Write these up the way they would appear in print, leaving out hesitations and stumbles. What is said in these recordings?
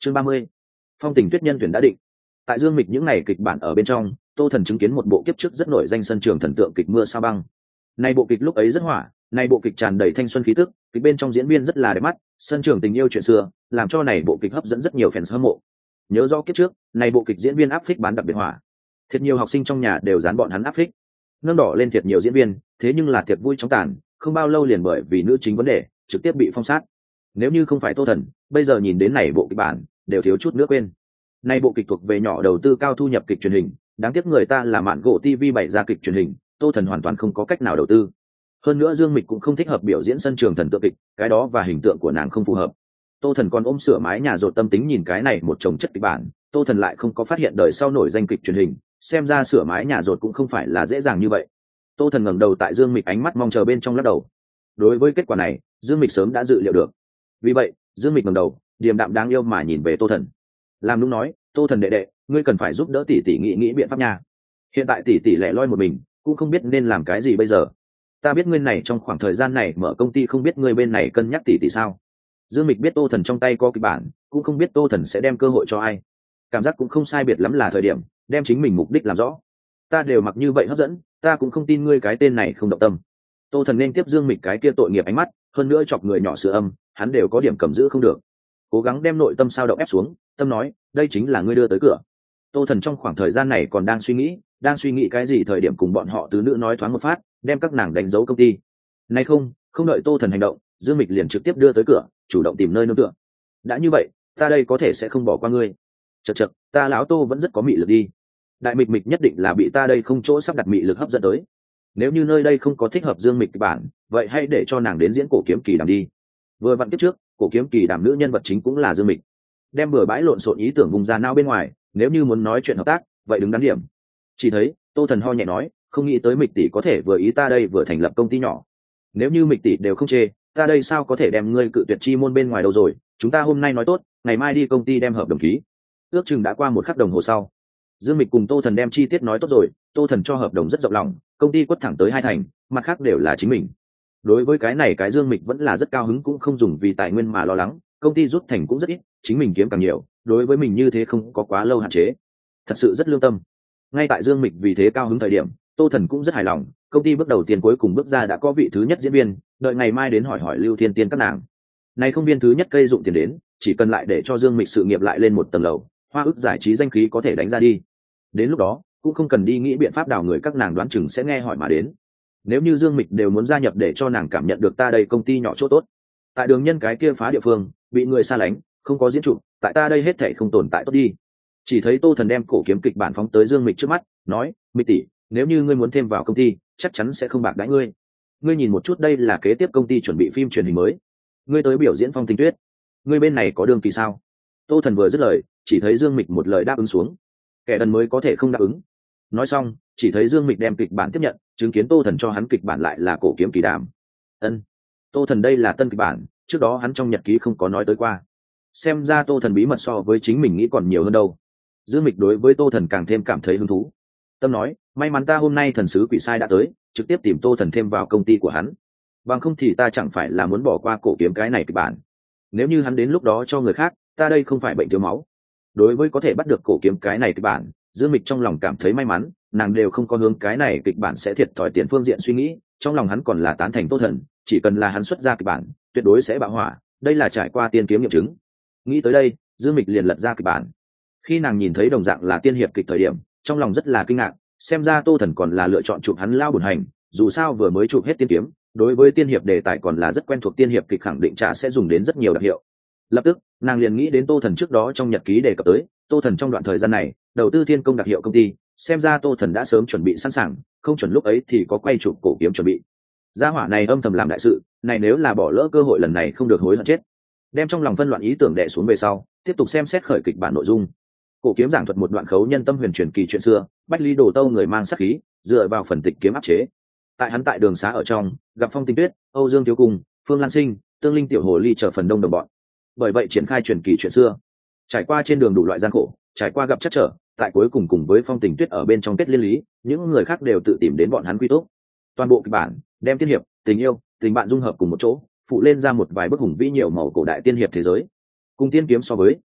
Chương 30. Phong Tình Tuyết nhân tuyển đã định. Tại Dương Mịch những ngày kịch bản ở bên trong, Tô Thần chứng kiến một bộ kiếp trước rất nổi danh sân trường thần tượng kịch Mưa Sao Băng. Nay bộ kịch lúc ấy rất hỏa, nay bộ kịch tràn đầy thanh xuân khí tức, kịch bên trong diễn viên rất là đẹp mắt, sân trường tình yêu chuyện xưa, làm cho này bộ kịch hấp dẫn rất nhiều fans hâm mộ. Nhớ rõ kiếp trước, nay bộ kịch diễn viên áp phích bán đặc biệt hỏa. Thiệt nhiều học sinh trong nhà đều dán bọn hắn áp phích. Nâng đỏ lên thiệt nhiều diễn viên, thế nhưng là thiệt vui chóng tàn, không bao lâu liền bởi vì nữ chính vấn đề, trực tiếp bị phong sát. Nếu như không phải Tô Thần, bây giờ nhìn đến này bộ kịch bản, đều thiếu chút nữa quên. Nay bộ kịch thuộc về nhỏ đầu tư cao thu nhập kịch truyền hình, đáng tiếc người ta là mạn gỗ TV bày ra kịch truyền hình, Tô Thần hoàn toàn không có cách nào đầu tư. Hơn nữa Dương Mịch cũng không thích hợp biểu diễn sân trường thần tượng kịch, cái đó và hình tượng của nàng không phù hợp. Tô Thần còn ôm sửa mái nhà rột tâm tính nhìn cái này một chồng chất kịch bản, Tô Thần lại không có phát hiện đời sau nổi danh kịch truyền hình, xem ra sửa mái nhà rột cũng không phải là dễ dàng như vậy. Tô Thần ngẩng đầu tại Dương Mịch ánh mắt mong chờ bên trong lắc đầu. Đối với kết quả này, Dương Mịch sớm đã dự liệu được. Vì vậy, Dương Mịch ngẩng đầu, điềm đạm đáng yêu mà nhìn về Tô Thần. Làm lúc nói, Tô Thần đệ đệ, ngươi cần phải giúp đỡ tỷ tỷ nghĩ biện pháp nha. Hiện tại tỷ tỷ lẻ loi một mình, cũng không biết nên làm cái gì bây giờ. Ta biết ngươi này trong khoảng thời gian này mở công ty, không biết ngươi bên này cân nhắc tỷ tỷ sao. Dương Mịch biết Tô Thần trong tay có kịch bản, cũng không biết Tô Thần sẽ đem cơ hội cho ai. Cảm giác cũng không sai biệt lắm là thời điểm đem chính mình mục đích làm rõ. Ta đều mặc như vậy hấp dẫn, ta cũng không tin ngươi cái tên này không động tâm. Tô Thần nên tiếp Dương Mịch cái kia tội nghiệp ánh mắt, hơn nữa chọc người nhỏ sữa âm, hắn đều có điểm cầm giữ không được. Cố gắng đem nội tâm sao động ép xuống, tâm nói, đây chính là ngươi đưa tới cửa. Tô Thần trong khoảng thời gian này còn đang suy nghĩ cái gì thời điểm cùng bọn họ tứ nữ nói thoáng một phát, đem các nàng đánh dấu công ty. Nay không đợi Tô Thần hành động, Dương Mịch liền trực tiếp đưa tới cửa, chủ động tìm nơi nương tựa. Đã như vậy, ta đây có thể sẽ không bỏ qua ngươi. Chậc, ta lão Tô vẫn rất có mị lực đi. Đại Mịch Mịch nhất định là bị ta đây không chỗ sắp đặt mị lực hấp dẫn tới. Nếu như nơi đây không có thích hợp Dương Mịch kịch bản, vậy hãy để cho nàng đến diễn Cổ Kiếm Kỳ Đàm đi. Vừa vặn kiếp trước, Cổ Kiếm Kỳ Đàm nữ nhân vật chính cũng là Dương Mịch. Đem bừa bãi lộn xộn ý tưởng vùng ra não bên ngoài, nếu như muốn nói chuyện hợp tác, vậy đứng đắn điểm. Chỉ thấy Tô Thần ho nhẹ nói, không nghĩ tới Mịch tỷ có thể vừa ý ta đây vừa thành lập công ty nhỏ. Nếu như Mịch tỷ đều không chê, ta đây sao có thể đem ngươi cự tuyệt chi môn bên ngoài đâu rồi. Chúng ta hôm nay nói tốt, ngày mai đi công ty đem hợp đồng ký. Ước chừng đã qua một khắc đồng hồ sau, Dương Mịch cùng Tô Thần đem chi tiết nói tốt rồi, Tô Thần cho hợp đồng rất rộng lòng, công ty quất thẳng tới 2 thành, mặt khác đều là chính mình. Đối với cái này cái Dương Mịch vẫn là rất cao hứng, cũng không dùng vì tài nguyên mà lo lắng, công ty rút thành cũng rất ít, chính mình kiếm càng nhiều, đối với mình như thế không có quá lâu hạn chế, thật sự rất lương tâm. Ngay tại Dương Mịch vì thế cao hứng thời điểm, Tô Thần cũng rất hài lòng, công ty bước đầu tiên cuối cùng bước ra đã có vị thứ nhất diễn viên, đợi ngày mai đến hỏi Lưu Thiên Tiên các nàng. Này không viên thứ nhất cây dụng tiền đến, chỉ cần lại để cho Dương Mịch sự nghiệp lại lên một tầng lầu, Hoa ức giải trí danh khí có thể đánh ra đi. Đến lúc đó, cũng không cần đi nghĩ biện pháp đào người, các nàng đoán chừng sẽ nghe hỏi mà đến. Nếu như Dương Mịch đều muốn gia nhập để cho nàng cảm nhận được ta đây công ty nhỏ chỗ tốt. Tại đường nhân cái kia phá địa phương, bị người xa lánh, không có diễn trụ, tại ta đây hết thảy không tồn tại tốt đi. Chỉ thấy Tô Thần đem Cổ Kiếm kịch bản phóng tới Dương Mịch trước mắt, nói, Mịch tỷ, nếu như ngươi muốn thêm vào công ty, chắc chắn sẽ không bạc đãi ngươi. Ngươi nhìn một chút, đây là kế tiếp công ty chuẩn bị phim truyền hình mới. Ngươi tới biểu diễn Phong Tình Tuyết. Ngươi bên này có đường kỳ sao? Tô Thần vừa dứt lời, chỉ thấy Dương Mịch một lời đáp ứng xuống. Kẻ đần mới có thể không đáp ứng. Nói xong, chỉ thấy Dương Mịch đem kịch bản tiếp nhận, chứng kiến Tô Thần cho hắn kịch bản lại là Cổ Kiếm Kỳ Đàm. Ân, Tô Thần đây là tân kịch bản, trước đó hắn trong nhật ký không có nói tới qua. Xem ra Tô Thần bí mật so với chính mình nghĩ còn nhiều hơn đâu. Dương Mịch đối với Tô Thần càng thêm cảm thấy hứng thú. Tâm nói, may mắn ta hôm nay thần sứ quỷ sai đã tới, trực tiếp tìm Tô Thần thêm vào công ty của hắn. Bằng không thì ta chẳng phải là muốn bỏ qua Cổ Kiếm cái này kịch bản. Nếu như hắn đến lúc đó cho người khác, ta đây không phải bệnh thiếu máu. Đối với có thể bắt được Cổ Kiếm cái này kịch bản, Dương Mịch trong lòng cảm thấy may mắn, nàng đều không có hướng cái này kịch bản sẽ thiệt thòi tiền phương diện suy nghĩ, trong lòng hắn còn là tán thành Tô Thần, chỉ cần là hắn xuất ra kịch bản, tuyệt đối sẽ bạo hỏa, đây là trải qua tiên kiếm nghiệm chứng. Nghĩ tới đây, Dương Mịch liền lật ra kịch bản. Khi nàng nhìn thấy đồng dạng là tiên hiệp kịch thời điểm, trong lòng rất là kinh ngạc, xem ra Tô Thần còn là lựa chọn chụp hắn lao bổn hành, dù sao vừa mới chụp hết tiên kiếm, đối với tiên hiệp đề tài còn là rất quen thuộc, tiên hiệp kịch khẳng định chả sẽ dùng đến rất nhiều đặc hiệu. Lập tức, nàng liền nghĩ đến Tô Thần trước đó trong nhật ký đề cập tới, Tô Thần trong đoạn thời gian này, đầu tư thiên công đặc hiệu công ty, xem ra Tô Thần đã sớm chuẩn bị sẵn sàng, không chuẩn lúc ấy thì có quay chụp Cổ Kiếm chuẩn bị. Gia hỏa này âm thầm làm đại sự, này nếu là bỏ lỡ cơ hội lần này không được hối hận chết. Đem trong lòng phân loạn ý tưởng đè xuống về sau, tiếp tục xem xét khởi kịch bản nội dung. Cổ Kiếm giảng thuật một đoạn khấu nhân tâm huyền truyền kỳ chuyện xưa, Bách Lý Đồ Tâu người mang sát khí, dựa vào phần tịch kiếm áp chế. Tại hắn tại đường xá ở trong, gặp Phong Tình Tuyết, Âu Dương Thiếu Cung, Phương Lan Sinh, Tương Linh Tiểu Hồ Ly chờ phần đông đồng bọn. Bởi vậy triển khai truyền kỳ chuyện xưa, trải qua trên đường đủ loại gian khổ, trải qua gặp chắc trở, tại cuối cùng cùng với Phong Tình Tuyết ở bên trong kết liên lý, những người khác đều tự tìm đến bọn hắn quy tốt. Toàn bộ kịch bản đem tiên hiệp, tình yêu, tình bạn dung hợp cùng một chỗ, phụ lên ra một vài bức hùng vĩ nhiều màu cổ đại tiên hiệp thế giới. Cùng tiên kiếm so với,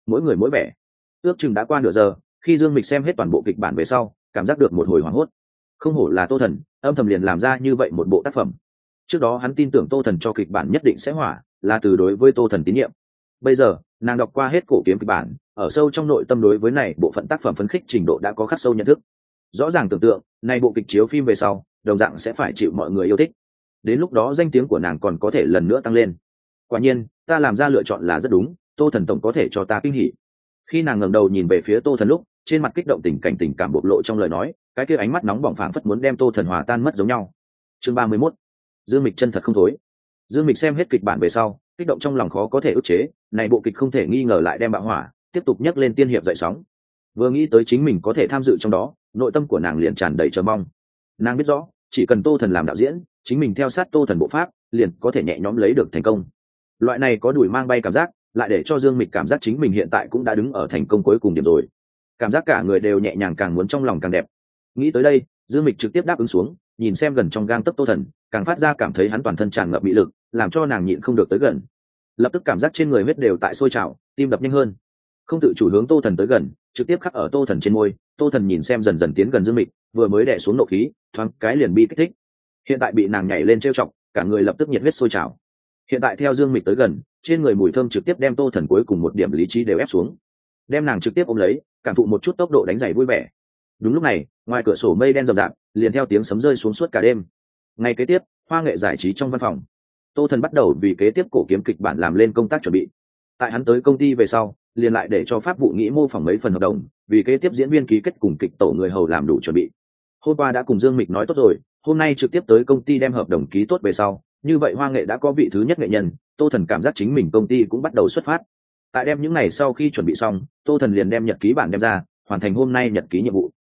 mỗi người mỗi vẻ. Ước chừng đã qua nửa giờ, khi Dương Mịch xem hết toàn bộ kịch bản về sau, cảm giác được một hồi hoảng hốt. Không hổ là Tô Thần, âm thầm liền làm ra như vậy một bộ tác phẩm. Trước đó hắn tin tưởng Tô Thần cho kịch bản nhất định sẽ hỏa, là từ đối với Tô Thần tín nhiệm. Bây giờ, nàng đọc qua hết cổ kiếm kịch bản, ở sâu trong nội tâm đối với này bộ phận tác phẩm phấn khích trình độ đã có khắc sâu nhận thức. Rõ ràng tưởng tượng, này bộ kịch chiếu phim về sau, đồng dạng sẽ phải chịu mọi người yêu thích. Đến lúc đó danh tiếng của nàng còn có thể lần nữa tăng lên. Quả nhiên, ta làm ra lựa chọn là rất đúng, Tô Thần tổng có thể cho ta kinh hỉ. Khi nàng ngẩng đầu nhìn về phía Tô Thần lúc, trên mặt kích động tình cảm bộc lộ trong lời nói, cái kia ánh mắt nóng bỏng phảng phất muốn đem Tô Thần hòa tan mất giống nhau. Chương 31. Dương Mịch chân thật không thối. Dương Mịch xem hết kịch bản về sau, kích động trong lòng khó có thể ức chế, này bộ kịch không thể nghi ngờ lại đem bạo hỏa, tiếp tục nhấc lên tiên hiệp dậy sóng. Vừa nghĩ tới chính mình có thể tham dự trong đó, nội tâm của nàng liền tràn đầy chờ mong. Nàng biết rõ, chỉ cần Tô Thần làm đạo diễn, chính mình theo sát Tô Thần bộ pháp, liền có thể nhẹ nhõm lấy được thành công. Loại này có đuổi mang bay cảm giác, lại để cho Dương Mịch cảm giác chính mình hiện tại cũng đã đứng ở thành công cuối cùng điểm rồi. Cảm giác cả người đều nhẹ nhàng, càng muốn trong lòng càng đẹp. Nghĩ tới đây, Dương Mịch trực tiếp đáp ứng xuống, nhìn xem gần trong gang tấc Tô Thần, càng phát ra cảm thấy hắn toàn thân tràn ngập mỹ lực, làm cho nàng nhịn không được tới gần. Lập tức cảm giác trên người huyết đều tại sôi trào, tim đập nhanh hơn. Không tự chủ hướng Tô Thần tới gần, trực tiếp khắc ở Tô Thần trên môi. Tô Thần nhìn xem dần dần tiến gần Dương Mịch, vừa mới đè xuống nộ khí, thoáng cái liền bị kích thích. Hiện tại bị nàng nhảy lên trêu chọc, cả người lập tức nhiệt huyết sôi trào. Hiện tại theo Dương Mịch tới gần, trên người mùi thơm trực tiếp đem Tô Thần cuối cùng một điểm lý trí đều ép xuống, đem nàng trực tiếp ôm lấy, cảm thụ một chút tốc độ đánh giày vui vẻ. Đúng lúc này, ngoài cửa sổ mây đen rậm rạp, liền theo tiếng sấm rơi xuống suốt cả đêm. Ngày kế tiếp, Hoa Nghệ giải trí trong văn phòng, Tô Thần bắt đầu vì kế tiếp cổ kiếm kịch bản làm lên công tác chuẩn bị. Tại hắn tới công ty về sau, liền lại để cho pháp vụ nghĩ mô phỏng mấy phần hợp đồng, vì kế tiếp diễn viên ký kết cùng kịch tổ người hầu làm đủ chuẩn bị. Hôm qua đã cùng Dương Mịch nói tốt rồi, hôm nay trực tiếp tới công ty đem hợp đồng ký tốt về sau, như vậy Hoa Nghệ đã có vị thứ nhất nghệ nhân. Tô Thần cảm giác chính mình công ty cũng bắt đầu xuất phát. Tại đem những này sau khi chuẩn bị xong, Tô Thần liền đem nhật ký bản đem ra, hoàn thành hôm nay nhật ký nhiệm vụ.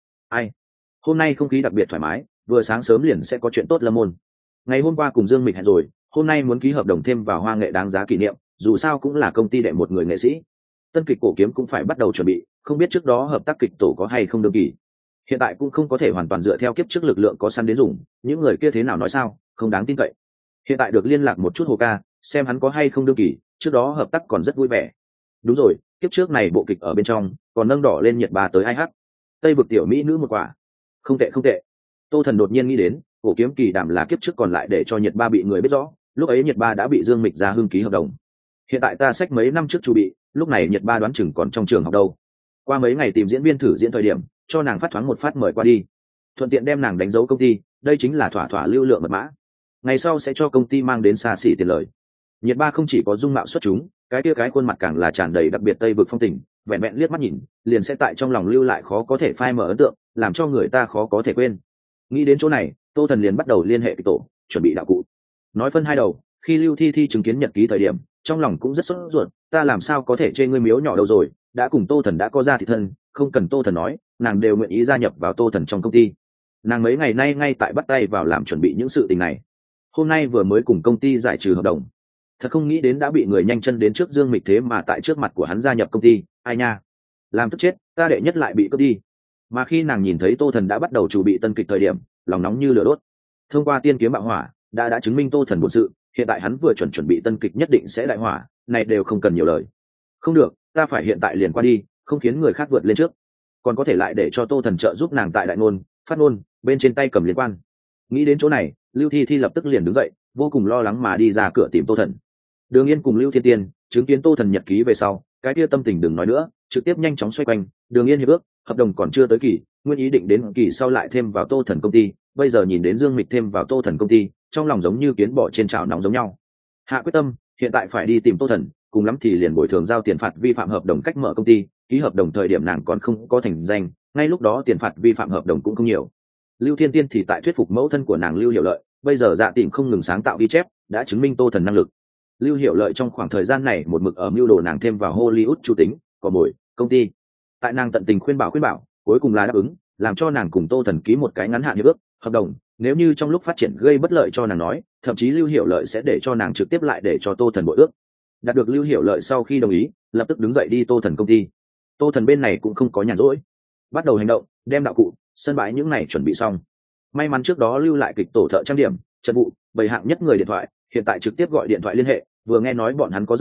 Hôm nay không khí đặc biệt thoải mái, vừa sáng sớm liền sẽ có chuyện tốt lâm môn. Ngày hôm qua cùng Dương Mịch hẹn rồi, hôm nay muốn ký hợp đồng thêm vào Hoa Nghệ đáng giá kỷ niệm, dù sao cũng là công ty đệ một người nghệ sĩ. Tân kịch cổ kiếm cũng phải bắt đầu chuẩn bị, không biết trước đó hợp tác kịch tổ có hay không đương kỳ. Hiện tại cũng không có thể hoàn toàn dựa theo kiếp trước lực lượng có săn đến dùng, những người kia thế nào nói sao, không đáng tin cậy. Hiện tại được liên lạc một chút Hồ Ca, xem hắn có hay không đương kỳ, trước đó hợp tác còn rất vui vẻ. Đúng rồi, kiếp trước này bộ kịch ở bên trong còn nâng đỏ lên nhiệt ba tới ai hát. Tây vực tiểu mỹ nữ một quả. Không tệ không tệ. Tô Thần đột nhiên nghĩ đến, cổ kiếm kỳ đàm là kiếp trước còn lại để cho nhiệt ba bị người biết rõ, lúc ấy nhiệt ba đã bị Dương Mịch ra hưng ký hợp đồng. Hiện tại ta xách mấy năm trước chu bị, lúc này nhiệt ba đoán chừng còn trong trường học đâu. Qua mấy ngày tìm diễn viên thử diễn thời điểm, cho nàng phát thoáng một phát mời qua đi, thuận tiện đem nàng đánh dấu công ty, đây chính là thỏa thỏa lưu lượng mật mã. Ngày sau sẽ cho công ty mang đến xa xỉ tiền lời. Nhiệt ba không chỉ có dung mạo xuất chúng, cái kia cái khuôn mặt càng là tràn đầy đặc biệt Tây vực phong tình, vẹn vẹn liếc mắt nhìn, liền sẽ tại trong lòng lưu lại khó có thể phai mở ấn tượng, làm cho người ta khó có thể quên. Nghĩ đến chỗ này, Tô Thần liền bắt đầu liên hệ kịch tổ, chuẩn bị đạo cụ. Nói phân hai đầu, khi Lưu Thi Thi chứng kiến nhật ký thời điểm, trong lòng cũng rất sốt ruột, ta làm sao có thể chê ngươi miếu nhỏ đâu rồi, đã cùng Tô Thần đã có ra thì thân, không cần Tô Thần nói, nàng đều nguyện ý gia nhập vào Tô Thần trong công ty. Nàng mấy ngày nay ngay tại bắt tay vào làm chuẩn bị những sự tình này. Hôm nay vừa mới cùng công ty giải trừ hợp đồng, thật không nghĩ đến đã bị người nhanh chân đến trước Dương Mịch, thế mà tại trước mặt của hắn gia nhập công ty, ai nha, làm tức chết, ta đệ nhất lại bị cướp đi. Mà khi nàng nhìn thấy Tô Thần đã bắt đầu chuẩn bị tân kịch thời điểm, lòng nóng như lửa đốt. Thông qua tiên kiếm bạo hỏa đã chứng minh Tô Thần bổn sự, hiện tại hắn vừa chuẩn bị tân kịch nhất định sẽ đại hỏa, này đều không cần nhiều lời. Không được, ta phải hiện tại liền qua đi, không khiến người khác vượt lên trước, còn có thể lại để cho Tô Thần trợ giúp nàng tại đại ngôn phát ngôn bên trên tay cầm liên quan. Nghĩ đến chỗ này, Lưu Thi Thi lập tức liền đứng dậy, vô cùng lo lắng mà đi ra cửa tìm Tô Thần. Đường Yên cùng Lưu Thiên Tiên chứng kiến Tô Thần nhật ký về sau, cái kia tâm tình đừng nói nữa, trực tiếp nhanh chóng xoay quanh. Đường Yên hiệp ước, hợp đồng còn chưa tới kỳ, nguyên ý định đến kỳ sau lại thêm vào Tô Thần công ty, bây giờ nhìn đến Dương Mịch thêm vào Tô Thần công ty, trong lòng giống như kiến bò trên chảo nóng giống nhau. Hạ quyết tâm, hiện tại phải đi tìm Tô Thần, cùng lắm thì liền bồi thường giao tiền phạt vi phạm hợp đồng cách mở công ty, ký hợp đồng thời điểm nàng còn không có thành danh, ngay lúc đó tiền phạt vi phạm hợp đồng cũng không nhiều. Lưu Thiên Tiên thì tại thuyết phục mẫu thân của nàng Lưu Hiểu Lợi, bây giờ Dạ Tỉnh không ngừng sáng tạo ghi chép, đã chứng minh Tô Thần năng lực. Lưu Hiểu Lợi trong khoảng thời gian này một mực ở mưu đồ nàng thêm vào Hollywood chủ tính, có mồi, công ty. Tại nàng tận tình khuyên bảo, cuối cùng là đáp ứng, làm cho nàng cùng Tô Thần ký một cái ngắn hạn hiệp ước, hợp đồng, nếu như trong lúc phát triển gây bất lợi cho nàng nói, thậm chí Lưu Hiểu Lợi sẽ để cho nàng trực tiếp lại để cho Tô Thần bội ước. Đạt được Lưu Hiểu Lợi sau khi đồng ý, lập tức đứng dậy đi Tô Thần công ty. Tô Thần bên này cũng không có nhàn rỗi, bắt đầu hành động, đem đạo cụ, sân bãi những này chuẩn bị xong. May mắn trước đó lưu lại kịch tổ thợ trang điểm, trận vụ, bày hạng nhất người điện thoại, hiện tại trực tiếp gọi điện thoại liên hệ, vừa nghe nói bọn hắn có rảnh,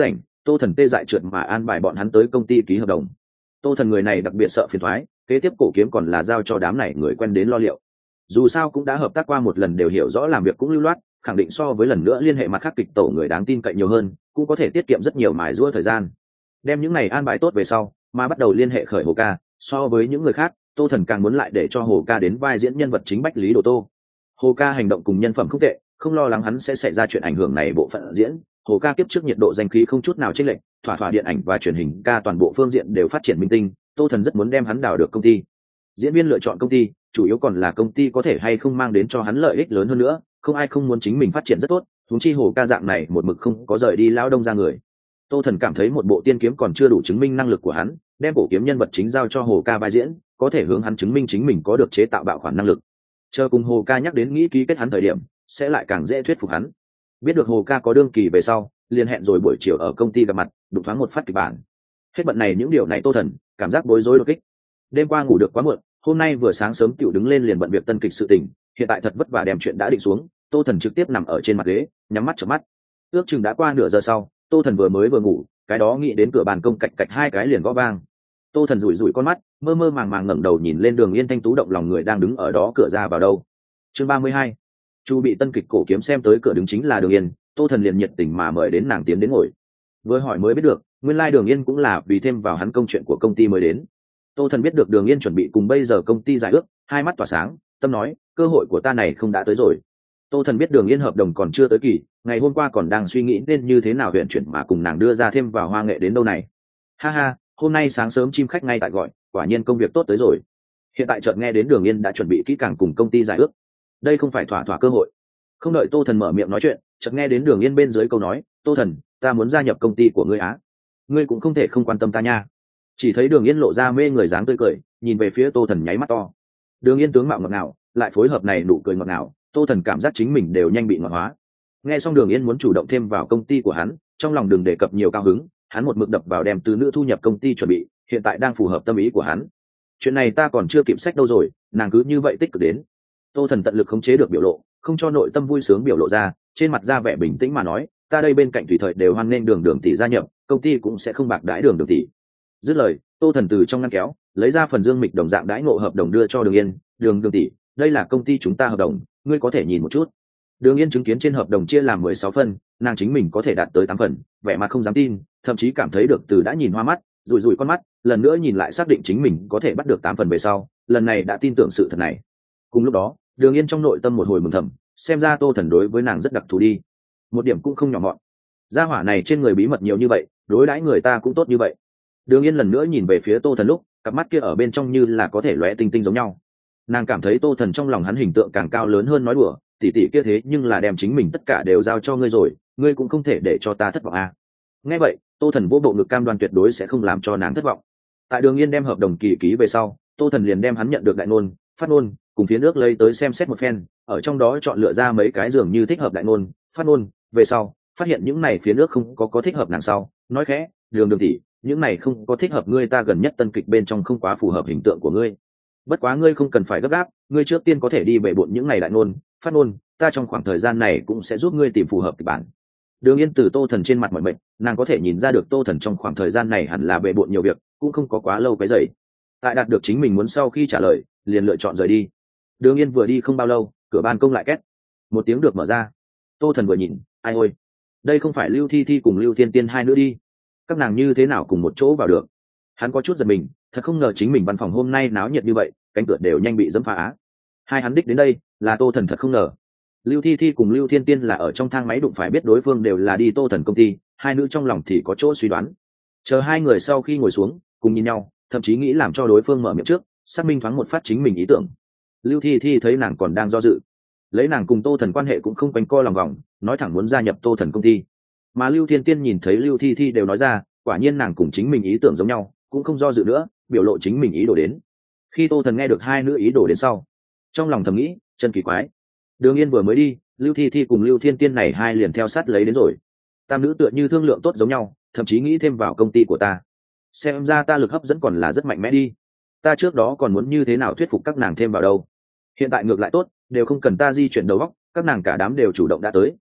Tô Thần tê dại trượt mà an bài bọn hắn tới công ty ký hợp đồng. Tô Thần người này đặc biệt sợ phiền thoái, kế tiếp cổ kiếm còn là giao cho đám này người quen đến lo liệu. Dù sao cũng đã hợp tác qua một lần, đều hiểu rõ làm việc cũng lưu loát, khẳng định so với lần nữa liên hệ mặt khác kịch tổ người đáng tin cậy nhiều hơn, cũng có thể tiết kiệm rất nhiều mài giũa thời gian. Đem những này an bài tốt về sau, mà bắt đầu liên hệ khởi Hồ Ca. So với những người khác, Tô Thần càng muốn lại để cho Hồ Ca đến vai diễn nhân vật chính Bách Lý Đồ Tô. Hồ Ca hành động cùng nhân phẩm không tệ, không lo lắng hắn sẽ xảy ra chuyện ảnh hưởng này bộ phận diễn. Hồ Ca kiếp trước nhiệt độ danh khí không chút nào chênh lệch, thỏa thỏa điện ảnh và truyền hình ca toàn bộ phương diện đều phát triển minh tinh. Tô Thần rất muốn đem hắn đào được công ty. Diễn viên lựa chọn công ty, chủ yếu còn là công ty có thể hay không mang đến cho hắn lợi ích lớn hơn nữa, không ai không muốn chính mình phát triển rất tốt, huống chi Hồ Ca dạng này một mực không có rời đi lão đông ra người. Tô Thần cảm thấy một bộ tiên kiếm còn chưa đủ chứng minh năng lực của hắn, đem cổ kiếm nhân vật chính giao cho Hồ Ca vai diễn, có thể hướng hắn chứng minh chính mình có được chế tạo bạo khoản năng lực. Chờ cùng Hồ Ca nhắc đến nghĩ ký kết hắn thời điểm, sẽ lại càng dễ thuyết phục hắn. Biết được Hồ Ca có đương kỳ về sau, liền hẹn rồi buổi chiều ở công ty gặp mặt, đụng thoáng một phát kịch bản. Hết bận này những điều này Tô Thần cảm giác bối rối đột kích. Đêm qua ngủ được quá muộn, hôm nay vừa sáng sớm tiểu đứng lên liền bận việc tân kịch sự tình, hiện tại thật vất vả đem chuyện đã định xuống. Tô Thần trực tiếp nằm ở trên mặt ghế, nhắm mắt chợp mắt. Ước chừng đã qua nửa giờ sau, Tô Thần vừa ngủ, cái đó nghĩ đến cửa ban công cạch cạch hai cái liền gõ vang. Tô Thần rủi rủi con mắt, mơ mơ màng màng ngẩng đầu nhìn lên Đường Yên thanh tú động lòng người đang đứng ở đó cửa ra vào đâu. Chương 32. Chu bị tân kịch cổ kiếm xem tới cửa đứng chính là Đường Yên, Tô Thần liền nhiệt tình mà mời đến nàng tiến đến ngồi. Vừa hỏi mới biết được, nguyên lai Đường Yên cũng là vì thêm vào hắn công chuyện của công ty mới đến. Tô Thần biết được Đường Yên chuẩn bị cùng bây giờ công ty giải ước, hai mắt tỏa sáng, tâm nói, cơ hội của ta này không đã tới rồi. Tô Thần biết Đường Yên hợp đồng còn chưa tới kỳ, ngày hôm qua còn đang suy nghĩ nên như thế nào huyện chuyển mà cùng nàng đưa ra thêm vào hoa nghệ đến đâu này. Ha ha, hôm nay sáng sớm chim khách ngay tại gọi, quả nhiên công việc tốt tới rồi. Hiện tại chợt nghe đến Đường Yên đã chuẩn bị kỹ càng cùng công ty giải ước, đây không phải thỏa thỏa cơ hội. Không đợi Tô Thần mở miệng nói chuyện, chợt nghe đến Đường Yên bên dưới câu nói, Tô Thần, ta muốn gia nhập công ty của ngươi á, ngươi cũng không thể không quan tâm ta nha. Chỉ thấy Đường Yên lộ ra mê người dáng tươi cười, nhìn về phía Tô Thần nháy mắt to. Đường Yên tướng mạo ngọt ngào, lại phối hợp này nụ cười ngọt ngào, Tô Thần cảm giác chính mình đều nhanh bị ngọt hóa. Nghe xong Đường Yên muốn chủ động thêm vào công ty của hắn, trong lòng đừng đề cập nhiều cao hứng, hắn một mực đập vào đem từ nữ thu nhập công ty chuẩn bị, hiện tại đang phù hợp tâm ý của hắn. Chuyện này ta còn chưa kịp sách đâu rồi, nàng cứ như vậy tích cực đến. Tô Thần tận lực khống chế được biểu lộ, không cho nội tâm vui sướng biểu lộ ra, trên mặt ra vẻ bình tĩnh mà nói, ta đây bên cạnh tùy thời đều hoan nghênh Đường tỷ gia nhập, công ty cũng sẽ không bạc đãi Đường tỷ. Dứt lời, Tô Thần từ trong ngăn kéo lấy ra phần dương mịch đồng dạng đãi ngộ hợp đồng đưa cho Đường Yên, Đường tỷ, đây là công ty chúng ta hợp đồng, ngươi có thể nhìn một chút. Đường Yên chứng kiến trên hợp đồng chia làm 16 phần, nàng chính mình có thể đạt tới 8 phần, vẻ mặt không dám tin, thậm chí cảm thấy được từ đã nhìn hoa mắt, rủi rủi con mắt, lần nữa nhìn lại xác định chính mình có thể bắt được 8 phần về sau, lần này đã tin tưởng sự thật này. Cùng lúc đó, Đường Yên trong nội tâm một hồi mừng thầm, xem ra Tô Thần đối với nàng rất đặc thù đi, một điểm cũng không nhỏ mọn. Gia hỏa này trên người bí mật nhiều như vậy, đối đãi người ta cũng tốt như vậy. Đường Yên lần nữa nhìn về phía Tô Thần lúc, cặp mắt kia ở bên trong như là có thể lóe tinh tinh giống nhau. Nàng cảm thấy Tô Thần trong lòng hắn hình tượng càng cao lớn hơn nói đùa, tỷ tỷ kia thế nhưng là đem chính mình tất cả đều giao cho ngươi rồi, ngươi cũng không thể để cho ta thất vọng à. Nghe vậy, Tô Thần vô bộ ngực cam đoan tuyệt đối sẽ không làm cho nàng thất vọng. Tại Đường Yên đem hợp đồng kỳ ký về sau, Tô Thần liền đem hắn nhận được đại ngôn, phát ngôn, cùng phía nước lấy tới xem xét một phen, ở trong đó chọn lựa ra mấy cái dường như thích hợp đại ngôn, phát ngôn, về sau, phát hiện những này phía nước không có thích hợp nàng sau, nói khẽ, Đường tỷ, những này không có thích hợp ngươi, ta gần nhất tân kịch bên trong không quá phù hợp hình tượng của ngươi. Bất quá ngươi không cần phải gấp gáp, ngươi trước tiên có thể đi bệ bội những ngày đại ngôn, phát ngôn, ta trong khoảng thời gian này cũng sẽ giúp ngươi tìm phù hợp kịch bản. Đường Yên từ Tô Thần trên mặt mỏi mệt, nàng có thể nhìn ra được Tô Thần trong khoảng thời gian này hẳn là bệ bội nhiều việc, cũng không có quá lâu cái dậy. Tại đạt được chính mình muốn sau khi trả lời, liền lựa chọn rời đi. Đường Yên vừa đi không bao lâu, cửa ban công lại két. Một tiếng được mở ra. Tô Thần vừa nhìn, ai ôi, đây không phải Lưu Thi Thi cùng Lưu Thiên Tiên hai nữa đi? Các nàng như thế nào cùng một chỗ vào được? Hắn có chút giật mình, thật không ngờ chính mình văn phòng hôm nay náo nhiệt như vậy, cánh cửa đều nhanh bị dẫm phá á. Hai hắn đích đến đây, là Tô Thần thật không ngờ. Lưu Thi Thi cùng Lưu Thiên Tiên là ở trong thang máy đụng phải biết đối phương đều là đi Tô Thần công ty, hai nữ trong lòng thì có chỗ suy đoán. Chờ hai người sau khi ngồi xuống, cùng nhìn nhau, thậm chí nghĩ làm cho đối phương mở miệng trước, xác minh thoáng một phát chính mình ý tưởng. Lưu Thi Thi thấy nàng còn đang do dự, lấy nàng cùng Tô Thần quan hệ cũng không quanh co lòng vòng, nói thẳng muốn gia nhập Tô Thần công ty. Mà Lưu Thiên Tiên nhìn thấy Lưu Thi Thi đều nói ra, quả nhiên nàng cùng chính mình ý tưởng giống nhau, cũng không do dự nữa, biểu lộ chính mình ý đồ đến. Khi Tô Thần nghe được hai nữ ý đồ đến sau, trong lòng thầm nghĩ, chân kỳ quái. Đường Yên vừa mới đi, Lưu Thi Thi cùng Lưu Thiên Tiên này hai liền theo sát lấy đến rồi. Tam nữ tựa như thương lượng tốt giống nhau, thậm chí nghĩ thêm vào công ty của ta. Xem ra ta lực hấp dẫn còn là rất mạnh mẽ đi. Ta trước đó còn muốn như thế nào thuyết phục các nàng thêm vào đâu. Hiện tại ngược lại tốt, đều không cần ta di chuyển đầu óc, các nàng cả đám đều chủ động đã tới,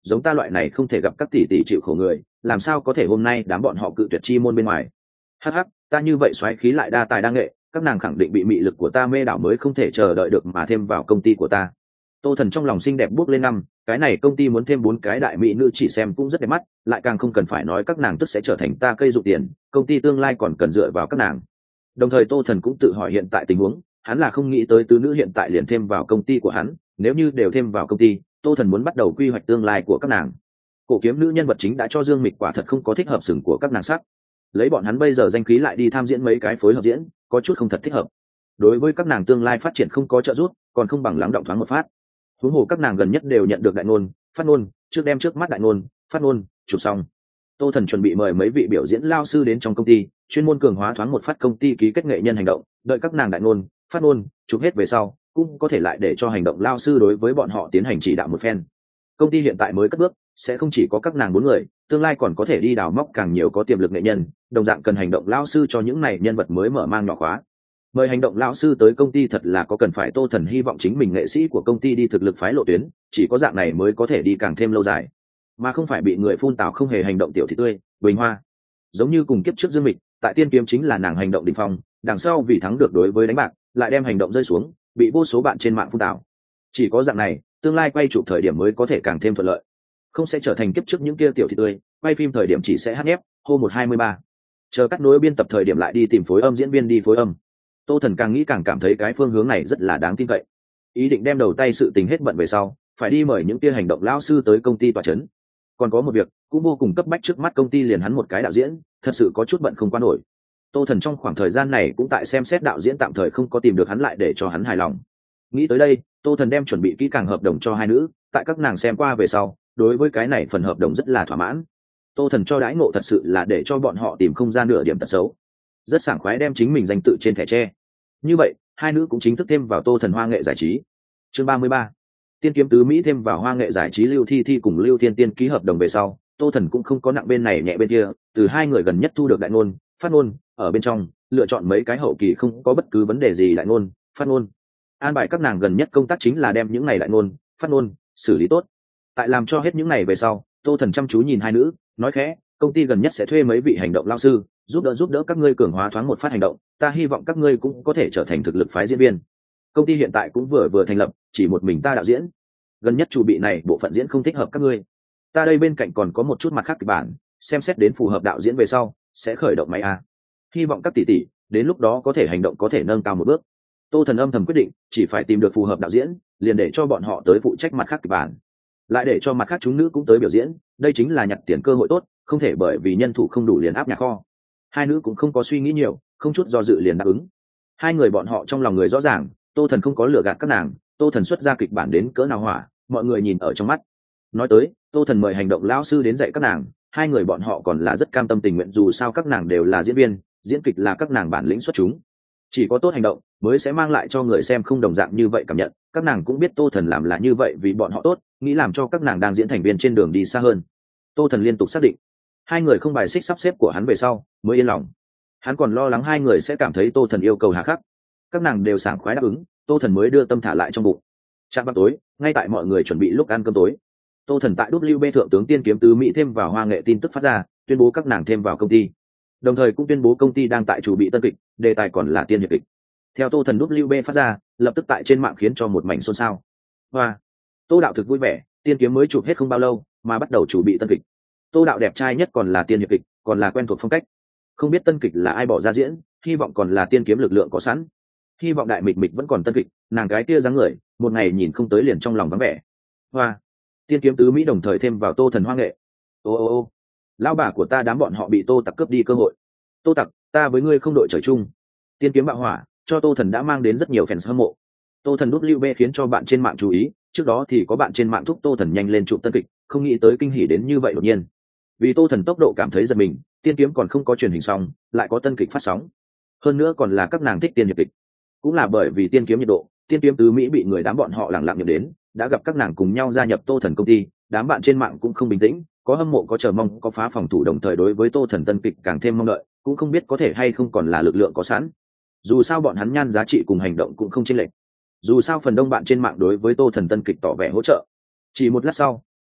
giống ta loại này không thể gặp các tỷ tỷ chịu khổ người làm sao có thể hôm nay đám bọn họ cự tuyệt chi môn bên ngoài. Hắc hắc, ta như vậy xoáy khí lại đa tài đa nghệ, các nàng khẳng định bị mị lực của ta mê đảo mới không thể chờ đợi được mà thêm vào công ty của ta. Tô Thần trong lòng xinh đẹp bước lên năm, cái này công ty muốn thêm 4 cái đại mỹ nữ chỉ xem cũng rất đẹp mắt, lại càng không cần phải nói các nàng tức sẽ trở thành ta cây dụ tiền, công ty tương lai còn cần dựa vào các nàng. Đồng thời Tô Thần cũng tự hỏi hiện tại tình huống, hắn là không nghĩ tới tứ nữ hiện tại liền thêm vào công ty của hắn, nếu như đều thêm vào công ty, Tô Thần muốn bắt đầu quy hoạch tương lai của các nàng. Cổ kiếm nữ nhân vật chính đã cho Dương Mịch quả thật không có thích hợp sừng của các nàng sắc. Lấy bọn hắn bây giờ danh khí lại đi tham diễn mấy cái phối hợp diễn, có chút không thật thích hợp. Đối với các nàng tương lai phát triển không có trợ giúp, còn không bằng lắng động thoáng một phát. Huống hồ các nàng gần nhất đều nhận được đại ngôn, phát ngôn, trước đem trước mắt đại ngôn, phát ngôn, chụp xong. Tô Thần chuẩn bị mời mấy vị biểu diễn lao sư đến trong công ty, chuyên môn cường hóa thoáng một phát công ty ký kết nghệ nhân hành động, đợi các nàng đại ngôn, phát ngôn, chụp hết về sau, cũng có thể lại để cho hành động lao sư đối với bọn họ tiến hành chỉ đạo một phen. Công ty hiện tại mới cất bước, sẽ không chỉ có các nàng 4 người, tương lai còn có thể đi đào móc càng nhiều có tiềm lực nghệ nhân, đồng dạng cần hành động lao sư cho những này nhân vật mới mở mang nhỏ khóa. Mời hành động lão sư tới công ty thật là có cần phải. Tô Thần hy vọng chính mình nghệ sĩ của công ty đi thực lực phái lộ tuyến, chỉ có dạng này mới có thể đi càng thêm lâu dài, mà không phải bị người phun tào không hề hành động tiểu thị tươi bình hoa. Giống như cùng kiếp trước Dương Mịch, tại Tiên Kiếm chính là nàng hành động đỉnh phong, đằng sau vì thắng được đối với đánh bạc, lại đem hành động rơi xuống, bị vô số bạn trên mạng phun tào. Chỉ có dạng này, tương lai quay chụp thời điểm mới có thể càng thêm thuận lợi, không sẽ trở thành kiếp trước những kia tiểu thị tươi, quay phim thời điểm chỉ sẽ hát nhép, hô 123. Chờ cắt nối biên tập thời điểm lại đi tìm phối âm diễn viên đi phối âm. Tô Thần càng nghĩ càng cảm thấy cái phương hướng này rất là đáng tin cậy. Ý định đem đầu tay sự tình hết bận về sau, phải đi mời những kia hành động lão sư tới công ty tọa chấn. Còn có một việc cũng vô cùng cấp bách, trước mắt công ty liền hắn một cái đạo diễn, thật sự có chút bận không qua nổi. Tô Thần trong khoảng thời gian này cũng tại xem xét đạo diễn, tạm thời không có tìm được hắn lại để cho hắn hài lòng. Nghĩ tới đây, Tô Thần đem chuẩn bị kỹ càng hợp đồng cho hai nữ, tại các nàng xem qua về sau, đối với cái này phần hợp đồng rất là thỏa mãn. Tô Thần cho đãi ngộ thật sự là để cho bọn họ tìm không ra nửa điểm tật xấu, rất sảng khoái đem chính mình danh tự trên thẻ tre. Như vậy hai nữ cũng chính thức thêm vào Tô Thần Hoa Nghệ Giải Trí. Chương 33. Tiên Kiếm tứ Mỹ thêm vào Hoa Nghệ Giải Trí. Lưu Thi Thi cùng Lưu Thiên Tiên ký hợp đồng về sau, Tô Thần cũng không có nặng bên này nhẹ bên kia, từ hai người gần nhất thu được đại ngôn, phát ngôn, ở bên trong lựa chọn mấy cái hậu kỳ không có bất cứ vấn đề gì đại ngôn, phát ngôn. An bài các nàng gần nhất công tác chính là đem những này đại ngôn, phát ngôn xử lý tốt. Tại làm cho hết những này về sau, Tô Thần chăm chú nhìn hai nữ, nói khẽ, công ty gần nhất sẽ thuê mấy vị hành động lao sư, giúp đỡ các ngươi cường hóa thoáng một phát hành động, ta hy vọng các ngươi cũng có thể trở thành thực lực phái diễn viên. Công ty hiện tại cũng vừa thành lập, chỉ một mình ta đạo diễn, gần nhất chủ bị này bộ phận diễn không thích hợp các ngươi, ta đây bên cạnh còn có một chút mặt khác kịch bản, xem xét đến phù hợp đạo diễn về sau sẽ khởi động máy a. Hy vọng các tỷ tỷ đến lúc đó có thể hành động có thể nâng cao một bước. Tô Thần âm thầm quyết định, chỉ phải tìm được phù hợp đạo diễn, liền để cho bọn họ tới phụ trách mặt khác kịch bản, lại để cho mặt khác chúng nữ cũng tới biểu diễn, đây chính là nhặt tiền cơ hội tốt, không thể bởi vì nhân thủ không đủ liền áp nhà kho. Hai nữ cũng không có suy nghĩ nhiều, không chút do dự liền đáp ứng. Hai người bọn họ trong lòng người rõ ràng, Tô Thần không có lừa gạt các nàng, Tô Thần xuất ra kịch bản đến cỡ nào hỏa, mọi người nhìn ở trong mắt. Nói tới, Tô Thần mời hành động lão sư đến dạy các nàng, hai người bọn họ còn là rất cam tâm tình nguyện, dù sao các nàng đều là diễn viên, diễn kịch là các nàng bản lĩnh xuất chúng. Chỉ có tốt hành động mới sẽ mang lại cho người xem không đồng dạng như vậy cảm nhận, các nàng cũng biết Tô Thần làm là như vậy vì bọn họ tốt, nghĩ làm cho các nàng đang diễn thành viên trên đường đi xa hơn. Tô Thần liên tục xác định hai người không bài xích sắp xếp của hắn về sau mới yên lòng. Hắn còn lo lắng hai người sẽ cảm thấy Tô Thần yêu cầu hà khắc, các nàng đều sảng khoái đáp ứng, Tô Thần mới đưa tâm thả lại trong bụng. Trạm vào tối, ngay tại mọi người chuẩn bị lúc ăn cơm tối, Tô Thần tại WB thượng tướng Tiên Kiếm tứ Mỹ thêm vào Hoa Nghệ tin tức phát ra, tuyên bố các nàng thêm vào công ty, đồng thời cũng tuyên bố công ty đang tại chuẩn bị tân kịch, đề tài còn là tiên hiệp kịch. Theo Tô Thần WB phát ra, lập tức tại trên mạng khiến cho một mảnh xôn xao. Hoa, Tô đạo thực vui vẻ, Tiên Kiếm mới chụp hết không bao lâu mà bắt đầu chuẩn bị tân kịch. Tô đạo đẹp trai nhất còn là tiên hiệp kịch, còn là quen thuộc phong cách, không biết tân kịch là ai bỏ ra diễn, hy vọng còn là Tiên Kiếm lực lượng có sẵn, hy vọng đại mịch mịch vẫn còn tân kịch, nàng gái kia dáng người một ngày nhìn không tới liền trong lòng vắng vẻ. Hoa, Tiên Kiếm tứ Mỹ đồng thời thêm vào Tô Thần Hoa Nghệ. Ô, lão bà của ta đám bọn họ bị Tô Tặc cướp đi cơ hội. Tô Tặc, ta với ngươi không đội trời chung. Tiên Kiếm bạo hỏa cho Tô Thần đã mang đến rất nhiều fans hâm mộ. Tô Thần WB khiến cho bạn trên mạng chú ý, trước đó thì có bạn trên mạng thúc Tô Thần nhanh lên chụp tân kịch, không nghĩ tới kinh hỉ đến như vậy đột nhiên. Vì Tô Thần tốc độ cảm thấy giật mình, Tiên Kiếm còn không có truyền hình xong, lại có tân kịch phát sóng, hơn nữa còn là các nàng thích tiên hiệp kịch. Cũng là bởi vì Tiên Kiếm nhiệt độ, Tiên Kiếm tứ Mỹ bị người đám bọn họ lẳng lặng nhầm đến, đã gặp các nàng cùng nhau gia nhập Tô Thần công ty, đám bạn trên mạng cũng không bình tĩnh, có hâm mộ có chờ mong có phá phòng thủ, đồng thời đối với Tô Thần tân kịch càng thêm mong đợi, cũng không biết có thể hay không còn là lực lượng có sẵn. Dù sao bọn hắn nhan giá trị cùng hành động cũng không chênh lệch, dù sao phần đông bạn trên mạng đối với Tô Thần tân kịch tỏ vẻ hỗ trợ. Chỉ một lát sau,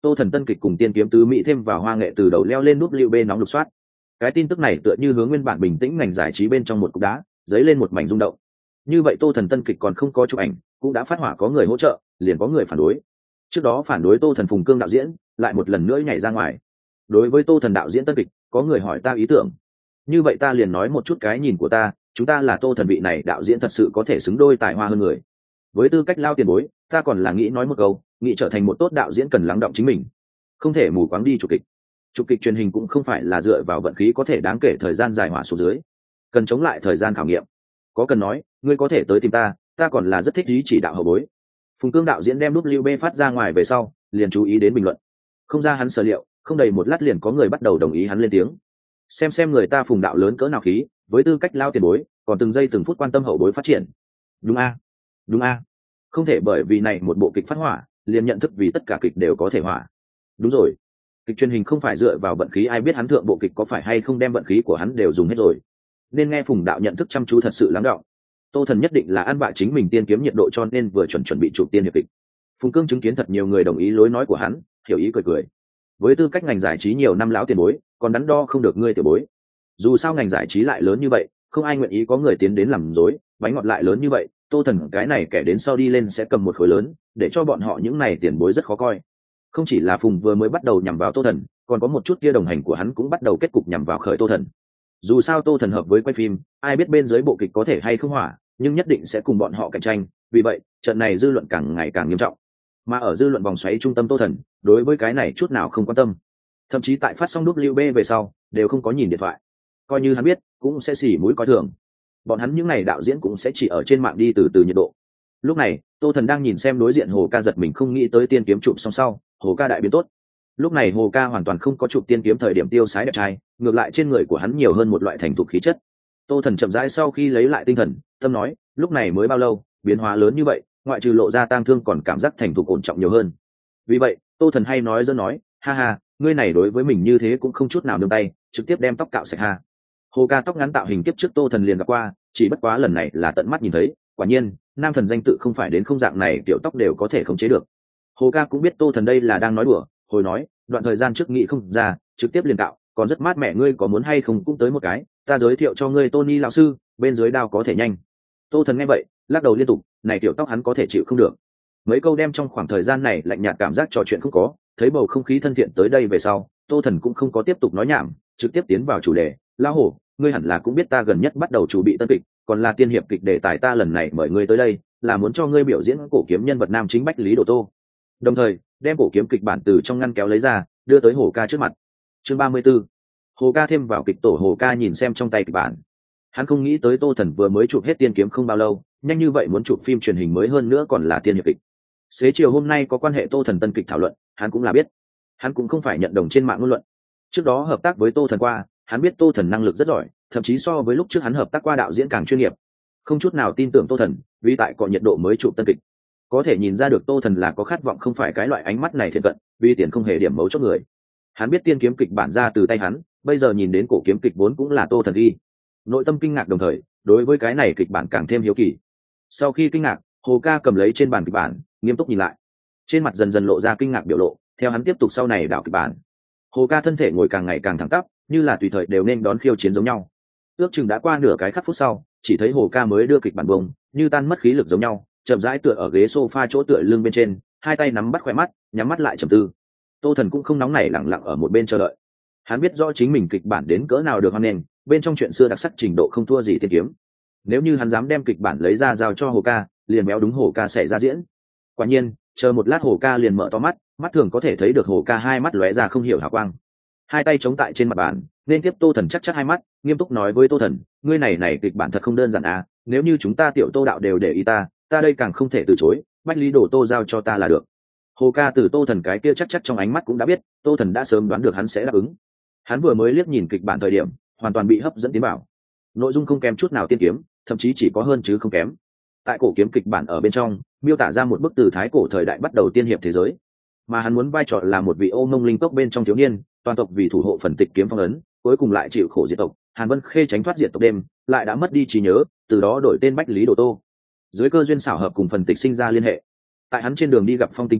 Tô Thần tân kịch cùng tiên kiếm tứ mỹ thêm vào hoa nghệ từ đầu leo lên nút lưu bê nóng lục soát. Cái tin tức này tựa như hướng nguyên bản bình tĩnh ngành giải trí bên trong một cục đá dấy lên một mảnh rung động. Như vậy Tô Thần tân kịch còn không có chụp ảnh cũng đã phát hỏa, có người hỗ trợ liền có người phản đối. Trước đó phản đối Tô Thần Phùng Cương đạo diễn lại một lần nữa nhảy ra ngoài. Đối với Tô Thần đạo diễn tân kịch, có người hỏi ta ý tưởng. Như vậy ta liền nói một chút cái nhìn của ta, chúng ta là Tô Thần vị này đạo diễn thật sự có thể xứng đôi tài hoa hơn người. Với tư cách lao tiền bối, ta còn là nghĩ nói một câu, nghĩ trở thành một tốt đạo diễn cần lắng động chính mình, không thể mù quáng đi chụp kịch. Chụp kịch truyền hình cũng không phải là dựa vào vận khí có thể đáng kể thời gian dài hỏa xuống dưới, cần chống lại thời gian khảo nghiệm. Có cần nói, ngươi có thể tới tìm ta, ta còn là rất thích ý chỉ đạo hậu bối. Phùng Cương đạo diễn đem WB phát ra ngoài về sau, liền chú ý đến bình luận. Không ra hắn sở liệu, không đầy một lát liền có người bắt đầu đồng ý hắn lên tiếng. Xem người ta Phùng đạo lớn cỡ nào khí, với tư cách lao tiền bối, còn từng giây từng phút quan tâm hậu bối phát triển. Đúng a, đúng a. Không thể bởi vì này một bộ kịch phát hỏa, liền nhận thức vì tất cả kịch đều có thể hỏa. Đúng rồi, kịch truyền hình không phải dựa vào vận khí, ai biết hắn thượng bộ kịch có phải hay không đem vận khí của hắn đều dùng hết rồi. Nên nghe Phùng đạo nhận thức chăm chú thật sự lắng đọng. Tô Thần nhất định là ăn bạ chính mình tiên kiếm nhiệt độ, cho nên vừa chuẩn bị chụp tiên hiệp kịch. Phùng Cương chứng kiến thật nhiều người đồng ý lối nói của hắn, hiểu ý cười. Với tư cách ngành giải trí nhiều năm lão tiền bối, còn đắn đo không được ngươi tiểu bối. Dù sao ngành giải trí lại lớn như vậy, không ai nguyện ý có người tiến đến làm dối, bánh ngọt lại lớn như vậy, Tô Thần cái này kẻ đến sau đi lên sẽ cầm một khối lớn, để cho bọn họ những này tiền bối rất khó coi. Không chỉ là Phùng vừa mới bắt đầu nhằm vào Tô Thần, còn có một chút kia đồng hành của hắn cũng bắt đầu kết cục nhằm vào khởi Tô Thần. Dù sao Tô Thần hợp với quay phim, ai biết bên dưới bộ kịch có thể hay không hỏa, nhưng nhất định sẽ cùng bọn họ cạnh tranh, vì vậy trận này dư luận càng ngày càng nghiêm trọng. Mà ở dư luận vòng xoáy trung tâm Tô Thần, đối với cái này chút nào không quan tâm, thậm chí tại phát xong WB về sau đều không có nhìn điện thoại, coi như hắn biết cũng sẽ xỉ mũi coi thường. Bọn hắn những này đạo diễn cũng sẽ chỉ ở trên mạng đi từ từ nhiệt độ. Lúc này Tô Thần đang nhìn xem đối diện Hồ Ca, giật mình không nghĩ tới tiên kiếm chụp xong sau Hồ Ca đại biến tốt. Lúc này Hồ Ca hoàn toàn không có chụp tiên kiếm thời điểm tiêu sái đẹp trai, ngược lại trên người của hắn nhiều hơn một loại thành thục khí chất. Tô Thần chậm rãi sau khi lấy lại tinh thần, tâm nói, lúc này mới bao lâu, biến hóa lớn như vậy, ngoại trừ lộ ra tang thương còn cảm giác thành thục ổn trọng nhiều hơn. Vì vậy Tô Thần hay nói dân nói, ha ha, ngươi này đối với mình như thế cũng không chút nào nương tay, trực tiếp đem tóc cạo sạch ha. Hồ Ca tóc ngắn tạo hình kiếp trước Tô Thần liền gặp qua, chỉ bất quá lần này là tận mắt nhìn thấy, quả nhiên nam thần danh tự không phải đến không dạng này tiểu tóc đều có thể khống chế được. Hồ Ca cũng biết Tô Thần đây là đang nói đùa, hồi nói, đoạn thời gian trước nghĩ không ra, trực tiếp liền cạo, còn rất mát mẻ, ngươi có muốn hay không cũng tới một cái, ta giới thiệu cho ngươi Tony lão sư, bên dưới đao có thể nhanh. Tô Thần nghe vậy lắc đầu liên tục, này tiểu tóc hắn có thể chịu không được. Mấy câu đem trong khoảng thời gian này lạnh nhạt cảm giác trò chuyện không có, thấy bầu không khí thân thiện tới đây về sau, Tô Thần cũng không có tiếp tục nói nhảm, trực tiếp tiến vào chủ đề. Lão hổ, ngươi hẳn là cũng biết ta gần nhất bắt đầu chuẩn bị tân kịch, còn là tiên hiệp kịch đề tài, ta lần này mời ngươi tới đây là muốn cho ngươi biểu diễn cổ kiếm nhân vật nam chính Bách Lý Đồ Tô, đồng thời đem cổ kiếm kịch bản từ trong ngăn kéo lấy ra đưa tới Hồ Ca trước mặt. Chương 34. Hồ Ca thêm vào kịch tổ. Hồ Ca nhìn xem trong tay kịch bản, hắn không nghĩ tới Tô Thần vừa mới chụp hết tiên kiếm không bao lâu, nhanh như vậy muốn chụp phim truyền hình mới, hơn nữa còn là tiên hiệp kịch. Xế chiều hôm nay có quan hệ Tô Thần tân kịch thảo luận, hắn cũng là biết, hắn cũng không phải nhận đồng trên mạng ngôn luận. Trước đó hợp tác với Tô Thần qua, hắn biết Tô Thần năng lực rất giỏi, thậm chí so với lúc trước hắn hợp tác qua đạo diễn càng chuyên nghiệp, không chút nào tin tưởng Tô Thần, vì tại cọ nhiệt độ mới chụp tân kịch. Có thể nhìn ra được Tô Thần là có khát vọng, không phải cái loại ánh mắt này thiện cận, vì tiền không hề điểm mấu chốt người. Hắn biết tiên kiếm kịch bản ra từ tay hắn, bây giờ nhìn đến cổ kiếm kịch vốn cũng là Tô Thần ghi, nội tâm kinh ngạc, đồng thời đối với cái này kịch bản càng thêm hiếu kỳ. Sau khi kinh ngạc, Hồ Ca cầm lấy trên bàn kịch bản nghiêm túc nhìn lại, trên mặt dần dần lộ ra kinh ngạc biểu lộ. Theo hắn tiếp tục sau này đảo kịch bản, Hồ Ca thân thể ngồi càng ngày càng thẳng tắp, như là tùy thời đều nên đón khiêu chiến giống nhau. Ước chừng đã qua nửa cái khắc phút sau, chỉ thấy Hồ Ca mới đưa kịch bản bông, như tan mất khí lực giống nhau, chậm rãi tựa ở ghế sofa chỗ tựa lưng bên trên, hai tay nắm bắt khóe mắt, nhắm mắt lại trầm tư. Tô Thần cũng không nóng nảy, lặng lặng ở một bên chờ đợi. Hắn biết rõ chính mình kịch bản đến cỡ nào được hoan nghênh, bên trong chuyện xưa đặc sắc trình độ không thua gì tiên kiếm. Nếu như hắn dám đem kịch bản lấy ra giao cho Hồ Ca, liền béo đúng Hồ Ca sẽ ra diễn. Quả nhiên, chờ một lát Hồ Ca liền mở to mắt, mắt thường có thể thấy được Hồ Ca hai mắt lóe ra không hiểu hào quang, hai tay chống tại trên mặt bàn, nên tiếp Tô Thần chắc hai mắt, nghiêm túc nói với Tô Thần, ngươi này kịch bản thật không đơn giản à, nếu như chúng ta tiểu Tô đạo đều để ý ta đây càng không thể từ chối, Bách Lý Đồ Tô giao cho ta là được. Hồ Ca từ Tô Thần cái kia chắc trong ánh mắt cũng đã biết, Tô Thần đã sớm đoán được hắn sẽ đáp ứng. Hắn vừa mới liếc nhìn kịch bản thời điểm, hoàn toàn bị hấp dẫn tiến vào. Nội dung không kém chút nào tiên kiếm, thậm chí chỉ có hơn chứ không kém. Tại cổ kiếm kịch bản ở bên trong, miêu tả ra một bức từ thái cổ thời đại bắt đầu tiên hiệp thế giới, mà hắn muốn vai trò là một vị ô mông linh cốc bên trong thiếu niên, toàn tộc vì thủ hộ phần tịch kiếm phong ấn, cuối cùng lại chịu khổ diệt tộc. Hàn Vân Khê tránh thoát diệt tộc đêm, lại đã mất đi trí nhớ, từ đó đổi tên Bách Lý Đồ Tô. Dưới cơ duyên xảo hợp cùng phần tịch sinh ra liên hệ. Tại hắn trên đường đi gặp Phong Tinh Tuyết,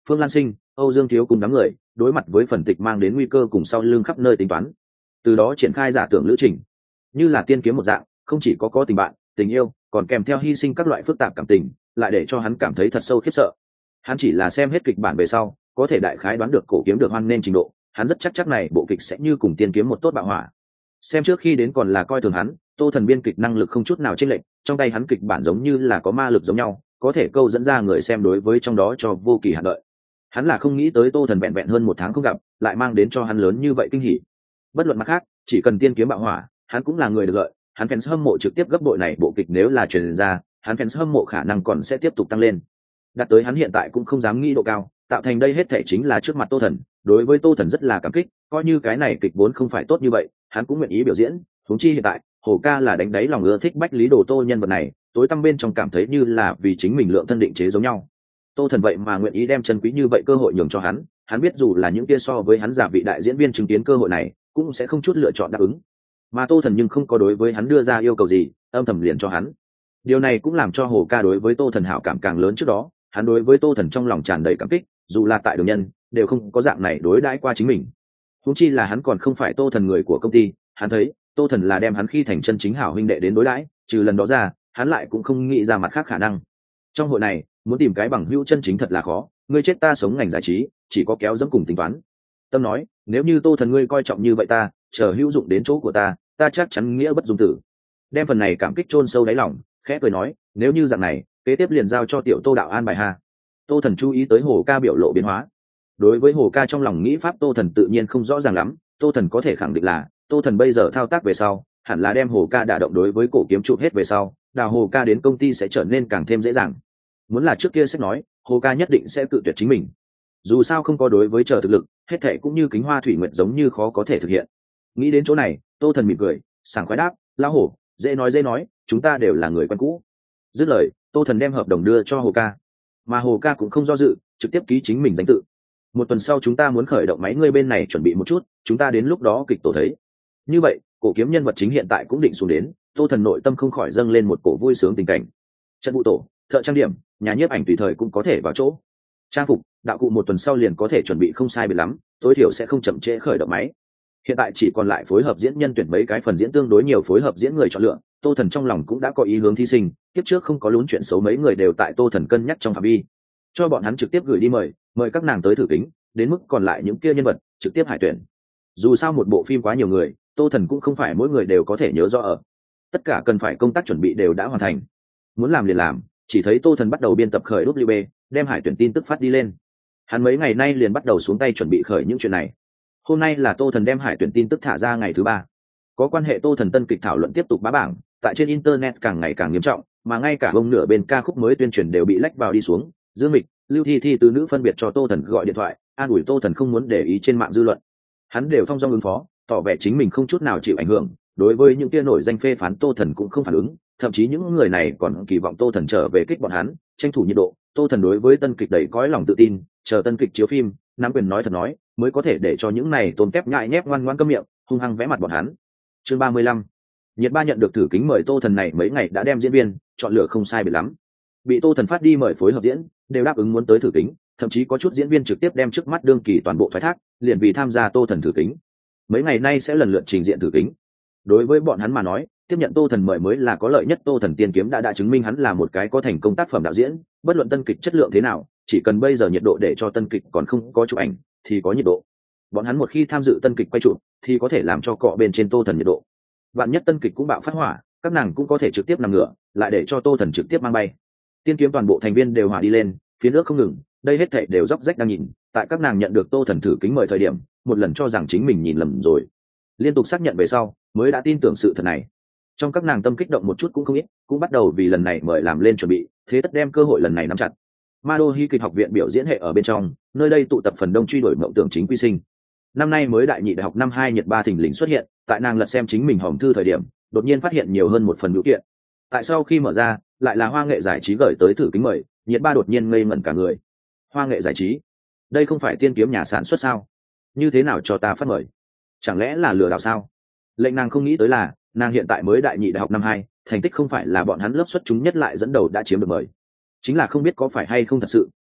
Phương Lan Sinh, Âu Dương Thiếu cùng đám người đối mặt với phần tịch mang đến nguy cơ cùng sau lưng khắp nơi tính toán, từ đó triển khai giả tưởng lữ trình, như là tiên kiếm một dạng, không chỉ có tình bạn, tình yêu, còn kèm theo hy sinh các loại phức tạp cảm tình, lại để cho hắn cảm thấy thật sâu khiếp sợ. Hắn chỉ là xem hết kịch bản về sau, có thể đại khái đoán được cổ kiếm được hoan nên trình độ, hắn rất chắc này bộ kịch sẽ như cùng tiên kiếm một tốt bạo hỏa. Xem trước khi đến còn là coi thường hắn, Tô Thần biên kịch năng lực không chút nào chênh lệch, trong tay hắn kịch bản giống như là có ma lực giống nhau, có thể câu dẫn ra người xem đối với trong đó cho vô kỳ hạn đợi. Hắn là không nghĩ tới Tô Thần vẹn vẹn hơn một tháng không gặp, lại mang đến cho hắn lớn như vậy kinh hỉ. Bất luận mặt khác, chỉ cần tiên kiếm bạo hỏa, hắn cũng là người được lợi, hắn fans hâm mộ trực tiếp gấp bội này bộ kịch nếu là truyền ra, hắn fans hâm mộ khả năng còn sẽ tiếp tục tăng lên. Đạt tới hắn hiện tại cũng không dám nghĩ độ cao, tạo thành đây hết thảy chính là trước mặt Tô Thần, đối với Tô Thần rất là cảm kích, coi như cái này kịch vốn không phải tốt như vậy, hắn cũng nguyện ý biểu diễn, huống chi hiện tại, Hồ ca là đánh đáy lòng ưa thích Bách Lý Đồ Tô nhân vật này, tối tăm bên trong cảm thấy như là vì chính mình lượng thân định chế giống nhau. Tô Thần vậy mà nguyện ý đem chân quý như vậy cơ hội nhường cho hắn biết dù là những kia so với hắn giả vị đại diễn viên chứng kiến cơ hội này, cũng sẽ không chút lựa chọn đáp ứng. Mà Tô Thần nhưng không có đối với hắn đưa ra yêu cầu gì, âm thầm liền cho hắn. Điều này cũng làm cho Hồ ca đối với Tô Thần hảo cảm càng lớn trước đó, hắn đối với Tô Thần trong lòng tràn đầy cảm kích, dù là tại đường nhân, đều không có dạng này đối đãi qua chính mình. Huống chi là hắn còn không phải Tô Thần người của công ty, hắn thấy Tô Thần là đem hắn khi thành chân chính hảo huynh đệ đến đối đãi, trừ lần đó ra, hắn lại cũng không nghĩ ra mặt khác khả năng. Trong hội này, muốn tìm cái bằng hữu chân chính thật là khó, ngươi chết ta sống ngành giải trí, chỉ có kéo dẫm cùng tính toán. Tâm nói, nếu như Tô Thần ngươi coi trọng như vậy ta, chờ hữu dụng đến chỗ của ta chắc chắn nghĩa bất dung tử. Đem phần này cảm kích chôn sâu đáy lòng, khẽ cười nói, nếu như dạng này, kế tiếp liền giao cho tiểu Tô đạo an bài ha. Tô Thần chú ý tới Hồ ca biểu lộ biến hóa. Đối với Hồ ca trong lòng nghĩ pháp Tô Thần tự nhiên không rõ ràng lắm, Tô Thần có thể khẳng định là Tô Thần bây giờ thao tác về sau, hẳn là đem Hồ ca đả động đối với cổ kiếm chụp hết về sau, đào Hồ ca đến công ty sẽ trở nên càng thêm dễ dàng. Muốn là trước kia sẽ nói, Hồ ca nhất định sẽ tự tuyệt chính mình. Dù sao không có đối với chờ thực lực, hết thệ cũng như Kính Hoa Thủy Nguyệt giống như khó có thể thực hiện. Nghĩ đến chỗ này, Tô Thần mỉm cười, sảng khoái đáp, lão Hồ, dễ nói, chúng ta đều là người quen cũ. Dứt lời, Tô Thần đem hợp đồng đưa cho Hồ ca, mà Hồ ca cũng không do dự, trực tiếp ký chính mình danh tự. Một tuần sau chúng ta muốn khởi động máy, ngươi bên này chuẩn bị một chút, chúng ta đến lúc đó kịch tổ thấy. Như vậy, cổ kiếm nhân vật chính hiện tại cũng định xuống đến, Tô Thần nội tâm không khỏi dâng lên một cổ vui sướng tình cảnh. Trận vụ tổ, thợ trang điểm, nhà nhiếp ảnh tùy thời cũng có thể vào chỗ. Trang phục, đạo cụ một tuần sau liền có thể chuẩn bị không sai biệt lắm, tối thiểu sẽ không chậm trễ khởi động máy. Hiện tại chỉ còn lại phối hợp diễn nhân tuyển mấy cái phần diễn tương đối nhiều phối hợp diễn người chọn lựa, Tô Thần trong lòng cũng đã có ý hướng thí sinh, tiếp trước không có lún chuyện xấu mấy người đều tại Tô Thần cân nhắc trong phạm vi, cho bọn hắn trực tiếp gửi đi mời các nàng tới thử kính, đến mức còn lại những kia nhân vật trực tiếp hải tuyển. Dù sao một bộ phim quá nhiều người, Tô Thần cũng không phải mỗi người đều có thể nhớ rõ ở. Tất cả cần phải công tác chuẩn bị đều đã hoàn thành, muốn làm liền làm. Chỉ thấy Tô Thần bắt đầu biên tập khởi WB, đem hải tuyển tin tức phát đi lên. Hắn mấy ngày nay liền bắt đầu xuống tay chuẩn bị khởi những chuyện này. Hôm nay là Tô Thần đem hải tuyển tin tức thả ra ngày thứ 3. Có quan hệ Tô Thần tân kịch thảo luận tiếp tục bá bảng, tại trên internet càng ngày càng nghiêm trọng, mà ngay cả bông nửa bên ca khúc mới tuyên truyền đều bị lách vào đi xuống. Dương Mịch, Lưu Thi Thi từ nữ phân biệt cho Tô Thần gọi điện thoại, an ủi Tô Thần không muốn để ý trên mạng dư luận. Hắn đều thong dong ứng phó, tỏ vẻ chính mình không chút nào chịu ảnh hưởng. Đối với những kia nổi danh phê phán Tô Thần cũng không phản ứng, thậm chí những người này còn kỳ vọng Tô Thần trở về kích bọn hắn, tranh thủ nhiệt độ. Tô Thần đối với tân kịch đầy cõi lòng tự tin, chờ tân kịch chiếu phim, nắm quyền nói thật nói, mới có thể để cho những này tôm tép nhại nhép ngoan ngoãn câm miệng, hung hăng vẽ mặt bọn hắn. Chương 35. Nhiệt Ba nhận được thử kính mời Tô Thần này mấy ngày đã đem diễn viên chọn lựa không sai biệt lắm. Bị Tô Thần phát đi mời phối hợp diễn, đều đáp ứng muốn tới thử kính, thậm chí có chút diễn viên trực tiếp đem trước mắt đương kỳ toàn bộ thoái thác, liền vì tham gia Tô Thần thử kính. Mấy ngày nay sẽ lần lượt trình diện thử kính. Đối với bọn hắn mà nói, tiếp nhận Tô Thần mời mới là có lợi nhất. Tô Thần tiên kiếm đã chứng minh hắn là một cái có thành công tác phẩm đạo diễn, bất luận tân kịch chất lượng thế nào, chỉ cần bây giờ nhiệt độ để cho tân kịch còn không có chụp ảnh thì có nhiệt độ. Bọn hắn một khi tham dự tân kịch quay chụp thì có thể làm cho cọ bên trên Tô Thần nhiệt độ. Bạn nhất tân kịch cũng bạo phát hỏa, các nàng cũng có thể trực tiếp nằm ngửa, lại để cho Tô Thần trực tiếp mang bay. Tiên kiếm toàn bộ thành viên đều hỏa đi lên, phía nước không ngừng, đây hết thảy đều róc rách đang nhìn. Tại các nàng nhận được Tô Thần thử kính mời thời điểm, một lần cho rằng chính mình nhìn lầm rồi, liên tục xác nhận về sau mới đã tin tưởng sự thật này. Trong các nàng tâm kích động một chút cũng không ít, cũng bắt đầu vì lần này mời làm lên chuẩn bị, thế tất đem cơ hội lần này nắm chặt. Ma Đô Hy kịch học viện biểu diễn hệ ở bên trong, nơi đây tụ tập phần đông truy đuổi mộng tưởng chính quy sinh. Năm nay mới đại nhị đại học năm 2 Nhiệt Ba thình lình xuất hiện, tại nàng lật xem chính mình hòm thư thời điểm, đột nhiên phát hiện nhiều hơn một phần biểu kiện. Tại sau khi mở ra, lại là Hoa Nghệ Giải trí gửi tới thử kính mời, Nhiệt Ba đột nhiên ngây ngẩn cả người. Hoa Nghệ Giải trí? Đây không phải tiên kiếm nhà sản xuất sao? Như thế nào cho ta phát mời? Chẳng lẽ là lừa đảo sao? Lệnh nàng không nghĩ tới là, nàng hiện tại mới đại nhị đại học năm 2, thành tích không phải là bọn hắn lớp xuất chúng nhất lại dẫn đầu đã chiếm được mời. Chính là không biết có phải hay không thật sự,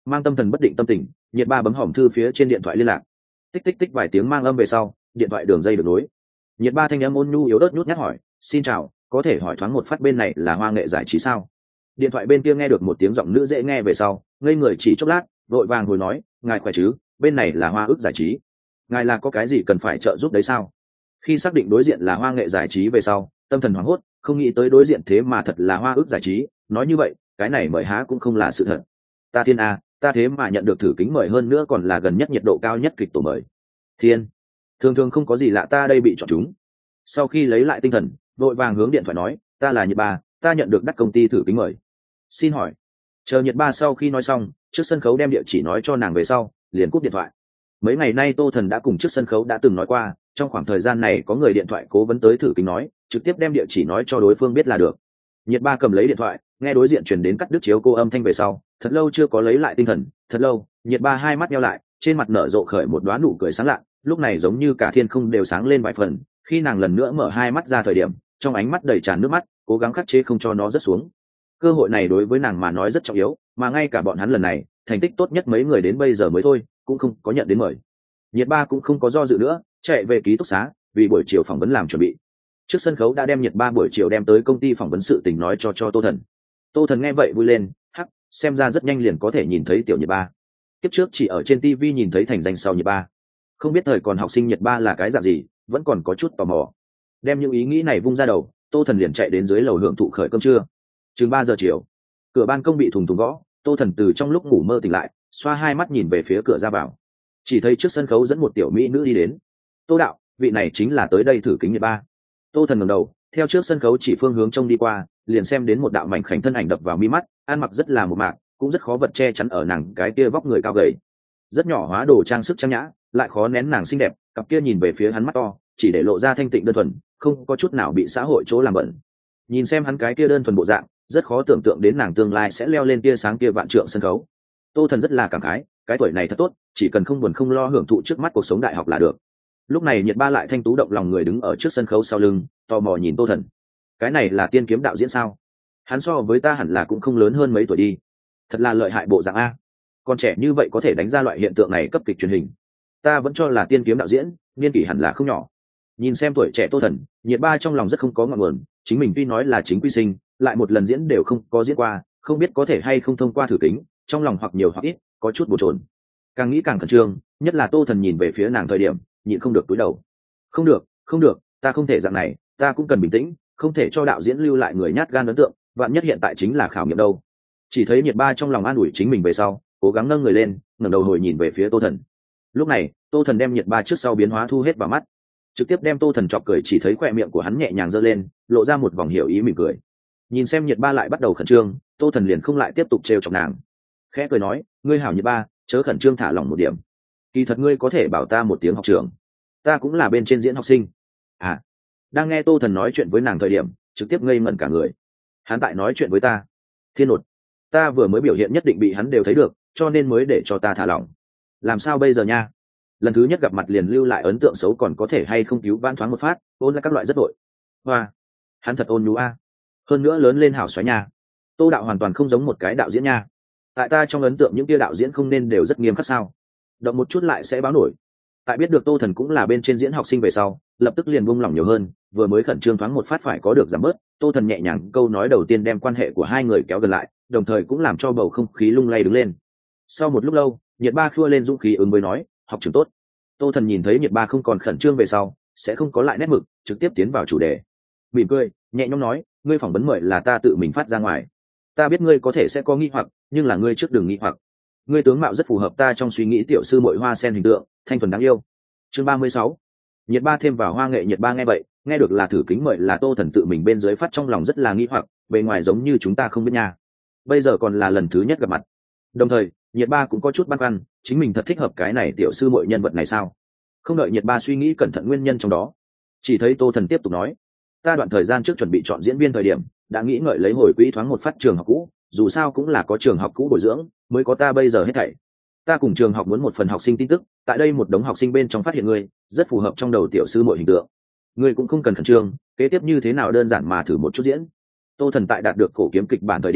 mang tâm thần bất định tâm tình, nhiệt ba bấm hòm thư phía trên điện thoại liên lạc. Tích tích tích vài tiếng mang âm về sau, điện thoại đường dây được nối. Nhiệt ba thanh âm ôn nhu yếu ớt nhút nhát hỏi, xin chào, có thể hỏi thoáng một phát bên này là Hoa Nghệ Giải Trí sao? Điện thoại bên kia nghe được một tiếng giọng nữ dễ nghe về sau, ngây người chỉ chốc lát, vội vàng hồi nói, ngài khỏe chứ, bên này là Hoa Ước Giải Trí, ngài là có cái gì cần phải trợ giúp đấy sao? Khi xác định đối diện là Hoa Nghệ Giải Trí về sau, tâm thần hoảng hốt, không nghĩ tới đối diện thế mà thật là Hoa Ước Giải Trí, nói như vậy cái này mời há cũng không là sự thật. Ta thiên a, ta thế mà nhận được thử kính mời, hơn nữa còn là gần nhất nhiệt độ cao nhất kịch tổ mời. Thiên, thường thường không có gì lạ, ta đây bị chọn chúng. Sau khi lấy lại tinh thần, vội vàng hướng điện thoại nói, ta là Nhiệt Ba, ta nhận được đắt công ty thử kính mời. Xin hỏi. Chờ Nhiệt Ba sau khi nói xong, trước sân khấu đem địa chỉ nói cho nàng về sau, liền cúp điện thoại. Mấy ngày nay Tô Thần đã cùng trước sân khấu đã từng nói qua, trong khoảng thời gian này có người điện thoại cố vấn tới thử kính nói, trực tiếp đem địa chỉ nói cho đối phương biết là được. Nhiệt Ba cầm lấy điện thoại, nghe đối diện truyền đến cắt đứt chiếu cô âm thanh về sau, thật lâu chưa có lấy lại tinh thần, thật lâu, Nhiệt Ba hai mắt nheo lại, trên mặt nở rộ khởi một đóa nụ cười sáng lạ, lúc này giống như cả thiên không đều sáng lên vài phần. Khi nàng lần nữa mở hai mắt ra thời điểm, trong ánh mắt đầy tràn nước mắt, cố gắng khắc chế không cho nó rớt xuống. Cơ hội này đối với nàng mà nói rất trọng yếu, mà ngay cả bọn hắn lần này thành tích tốt nhất mấy người đến bây giờ mới thôi cũng không có nhận đến mời. Nhiệt Ba cũng không có do dự nữa, chạy về ký túc xá vì buổi chiều phỏng vấn làm chuẩn bị. Trước sân khấu đã đem Nhiệt Ba buổi chiều đem tới công ty phỏng vấn sự tình nói cho Tô Thần. Tô Thần nghe vậy vui lên, hắc, xem ra rất nhanh liền có thể nhìn thấy tiểu Nhiệt Ba. Kiếp trước chỉ ở trên TV nhìn thấy thành danh sau Nhiệt Ba, không biết thời còn học sinh Nhiệt Ba là cái dạng gì, vẫn còn có chút tò mò. Đem những ý nghĩ này vung ra đầu, Tô Thần liền chạy đến dưới lầu hưởng thụ khởi cơm trưa. Chừng 3 giờ chiều, cửa ban công bị thùng thùng gõ, Tô Thần từ trong lúc ngủ mơ tỉnh lại, xoa hai mắt nhìn về phía cửa ra vào, chỉ thấy trước sân khấu dẫn một tiểu mỹ nữ đi đến. Tô đạo, vị này chính là tới đây thử kính Nhiệt Ba. Tô Thần ngẩng đầu, theo trước sân khấu chỉ phương hướng trông đi qua, liền xem đến một đạo mảnh khảnh thân ảnh đập vào mi mắt, ăn mặc rất là một mạc, cũng rất khó vật che chắn ở nàng cái kia vóc người cao gầy, rất nhỏ hóa đồ trang sức trang nhã, lại khó nén nàng xinh đẹp, cặp kia nhìn về phía hắn mắt to, chỉ để lộ ra thanh tịnh đơn thuần, không có chút nào bị xã hội chỗ làm bẩn. Nhìn xem hắn cái kia đơn thuần bộ dạng, rất khó tưởng tượng đến nàng tương lai sẽ leo lên tia sáng kia vạn trượng sân khấu. Tô Thần rất là cảm khái, cái tuổi này thật tốt, chỉ cần không buồn không lo hưởng thụ trước mắt cuộc sống đại học là được. Lúc này Nhiệt Ba lại thanh tú động lòng người đứng ở trước sân khấu sau lưng, tò mò nhìn Tô Thần. Cái này là Tiên Kiếm đạo diễn sao? Hắn so với ta hẳn là cũng không lớn hơn mấy tuổi đi. Thật là lợi hại bộ dạng a. Còn trẻ như vậy có thể đánh ra loại hiện tượng này cấp kịch truyền hình. Ta vẫn cho là Tiên Kiếm đạo diễn, niên kỷ hẳn là không nhỏ. Nhìn xem tuổi trẻ Tô Thần, Nhiệt Ba trong lòng rất không có ngọn nguồn, chính mình tuy nói là chính quy sinh, lại một lần diễn đều không có diễn qua, không biết có thể hay không thông qua thử kính, trong lòng hoặc nhiều hoặc ít có chút bồn chồn. Càng nghĩ càng khẩn trương, nhất là Tô Thần nhìn về phía nàng thời điểm, nhịn không được cúi đầu. Không được, không được, ta không thể dạng này, ta cũng cần bình tĩnh, không thể cho đạo diễn lưu lại người nhát gan ấn tượng, vạn nhất hiện tại chính là khảo nghiệm đâu. Chỉ thấy Nhiệt Ba trong lòng an ủi chính mình về sau, cố gắng nâng người lên, ngẩng đầu hồi nhìn về phía Tô Thần. Lúc này, Tô Thần đem Nhiệt Ba trước sau biến hóa thu hết vào mắt, trực tiếp đem Tô Thần chọc cười, chỉ thấy khóe miệng của hắn nhẹ nhàng giơ lên, lộ ra một vòng hiểu ý mỉm cười. Nhìn xem Nhiệt Ba lại bắt đầu khẩn trương, Tô Thần liền không lại tiếp tục trêu chọc nàng, khẽ cười nói, ngươi hảo Nhiệt Ba, chớ khẩn trương, thả lỏng một điểm. Kỳ thật ngươi có thể bảo ta một tiếng học trưởng, ta cũng là bên trên diễn học sinh. À, đang nghe Tô Thần nói chuyện với nàng thời điểm, trực tiếp ngây ngẩn cả người. Hắn tại nói chuyện với ta? Thiên nột, ta vừa mới biểu hiện nhất định bị hắn đều thấy được, cho nên mới để cho ta thả lỏng. Làm sao bây giờ nha? Lần thứ nhất gặp mặt liền lưu lại ấn tượng xấu, còn có thể hay không cứu vãn thoáng một phát, ôn lại các loại rất đội. Hoa, hắn thật ôn nhu a. Hơn nữa lớn lên hảo xoáy nha. Tô đạo hoàn toàn không giống một cái đạo diễn nha. Tại ta trong ấn tượng những tia đạo diễn không nên đều rất nghiêm khắc sao? Động một chút lại sẽ báo nổi. Tại biết được Tô Thần cũng là bên trên diễn học sinh về sau, lập tức liền buông lỏng nhiều hơn, vừa mới khẩn trương thoáng một phát phải có được giảm bớt. Tô Thần nhẹ nhàng câu nói đầu tiên đem quan hệ của hai người kéo gần lại, đồng thời cũng làm cho bầu không khí lung lay đứng lên. Sau một lúc lâu, Nhiệt Ba khua lên dũng khí ứng với nói, học trưởng tốt. Tô Thần nhìn thấy Nhiệt Ba không còn khẩn trương về sau, sẽ không có lại nét mực, trực tiếp tiến vào chủ đề. Mỉm cười, nhẹ nhõm nói, ngươi phỏng vấn mời là ta tự mình phát ra ngoài. Ta biết ngươi có thể sẽ có nghi hoặc, nhưng là ngươi trước đừng nghi hoặc. Ngươi tướng mạo rất phù hợp ta trong suy nghĩ tiểu sư muội hoa sen hình tượng, thanh thuần đáng yêu. Chương 36. Nhiệt Ba thêm vào Hoa Nghệ. Nhiệt Ba nghe vậy, nghe được là thử kính mời là Tô Thần tự mình bên dưới phát, trong lòng rất là nghi hoặc, bề ngoài giống như chúng ta không biết nha. Bây giờ còn là lần thứ nhất gặp mặt. Đồng thời, Nhiệt Ba cũng có chút băn khoăn, chính mình thật thích hợp cái này tiểu sư muội nhân vật này sao? Không đợi Nhiệt Ba suy nghĩ cẩn thận nguyên nhân trong đó, chỉ thấy Tô Thần tiếp tục nói, ta đoạn thời gian trước chuẩn bị chọn diễn viên thời điểm, đã nghĩ ngợi lấy hồi quỹ thoáng một phát trường học cũ, dù sao cũng là có trường học cũ bồi dưỡng, mới có ta bây giờ hết thảy. Ta cùng trường học muốn một phần học sinh tin tức, tại đây một đống học sinh bên trong phát hiện ngươi, rất phù hợp trong đầu tiểu sư muội hình tượng. Ngươi cũng không cần khẩn trương, kế tiếp như thế nào đơn giản mà thử một chút diễn. Tô Thần tại đạt được cổ kiếm kịch bản thời điểm,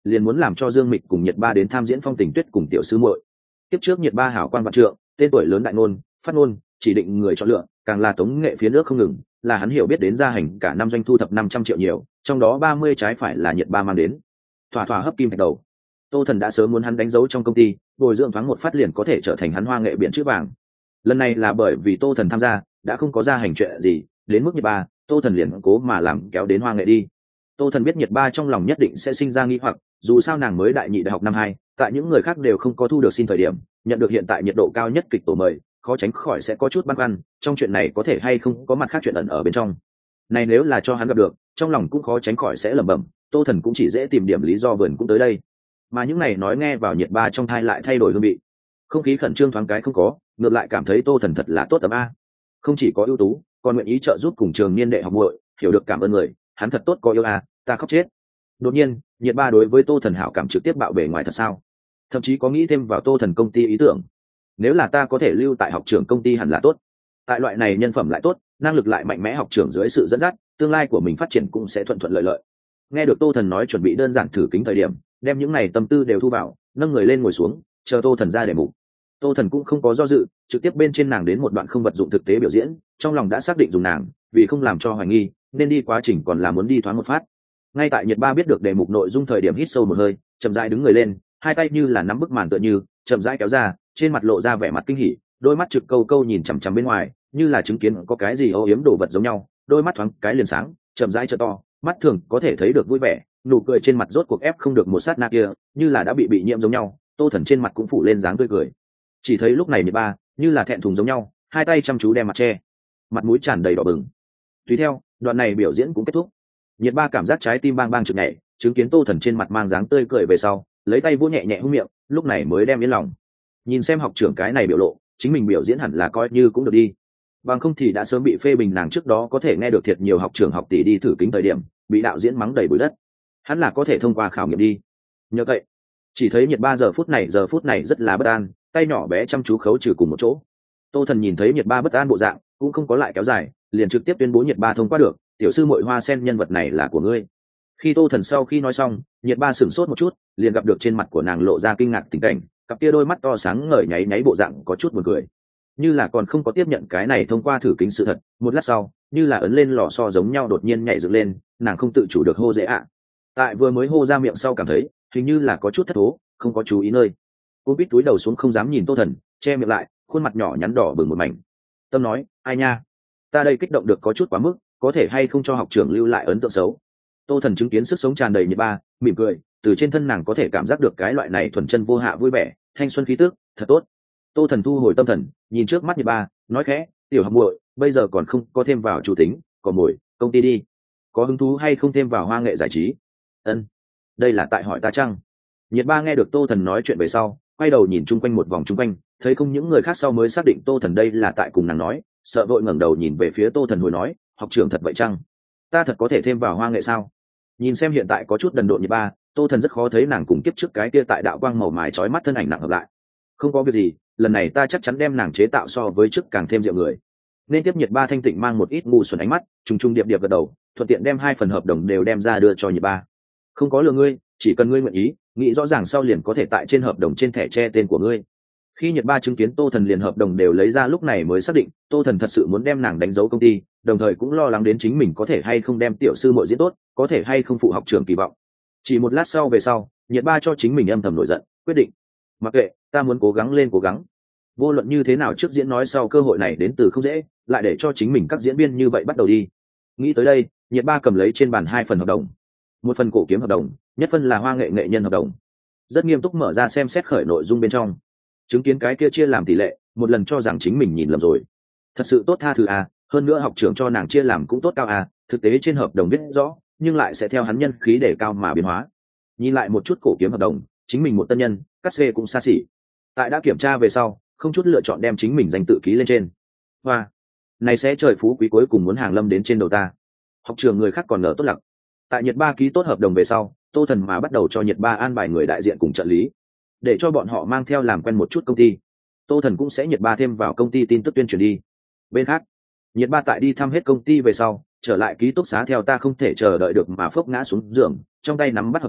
liền muốn làm cho Dương Mịch cùng Nhiệt Ba đến tham diễn Phong Tình Tuyết cùng tiểu sư muội. Tiếp trước Nhiệt Ba hảo quan vạn trượng, tên tuổi lớn đại ngôn, phát ngôn, chỉ định người chọn lựa, càng là tống nghệ phía nước không ngừng, là hắn hiểu biết đến gia hành cả năm doanh thu thập 500 triệu nhiều, trong đó 30 trái phải là Nhiệt Ba mang đến. Thỏa thỏa hấp kim thạch đầu. Tô Thần đã sớm muốn hắn đánh dấu trong công ty, bồi dưỡng thoáng một phát liền có thể trở thành hắn Hoa Nghệ biển chữ vàng. Lần này là bởi vì Tô Thần tham gia, đã không có gia hành chuyện gì, đến mức Nhiệt Ba, Tô Thần liền cố mà làm kéo đến Hoa Nghệ đi. Tô Thần biết Nhiệt Ba trong lòng nhất định sẽ sinh ra nghi hoặc, dù sao nàng mới đại nhị đại học năm 2, tại những người khác đều không có thu được xin thời điểm, nhận được hiện tại nhiệt độ cao nhất kịch tổ mời, khó tránh khỏi sẽ có chút băn khoăn, trong chuyện này có thể hay không có mặt khác chuyện ẩn ở bên trong. Này nếu là cho hắn gặp được, trong lòng cũng khó tránh khỏi sẽ lẩm bẩm, Tô Thần cũng chỉ dễ tìm điểm lý do vườn cũng tới đây. Mà những này nói nghe vào Nhiệt Ba trong thai lại thay đổi hương vị. Không khí khẩn trương thoáng cái không có, ngược lại cảm thấy Tô Thần thật là tốt tấm a. Không chỉ có ưu tú, còn nguyện ý trợ giúp cùng trường niên đệ học muội, hiểu được cảm ơn người, hắn thật tốt có yêu a, ta khóc chết. Đột nhiên, Nhiệt Ba đối với Tô Thần hảo cảm trực tiếp bạo bề ngoài thật sao? Thậm chí có nghĩ thêm vào Tô Thần công ty ý tưởng. Nếu là ta có thể lưu tại học trưởng công ty hẳn là tốt. Tại loại này nhân phẩm lại tốt, năng lực lại mạnh mẽ học trưởng dưới sự dẫn dắt, tương lai của mình phát triển cũng sẽ thuận thuận lợi lợi. Nghe được Tô Thần nói chuẩn bị đơn giản thử kính thời điểm, đem những này tâm tư đều thu vào, nâng người lên ngồi xuống, chờ Tô Thần ra để mục. Tô Thần cũng không có do dự, trực tiếp bên trên nàng đến một đoạn không vật dụng thực tế biểu diễn, trong lòng đã xác định dùng nàng, vì không làm cho hoài nghi, nên đi quá trình còn là muốn đi thoáng một phát. Ngay tại Nhiệt Ba biết được đề mục nội dung thời điểm hít sâu một hơi, chậm rãi đứng người lên, hai tay như là nắm bức màn tựa như, chậm rãi kéo ra, trên mặt lộ ra vẻ mặt kinh hỉ, đôi mắt trực câu câu nhìn chằm chằm bên ngoài, như là chứng kiến có cái gì âu yếm đồ vật giống nhau, đôi mắt thoáng cái liền sáng, chậm rãi trợ to, mắt thường có thể thấy được vui vẻ, nụ cười trên mặt rốt cuộc ép không được một sát na kia, như là đã bị nhiễm giống nhau. Tô Thần trên mặt cũng phủ lên dáng tươi cười. Chỉ thấy lúc này Nhiệt Ba như là thẹn thùng giống nhau, hai tay chăm chú đem mặt che, mặt mũi tràn đầy đỏ bừng. Tùy theo, đoạn này biểu diễn cũng kết thúc. Nhiệt Ba cảm giác trái tim bang bang trực nhảy, chứng kiến Tô Thần trên mặt mang dáng tươi cười về sau, lấy tay vỗ nhẹ nhẹ hung miệng, lúc này mới đem yên lòng. Nhìn xem học trưởng cái này biểu lộ, chính mình biểu diễn hẳn là coi như cũng được đi. Bằng không thì đã sớm bị phê bình, nàng trước đó có thể nghe được thiệt nhiều học trưởng học tỷ đi thử kính thời điểm, bị đạo diễn mắng đầy bụi đất. Hắn là có thể thông qua khảo nghiệm đi. Nhờ vậy, chỉ thấy Nhiệt Ba giờ phút này rất là bất an, tay nhỏ bé chăm chú khấu trừ cùng một chỗ. Tô Thần nhìn thấy Nhiệt Ba bất an bộ dạng, cũng không có lại kéo dài, liền trực tiếp tuyên bố Nhiệt Ba thông qua được, tiểu sư muội Hoa Sen nhân vật này là của ngươi. Khi Tô Thần sau khi nói xong, Nhiệt Ba sửng sốt một chút, liền gặp được trên mặt của nàng lộ ra kinh ngạc tình cảnh, cặp kia đôi mắt to sáng ngời nháy nháy bộ dạng có chút buồn cười, như là còn không có tiếp nhận cái này thông qua thử kính sự thật. Một lát sau, như là ấn lên lò xo giống nhau đột nhiên nhảy dựng lên, nàng không tự chủ được hô dễ ạ. Tại vừa mới hô ra miệng sau cảm thấy hình như là có chút thất thố, không có chú ý nơi, cô bít túi đầu xuống không dám nhìn Tô Thần, che miệng lại, khuôn mặt nhỏ nhắn đỏ bừng một mảnh. Tâm nói, ai nha, ta đây kích động được có chút quá mức, có thể hay không cho học trưởng lưu lại ấn tượng xấu. Tô Thần chứng kiến sức sống tràn đầy Nhiệt Ba, mỉm cười, từ trên thân nàng có thể cảm giác được cái loại này thuần chân vô hạ vui vẻ, thanh xuân khí tức, thật tốt. Tô Thần thu hồi tâm thần, nhìn trước mắt Nhiệt Ba, nói khẽ, tiểu học muội, bây giờ còn không có thêm vào chủ tính, có mồi công ty đi, có hứng thú hay không thêm vào Hoa Nghệ giải trí? Ân, đây là tại hỏi ta chăng? Nhiệt Ba nghe được Tô Thần nói chuyện về sau, quay đầu nhìn chung quanh một vòng chung quanh, thấy không những người khác sau mới xác định Tô Thần đây là tại cùng nàng nói, sợ vội ngẩng đầu nhìn về phía Tô Thần hồi nói, học trưởng thật vậy chăng? Ta thật có thể thêm vào Hoa Nghệ sao? Nhìn xem hiện tại có chút đần độn Nhiệt Ba, Tô Thần rất khó thấy nàng cùng kiếp trước cái kia tại đạo quang màu mài chói mắt thân ảnh nặng hợp lại. Không có việc gì, lần này ta chắc chắn đem nàng chế tạo so với trước càng thêm diệu người. Nên tiếp Nhiệt Ba thanh tịnh mang một ít ngu xuẩn ánh mắt, trùng trùng điệp điệp gật đầu, thuận tiện đem 2 phần hợp đồng đều đem ra đưa cho Nhiệt Ba. Không có lừa ngươi, chỉ cần ngươi nguyện ý, nghĩ rõ ràng sau liền có thể tại trên hợp đồng trên thẻ che tên của ngươi. Khi Nhiệt Ba chứng kiến Tô Thần liền hợp đồng đều lấy ra, lúc này mới xác định Tô Thần thật sự muốn đem nàng đánh dấu công ty, đồng thời cũng lo lắng đến chính mình có thể hay không đem tiểu sư muội diễn tốt, có thể hay không phụ học trưởng kỳ vọng. Chỉ một lát sau về sau, Nhiệt Ba cho chính mình âm thầm nổi giận, quyết định, mặc kệ, ta muốn cố gắng lên cố gắng. Vô luận như thế nào trước diễn nói sau, cơ hội này đến từ không dễ, lại để cho chính mình các diễn viên như vậy bắt đầu đi. Nghĩ tới đây, Nhiệt Ba cầm lấy trên bàn 2 phần hợp đồng, một phần cổ kiếm hợp đồng, nhất phần là Hoa Nghệ nghệ nhân hợp đồng. Rất nghiêm túc mở ra xem xét khởi nội dung bên trong, chứng kiến cái kia chia làm tỷ lệ, một lần cho rằng chính mình nhìn lầm rồi. Thật sự tốt tha thứ à, hơn nữa học trưởng cho nàng chia làm cũng tốt cao à, thực tế trên hợp đồng viết rõ, nhưng lại sẽ theo hắn nhân khí để cao mà biến hóa. Nhìn lại một chút cổ kiếm hợp đồng, chính mình một tân nhân, cắt xê cũng xa xỉ. Tại đã kiểm tra về sau, không chút lựa chọn đem chính mình danh tự ký lên trên. Hoa, này sẽ trời phú quý cuối cùng muốn hàng lâm đến trên đầu ta. Học trường người khác còn ngờ tốt lặc. Tại Nhiệt Ba ký tốt hợp đồng về sau, Tô Thần mà bắt đầu cho Nhiệt Ba an bài người đại diện cùng trợ lý, để cho bọn họ mang theo làm quen một chút công ty. Tô Thần cũng sẽ Nhiệt Ba thêm vào công ty tin tức tuyên truyền đi. Bên khác, Nhiệt Ba tại đi thăm hết công ty về sau, trở lại ký túc xá theo ta không thể chờ đợi được mà phốc ngã xuống giường, trong tay nắm bắt hợp đồng,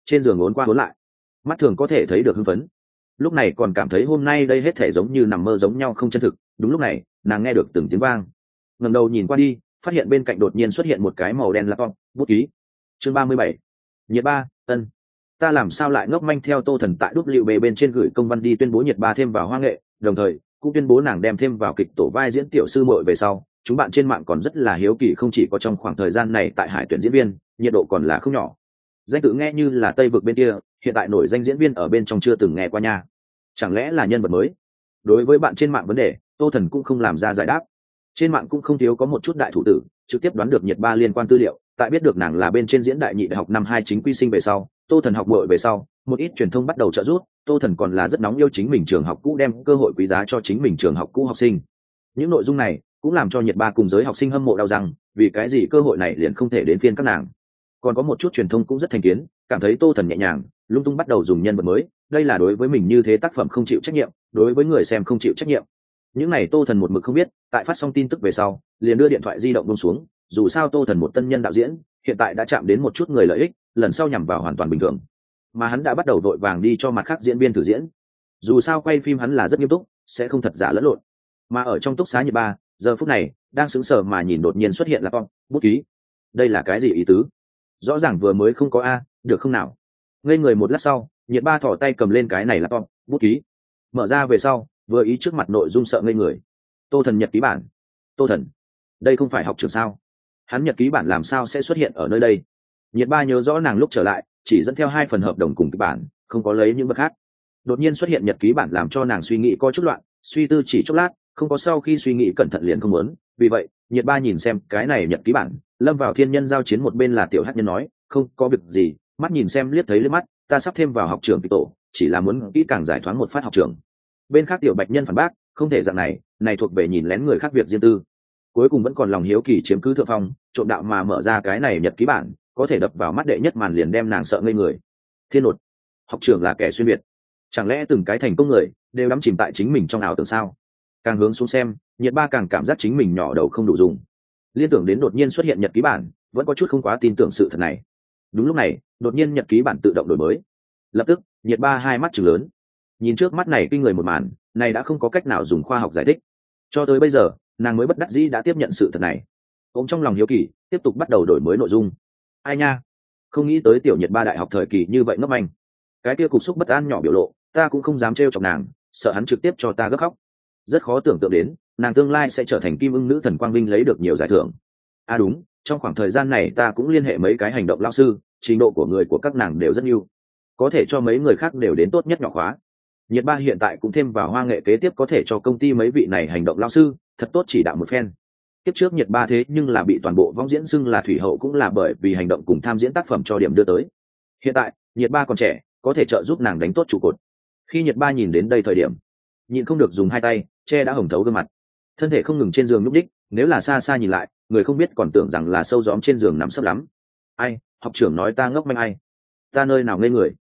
trên giường ốn qua ốn lại, mắt thường có thể thấy được hưng phấn. Lúc này còn cảm thấy hôm nay đây hết thể giống như nằm mơ giống nhau, không chân thực. Đúng lúc này nàng nghe được từng tiếng vang, ngẩng đầu nhìn qua đi, phát hiện bên cạnh đột nhiên xuất hiện một cái màu đen laptop, bút ký. Chương 37. Nhiệt ba, ân. Ta làm sao lại ngốc manh theo Tô Thần tại WB bên trên gửi công văn đi tuyên bố Nhiệt ba thêm vào Hoa Nghệ, đồng thời cũng tuyên bố nàng đem thêm vào kịch tổ vai diễn tiểu sư muội về sau. Chúng bạn trên mạng còn rất là hiếu kỳ, không chỉ có trong khoảng thời gian này tại Hải tuyển diễn viên, nhiệt độ còn là không nhỏ. Danh tự nghe như là Tây vực bên kia, hiện tại nổi danh diễn viên ở bên trong chưa từng nghe qua nha. Chẳng lẽ là nhân vật mới? Đối với bạn trên mạng vấn đề, Tô Thần cũng không làm ra giải đáp. Trên mạng cũng không thiếu có một chút đại thủ tử trực tiếp đoán được Nhiệt ba liên quan tư liệu, tại biết được nàng là bên trên diễn đại nhị đại học năm 2 chính quy sinh về sau, Tô Thần học muội về sau, một ít truyền thông bắt đầu trợ giúp. Tô Thần còn là rất nóng yêu chính mình trường học cũ, đem cơ hội quý giá cho chính mình trường học cũ học sinh. Những nội dung này cũng làm cho Nhiệt ba cùng giới học sinh hâm mộ đau răng, vì cái gì cơ hội này liền không thể đến phiên các nàng. Còn có một chút truyền thông cũng rất thành kiến, cảm thấy Tô Thần nhẹ nhàng lung tung bắt đầu dùng nhân vật mới, đây là đối với mình như thế tác phẩm không chịu trách nhiệm, đối với người xem không chịu trách nhiệm. Những này Tô Thần một mực không biết, tại phát xong tin tức về sau liền đưa điện thoại di động buông xuống. Dù sao Tô Thần một tân nhân đạo diễn, hiện tại đã chạm đến một chút người lợi ích, lần sau nhằm vào hoàn toàn bình thường, mà hắn đã bắt đầu vội vàng đi cho mặt khác diễn viên thử diễn. Dù sao quay phim hắn là rất nghiêm túc, sẽ không thật giả lẫn lộn. Mà ở trong túc xá Nhiệt ba giờ phút này đang sững sờ mà nhìn đột nhiên xuất hiện là con bút ký. Đây là cái gì ý tứ? Rõ ràng vừa mới không có a, được không nào? Ngây người một lát sau, Nhiệt ba thỏ tay cầm lên cái này là con bút ký, mở ra về sau vừa ý trước mặt nội dung sợ ngây người. Tô Thần nhật ký bản. Tô Thần, đây không phải học trường sao? Hắn nhật ký bản làm sao sẽ xuất hiện ở nơi đây? Nhiệt ba nhớ rõ nàng lúc trở lại chỉ dẫn theo 2 phần hợp đồng cùng kịch bản, không có lấy những vật khác. Đột nhiên xuất hiện nhật ký bản làm cho nàng suy nghĩ có chút loạn, suy tư chỉ chốc lát, không có sau khi suy nghĩ cẩn thận liền không muốn. Vì vậy Nhiệt ba nhìn xem cái này nhật ký bản, lâm vào thiên nhân giao chiến. Một bên là tiểu hắc nhân nói, không có việc gì, mắt nhìn xem liếc thấy liếc mắt, ta sắp thêm vào học trường kịch tổ, chỉ là muốn kỹ càng giải thoáng một phát học trường. Bên khác tiểu bạch nhân phản bác, không thể dạng này, này thuộc về nhìn lén người khác việc riêng tư. Cuối cùng vẫn còn lòng hiếu kỳ chiếm cứ thượng phong, trộm đạo mà mở ra cái này nhật ký bản, có thể đập vào mắt đệ nhất màn liền đem nàng sợ ngây người. Thiên nột, học trưởng là kẻ xuyên việt, chẳng lẽ từng cái thành công người đều đắm chìm tại chính mình trong ảo tưởng sao? Càng hướng xuống xem, Nhiệt ba càng cảm giác chính mình nhỏ đầu không đủ dùng. Liên tưởng đến đột nhiên xuất hiện nhật ký bản, vẫn có chút không quá tin tưởng sự thật này. Đúng lúc này đột nhiên nhật ký bản tự động đổi mới, lập tức Nhiệt ba hai mắt trừng lớn, nhìn trước mắt này kinh người một màn này đã không có cách nào dùng khoa học giải thích. Cho tới bây giờ nàng mới bất đắc dĩ đã tiếp nhận sự thật này, ôm trong lòng hiếu kỳ tiếp tục bắt đầu đổi mới nội dung. Ai nha, không nghĩ tới tiểu Nhiệt ba đại học thời kỳ như vậy ngấp anh, cái kia cục xúc bất an nhỏ biểu lộ ta cũng không dám trêu chọc nàng, sợ hắn trực tiếp cho ta gấp khóc. Rất khó tưởng tượng đến nàng tương lai sẽ trở thành kim ưng nữ thần quang vinh, lấy được nhiều giải thưởng. Đúng, trong khoảng thời gian này ta cũng liên hệ mấy cái hành động lao sư, trình độ của người của các nàng đều rất ưu, có thể cho mấy người khác đều đến tốt nhất nhỏ khóa. Nhiệt ba hiện tại cũng thêm vào Hoa Nghệ kế tiếp có thể cho công ty mấy vị này hành động lao sư thật tốt chỉ đạo một phen. Tiếp trước Nhiệt ba thế nhưng là bị toàn bộ vong diễn xưng là thủy hậu, cũng là bởi vì hành động cùng tham diễn tác phẩm cho điểm đưa tới. Hiện tại Nhiệt ba còn trẻ, có thể trợ giúp nàng đánh tốt trụ cột. Khi Nhiệt ba nhìn đến đây thời điểm, nhịn không được dùng 2 tay che đã hồng thấu gương mặt, thân thể không ngừng trên giường nhúc đích. Nếu là xa xa nhìn lại, người không biết còn tưởng rằng là sâu gióm trên giường nằm sấp lắm. Ai, học trưởng nói ta ngốc manh ai? Ta nơi nào ngây người?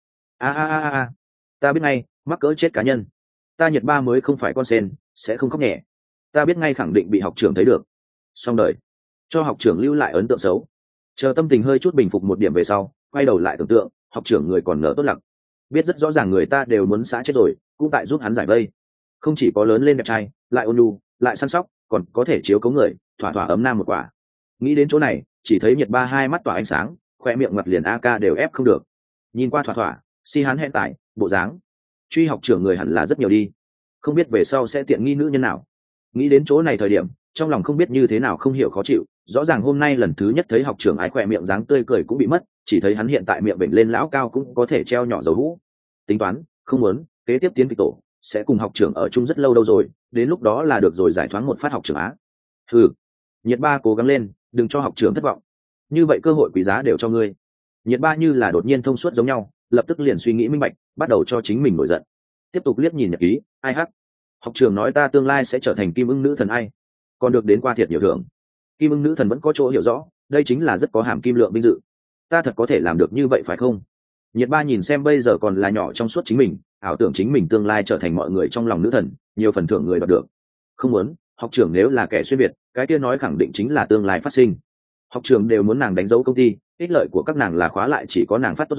Ta biết ngay, mắc cỡ chết cá nhân. Ta Nhiệt ba mới không phải con sen, sẽ không khóc nhẹ. Ta biết ngay khẳng định bị học trưởng thấy được. Xong đời, cho học trưởng lưu lại ấn tượng xấu. Chờ tâm tình hơi chút bình phục một điểm về sau, quay đầu lại tưởng tượng, học trưởng người còn nở tốt lặc, biết rất rõ ràng người ta đều muốn xã chết rồi, cũng tại giúp hắn giải vây. Không chỉ có lớn lên đẹp trai, lại ôn nhu, lại săn sóc, còn có thể chiếu cố người, thỏa thỏa ấm nam một quả. Nghĩ đến chỗ này, chỉ thấy Nhiệt ba hai mắt tỏa ánh sáng, khoe miệng mặt liền AK đều ép không được. Nhìn qua thỏa thỏa, si hắn hẹn tại, bộ dáng truy học trưởng người hẳn là rất nhiều đi, không biết về sau sẽ tiện nghi nữ nhân nào. Nghĩ đến chỗ này thời điểm, trong lòng không biết như thế nào không hiểu khó chịu. Rõ ràng hôm nay lần thứ nhất thấy học trưởng ái khỏe miệng dáng tươi cười cũng bị mất, chỉ thấy hắn hiện tại miệng bệnh lên lão cao cũng có thể treo nhỏ dầu hũ. Tính toán không muốn kế tiếp tiến kịch tổ, sẽ cùng học trưởng ở chung rất lâu đâu rồi, đến lúc đó là được rồi, giải thoáng một phát học trưởng á. Nhiệt ba cố gắng lên, đừng cho học trưởng thất vọng, như vậy cơ hội quý giá đều cho ngươi. Nhiệt ba như là đột nhiên thông suốt giống nhau, lập tức liền suy nghĩ minh bạch, bắt đầu cho chính mình nổi giận. Tiếp tục liếc nhìn nhật ký, ai hắc, học trưởng nói ta tương lai sẽ trở thành kim ưng nữ thần ai, còn được đến qua thiệt nhiều thưởng. Kim ưng nữ thần vẫn có chỗ hiểu rõ, đây chính là rất có hàm kim lượng vinh dự. Ta thật có thể làm được như vậy phải không? Nhiệt ba nhìn xem bây giờ còn là nhỏ trong suốt chính mình, ảo tưởng chính mình tương lai trở thành mọi người trong lòng nữ thần, nhiều phần thưởng người đoạt được. Không muốn, học trưởng nếu là kẻ xuyên việt, cái kia nói khẳng định chính là tương lai phát sinh. Học trưởng đều muốn nàng đánh dấu công ty, ích lợi của các nàng là khóa lại chỉ có nàng phát tốt rồi,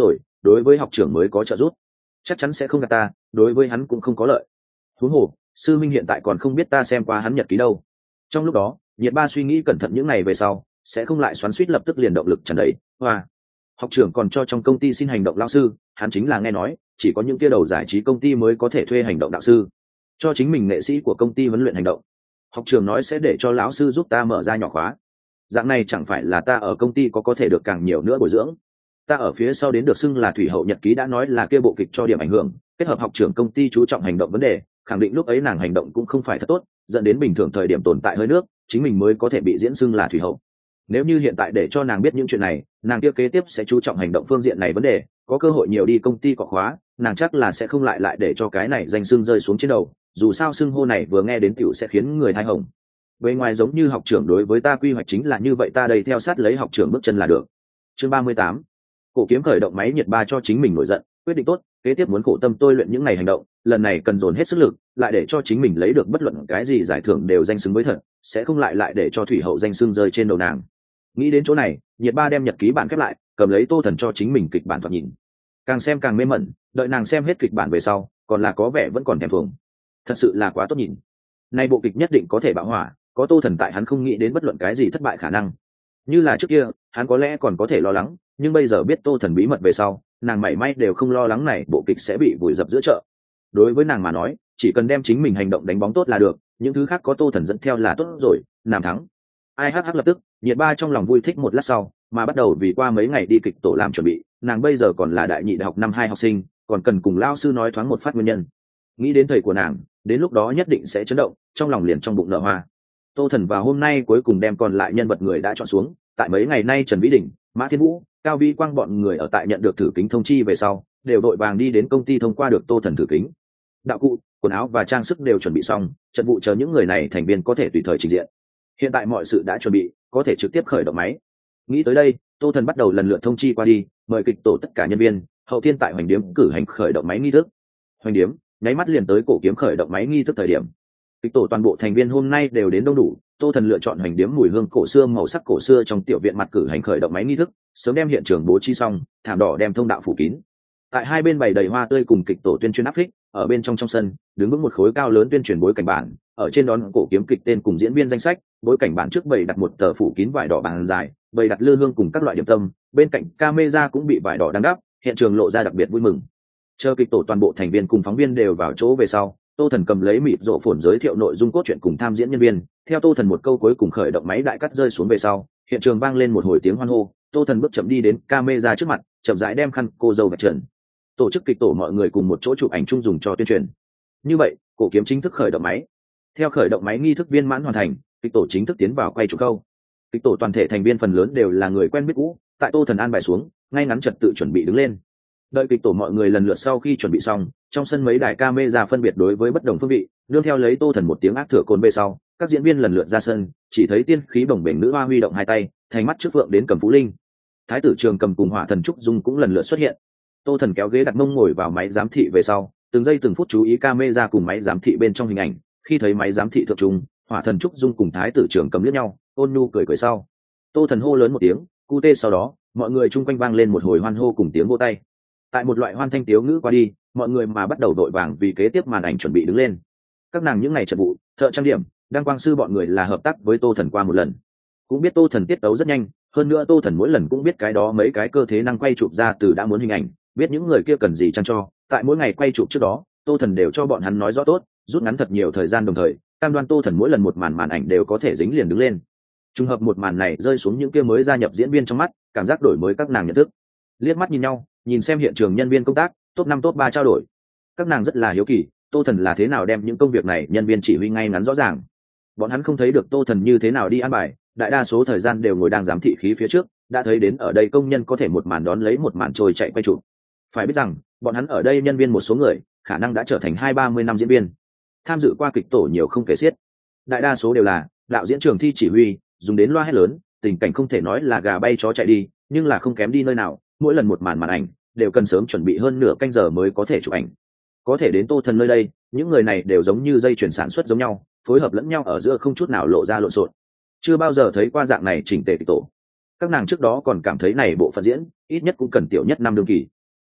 đối với học trưởng mới có trợ giúp, chắc chắn sẽ không gạt ta, đối với hắn cũng không có lợi. Huống hồ sư minh hiện tại còn không biết ta xem qua hắn nhật ký đâu. Trong lúc đó Nhiệt Ba suy nghĩ cẩn thận những ngày về sau sẽ không lại xoắn suýt, lập tức liền động lực tràn đầy. Hoa, học trưởng còn cho trong công ty xin hành động lao sư, hắn chính là nghe nói chỉ có những kia đầu giải trí công ty mới có thể thuê hành động đạo sư, cho chính mình nghệ sĩ của công ty huấn luyện hành động. Học trưởng nói sẽ để cho lão sư giúp ta mở ra nhỏ khóa, dạng này chẳng phải là ta ở công ty có thể được càng nhiều nữa bồi dưỡng. Ta ở phía sau đến được xưng là thủy hậu nhật ký đã nói là kia bộ kịch cho điểm ảnh hưởng, kết hợp học trưởng công ty chú trọng hành động vấn đề, khẳng định lúc ấy nàng hành động cũng không phải thật tốt, dẫn đến bình thường thời điểm tồn tại hơi nước, chính mình mới có thể bị diễn xưng là thủy hậu. Nếu như hiện tại để cho nàng biết những chuyện này, nàng kia kế tiếp sẽ chú trọng hành động phương diện này vấn đề, có cơ hội nhiều đi công ty cọ khóa, nàng chắc là sẽ không lại để cho cái này danh xưng rơi xuống trên đầu, dù sao xưng hô này vừa nghe đến tiểu sẽ khiến người thay hồng. Bề ngoài giống như học trưởng đối với ta quy hoạch chính là như vậy, ta đây theo sát lấy học trưởng bước chân là được. Chương 38. Cổ Kiếm khởi động máy. Nhiệt Ba cho chính mình nổi giận, quyết định tốt, kế tiếp muốn khổ tâm tôi luyện những ngày hành động, lần này cần dồn hết sức lực, lại để cho chính mình lấy được bất luận cái gì giải thưởng đều danh xứng với thật, sẽ không lại để cho thủy hậu danh xưng rơi trên đầu nàng. Nghĩ đến chỗ này, Nhiệt Ba đem nhật ký bản khép lại, cầm lấy Tô Thần cho chính mình kịch bản thoạt nhìn, càng xem càng mê mẩn, đợi nàng xem hết kịch bản về sau còn là có vẻ vẫn còn thèm thuồng, thật sự là quá tốt nhìn. Nay bộ kịch nhất định có thể bạo hỏa, có Tô Thần tại hắn không nghĩ đến bất luận cái gì thất bại khả năng. Như là trước kia hắn có lẽ còn có thể lo lắng, nhưng bây giờ biết Tô Thần bí mật về sau, nàng mảy may đều không lo lắng này bộ kịch sẽ bị vùi dập giữa chợ. Đối với nàng mà nói, chỉ cần đem chính mình hành động đánh bóng tốt là được, những thứ khác có Tô Thần dẫn theo là tốt rồi, nàng thắng. Ai hắc lập tức, Nhiệt Ba trong lòng vui thích một lát sau, mà bắt đầu vì qua mấy ngày đi kịch tổ làm chuẩn bị, nàng bây giờ còn là đại nhị đại học năm 2 học sinh, còn cần cùng lao sư nói thoáng một phát nguyên nhân. Nghĩ đến thầy của nàng, đến lúc đó nhất định sẽ chấn động, trong lòng liền trong bụng nở hoa. Tô Thần vào hôm nay cuối cùng đem còn lại nhân vật người đã chọn xuống, tại mấy ngày nay Trần Vĩ Đình, Mã Thiên Vũ, Cao Vi Quang bọn người ở tại nhận được thử kính thông chi về sau, đều đội vàng đi đến công ty thông qua được Tô Thần thử kính. Đạo cụ, quần áo và trang sức đều chuẩn bị xong, trận vụ chờ những người này thành viên có thể tùy thời trình diện. Hiện tại mọi sự đã chuẩn bị, có thể trực tiếp khởi động máy. Nghĩ tới đây, Tô Thần bắt đầu lần lượt thông chi qua đi, mời kịch tổ tất cả nhân viên, hậu thiên tại Hoành Điếm cử hành khởi động máy nghi thức. Hoành Điếm nháy mắt liền tới Cổ Kiếm khởi động máy nghi thức thời điểm. Kịch tổ toàn bộ thành viên hôm nay đều đến đông đủ, Tô Thần lựa chọn Hoành Điếm mùi hương cổ xưa màu sắc cổ xưa trong tiểu viện mặt cử hành khởi động máy nghi thức, sớm đem hiện trường bố trí xong, thảm đỏ đem thông đạo phủ kín. Tại hai bên bày đầy hoa tươi cùng kịch tổ tuyên truyền áp phích, ở bên trong sân, đứng vững một khối cao lớn tuyên truyền bối cảnh bản, ở trên đón Cổ Kiếm kịch tên cùng diễn viên danh sách, bối cảnh bản trước bày đặt một tờ phủ kín vải đỏ bàn dài, bày đặt lư hương cùng các loại điểm tâm, bên cạnh camera cũng bị vải đỏ đang đắp, hiện trường lộ ra đặc biệt vui mừng. Chờ kịch tổ toàn bộ thành viên cùng phóng viên đều vào chỗ về sau, Tô Thần cầm lấy mịt rộ phồn giới thiệu nội dung cốt truyện cùng tham diễn nhân viên, theo Tô Thần một câu cuối cùng khởi động máy đại cắt rơi xuống về sau, hiện trường vang lên một hồi tiếng hoan hô. Tô Thần bước chậm đi đến camera trước mặt, chậm rãi đem khăn cô dâu vạch trần. Tổ chức kịch tổ mọi người cùng một chỗ chụp ảnh chung dùng cho tuyên truyền. Như vậy, Cổ Kiếm chính thức khởi động máy. Theo khởi động máy nghi thức viên mãn hoàn thành, kịch tổ chính thức tiến vào quay chụp câu. Kịch tổ toàn thể thành viên phần lớn đều là người quen biết cũ, tại Tô Thần an bài xuống, ngay ngắn trật tự chuẩn bị đứng lên. Đợi kịch tổ mọi người lần lượt sau khi chuẩn bị xong, trong sân mấy đài camera phân biệt đối với bất đồng phương vị, nương theo lấy Tô Thần một tiếng ác thừa cồn bê sau, các diễn viên lần lượt ra sân, chỉ thấy tiên khí bồng bềnh nữ hoa huy động hai tay, thành mắt trước vượng đến cầm Phú Linh. Thái tử Trường Cầm cùng Hỏa Thần Trúc Dung cũng lần lượt xuất hiện. Tô Thần kéo ghế đặt mông ngồi vào máy giám thị về sau, từng giây từng phút chú ý camera cùng máy giám thị bên trong hình ảnh, khi thấy máy giám thị thượng trung, Hỏa Thần Trúc Dung cùng Thái tử Trường Cầm liếc nhau, ôn nhu cười sau. Tô Thần hô lớn một tiếng, cu tê, sau đó, mọi người chung quanh vang lên một hồi hoan hô cùng tiếng vỗ tay. Tại một loại hoan thanh tiếu ngữ qua đi, mọi người mà bắt đầu đội vàng vì kế tiếp màn ảnh chuẩn bị đứng lên. Các nàng những ngày trận vụ, thợ trang điểm, đăng quang sư bọn người là hợp tác với Tô Thần qua một lần, cũng biết Tô Thần tiết tấu rất nhanh, hơn nữa Tô Thần mỗi lần cũng biết cái đó mấy cái cơ thế năng quay chụp ra từ đã muốn hình ảnh, biết những người kia cần gì chăng cho. Tại mỗi ngày quay chụp trước đó, Tô Thần đều cho bọn hắn nói rõ tốt, rút ngắn thật nhiều thời gian, đồng thời cam đoan Tô Thần mỗi lần một màn ảnh đều có thể dính liền đứng lên. Trùng hợp một màn này rơi xuống những kia mới gia nhập diễn viên trong mắt, cảm giác đổi mới các nàng nhận thức. Liếc mắt nhìn nhau, nhìn xem hiện trường nhân viên công tác, top 5 top 3 trao đổi. Các nàng rất là hiếu kỳ, Tô Thần là thế nào đem những công việc này nhân viên chỉ huy ngay ngắn rõ ràng. Bọn hắn không thấy được Tô Thần như thế nào đi an bài, đại đa số thời gian đều ngồi đang giám thị khí phía trước, đã thấy đến ở đây công nhân có thể một màn đón lấy một màn trôi chạy quay chụp. Phải biết rằng, bọn hắn ở đây nhân viên một số người, khả năng đã trở thành 20-30 năm diễn viên, tham dự qua kịch tổ nhiều không kể xiết. Đại đa số đều là đạo diễn trường thi chỉ huy, dùng đến loa hét lớn, tình cảnh không thể nói là gà bay chó chạy đi, nhưng là không kém đi nơi nào, mỗi lần một màn ảnh đều cần sớm chuẩn bị hơn nửa canh giờ mới có thể chụp ảnh. Có thể đến Tô Thần nơi đây, những người này đều giống như dây chuyển sản xuất giống nhau, phối hợp lẫn nhau ở giữa không chút nào lộ ra lộn xộn. Chưa bao giờ thấy qua dạng này chỉnh tề kịch tổ. Các nàng trước đó còn cảm thấy này bộ phận diễn ít nhất cũng cần tiểu nhất năm đương kỳ,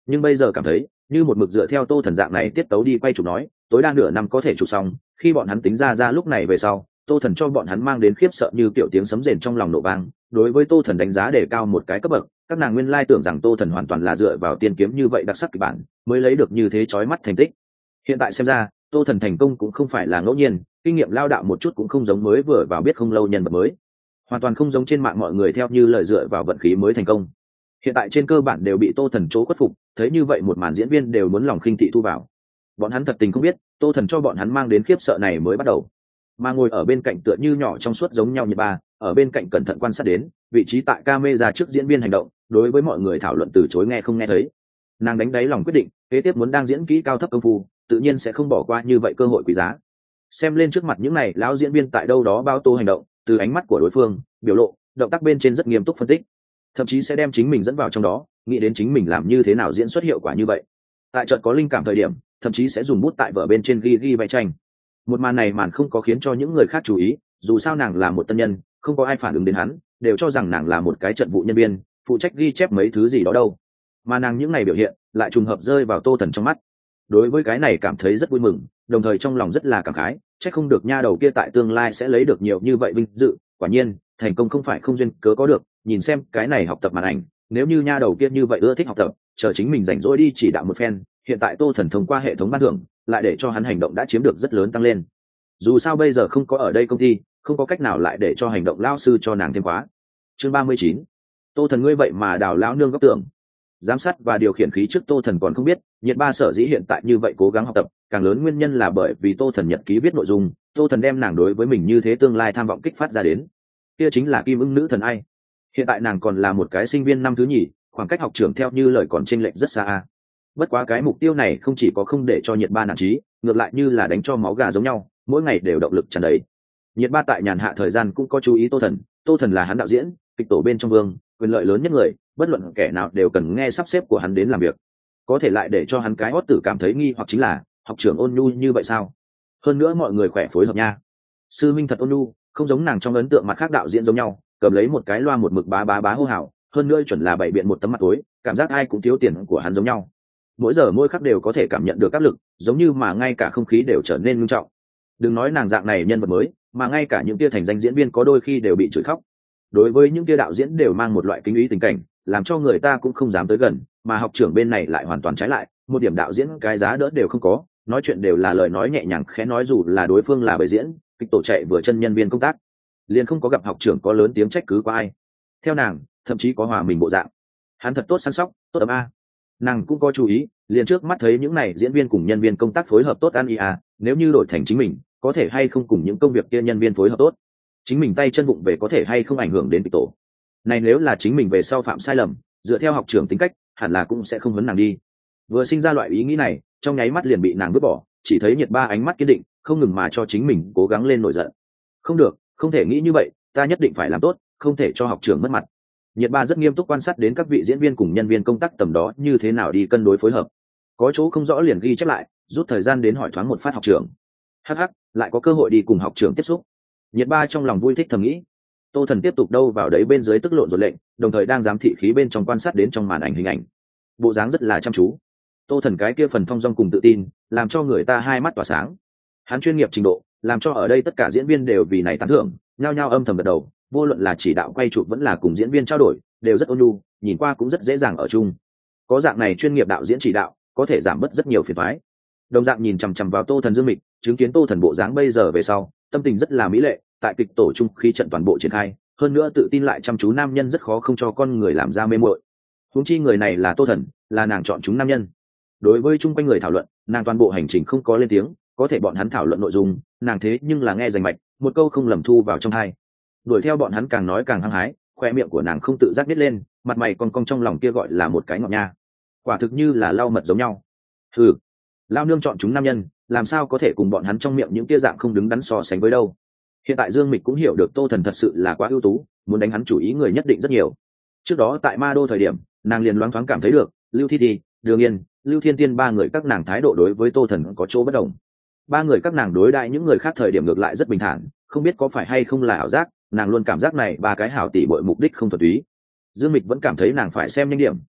nhưng bây giờ cảm thấy như một mực dựa theo Tô Thần dạng này tiết tấu đi quay chụp nói, tối đa nửa năm có thể chụp xong. Khi bọn hắn tính ra lúc này về sau, Tô Thần cho bọn hắn mang đến khiếp sợ như kiểu tiếng sấm rền trong lòng nổ vang. Đối với Tô Thần đánh giá đề cao một cái cấp bậc, các nàng nguyên lai tưởng rằng Tô Thần hoàn toàn là dựa vào tiên kiếm như vậy đặc sắc kịch bản mới lấy được như thế chói mắt thành tích. Hiện tại xem ra, Tô Thần thành công cũng không phải là ngẫu nhiên, kinh nghiệm lao đạo một chút cũng không giống mới vừa vào biết không lâu nhân vật mới, hoàn toàn không giống trên mạng mọi người theo như lời dựa vào vận khí mới thành công. Hiện tại trên cơ bản đều bị Tô Thần chỗ khuất phục, thấy như vậy một màn diễn viên đều muốn lòng khinh thị thu vào. Bọn hắn thật tình không biết, Tô Thần cho bọn hắn mang đến khiếp sợ này mới bắt đầu. Mà ngồi ở bên cạnh tựa như nhỏ trong suốt giống nhau như ba, ở bên cạnh cẩn thận quan sát đến, vị trí tại camera trước diễn viên hành động, đối với mọi người thảo luận từ chối nghe không nghe thấy. Nàng đánh đáy lòng quyết định, kế tiếp muốn đang diễn kỹ cao thấp công phu, tự nhiên sẽ không bỏ qua như vậy cơ hội quý giá. Xem lên trước mặt những này lão diễn viên tại đâu đó bao tô hành động, từ ánh mắt của đối phương, biểu lộ, động tác bên trên rất nghiêm túc phân tích, thậm chí sẽ đem chính mình dẫn vào trong đó, nghĩ đến chính mình làm như thế nào diễn xuất hiệu quả như vậy. Tại chợt có linh cảm thời điểm, thậm chí sẽ dùng bút tại vở bên trên ghi vẽ tranh. Một màn này màn không có khiến cho những người khác chú ý, dù sao nàng là một tân nhân, không có ai phản ứng đến hắn, đều cho rằng nàng là một cái trận vụ nhân viên, phụ trách ghi chép mấy thứ gì đó đâu. Mà nàng những ngày biểu hiện lại trùng hợp rơi vào Tô Thần trong mắt. Đối với cái này cảm thấy rất vui mừng, đồng thời trong lòng rất là cảm khái, chắc không được nha đầu kia tại tương lai sẽ lấy được nhiều như vậy vinh dự. Quả nhiên thành công không phải không duyên cớ có được, nhìn xem cái này học tập màn ảnh, nếu như nha đầu kia như vậy ưa thích học tập, chờ chính mình rảnh rỗi đi chỉ đạo một phen. Hiện tại Tô Thần thông qua hệ thống ban thưởng lại để cho hắn hành động đã chiếm được rất lớn tăng lên. Dù sao bây giờ không có ở đây công ty, không có cách nào lại để cho hành động lao sư cho nàng thêm khóa. Chương 39. Tô Thần ngươi vậy mà đào lão nương góc tưởng. Giám sát và điều khiển khí trước Tô Thần còn không biết, Nhiệt Ba sở dĩ hiện tại như vậy cố gắng học tập, càng lớn nguyên nhân là bởi vì Tô Thần nhật ký viết nội dung, Tô Thần đem nàng đối với mình như thế tương lai tham vọng kích phát ra đến. Kia chính là Kim Ưng nữ thần ai. Hiện tại nàng còn là một cái sinh viên năm thứ nhì, khoảng cách học trưởng theo như lời còn chênh lệch rất xa. Bất quá cái mục tiêu này không chỉ có không để cho Nhiệt Ba nản chí, ngược lại như là đánh cho máu gà giống nhau, mỗi ngày đều động lực tràn đầy. Nhiệt Ba tại nhàn hạ thời gian cũng có chú ý Tô Thần, Tô Thần là hắn đạo diễn, kịch tổ bên trong vương, quyền lợi lớn nhất người, bất luận kẻ nào đều cần nghe sắp xếp của hắn đến làm việc. Có thể lại để cho hắn cái hót tử cảm thấy nghi hoặc chính là, học trưởng ôn nhu như vậy sao? Hơn nữa mọi người khỏe phối hợp nha. Sư minh thật ôn nhu, không giống nàng trong ấn tượng mặt khác đạo diễn giống nhau, cầm lấy một cái loa một mực bá hô hào, hơn nữa chuẩn là bày biện một tấm mặt tối, cảm giác ai cũng thiếu tiền của hắn giống nhau. Mỗi giờ mỗi khắc đều có thể cảm nhận được áp lực, giống như mà ngay cả không khí đều trở nên nghiêm trọng. Đừng nói nàng dạng này nhân vật mới, mà ngay cả những kia thành danh diễn viên có đôi khi đều bị chửi khóc. Đối với những kia đạo diễn đều mang một loại kính ý tình cảnh, làm cho người ta cũng không dám tới gần, mà học trưởng bên này lại hoàn toàn trái lại, một điểm đạo diễn cái giá đỡ đều không có, nói chuyện đều là lời nói nhẹ nhàng khẽ nói, dù là đối phương là bày diễn, kịch tổ chạy vừa chân nhân viên công tác, liền không có gặp học trưởng có lớn tiếng trách cứ qua ai. Theo nàng, thậm chí có hòa mình bộ dạng. Hắn thật tốt săn sóc, tốt ấm a. Nàng cũng có chú ý, liền trước mắt thấy những này diễn viên cùng nhân viên công tác phối hợp tốt ăn ý à, nếu như đổi thành chính mình, có thể hay không cùng những công việc kia nhân viên phối hợp tốt, chính mình tay chân bụng về có thể hay không ảnh hưởng đến kịch tổ này. Nếu là chính mình về sau phạm sai lầm, dựa theo học trưởng tính cách, hẳn là cũng sẽ không vấn nàng đi. Vừa sinh ra loại ý nghĩ này, trong nháy mắt liền bị nàng vứt bỏ, chỉ thấy Nhiệt Ba ánh mắt kiên định, không ngừng mà cho chính mình cố gắng lên nổi giận. Không được, không thể nghĩ như vậy, ta nhất định phải làm tốt, không thể cho học trưởng mất mặt. Nhiệt Ba rất nghiêm túc quan sát đến các vị diễn viên cùng nhân viên công tác tầm đó như thế nào đi cân đối phối hợp, có chỗ không rõ liền ghi chép lại, rút thời gian đến hỏi thoáng một phát học trưởng. Hắc, lại có cơ hội đi cùng học trưởng tiếp xúc. Nhiệt Ba trong lòng vui thích thầm nghĩ. Tô Thần tiếp tục đâu vào đấy bên dưới tức lộn rồi lệnh, đồng thời đang giám thị khí bên trong quan sát đến trong màn ảnh hình ảnh, bộ dáng rất là chăm chú. Tô Thần cái kia phần thong dong cùng tự tin, làm cho người ta hai mắt tỏa sáng. Hắn chuyên nghiệp trình độ, làm cho ở đây tất cả diễn viên đều vì này tán thưởng, nhao nhao âm thầm gật đầu. Vô luận là chỉ đạo quay chụp vẫn là cùng diễn viên trao đổi, đều rất ôn nhu, nhìn qua cũng rất dễ dàng ở chung. Có dạng này chuyên nghiệp đạo diễn chỉ đạo, có thể giảm bớt rất nhiều phiền toái. Đồng dạng nhìn chằm chằm vào Tô Thần Dương Mịch, chứng kiến Tô Thần bộ dáng bây giờ về sau, tâm tình rất là mỹ lệ. Tại kịch tổ chung khi trận toàn bộ triển khai, hơn nữa tự tin lại chăm chú nam nhân rất khó không cho con người làm ra mê muội. Huống chi người này là Tô Thần, là nàng chọn chúng nam nhân. Đối với chung quanh người thảo luận, nàng toàn bộ hành trình không có lên tiếng, có thể bọn hắn thảo luận nội dung, nàng thế nhưng là nghe rành mạch, một câu không lầm thu vào trong tai. Đuổi theo bọn hắn càng nói càng hăng hái, khoe miệng của nàng không tự giác nít lên, mặt mày còn cong trong lòng kia gọi là một cái ngọt nha. Quả thực như là lau mật giống nhau. Hừ, lao nương chọn chúng nam nhân, làm sao có thể cùng bọn hắn trong miệng những kia dạng không đứng đắn so sánh với đâu. Hiện tại Dương Mịch cũng hiểu được Tô Thần thật sự là quá ưu tú, muốn đánh hắn chủ ý người nhất định rất nhiều. Trước đó tại Ma Đô thời điểm, nàng liền loáng thoáng cảm thấy được, Lưu Thi Thi, Đường Yên, Lưu Thiên Tiên ba người các nàng thái độ đối với Tô Thần có chỗ bất đồng. Ba người các nàng đối đại những người khác thời điểm ngược lại rất bình thản, không biết có phải hay không là ảo giác, nàng luôn cảm giác này ba cái hảo tỷ bội mục đích không thuần túy. Dương Mịch vẫn cảm thấy nàng phải xem nhanh điểm,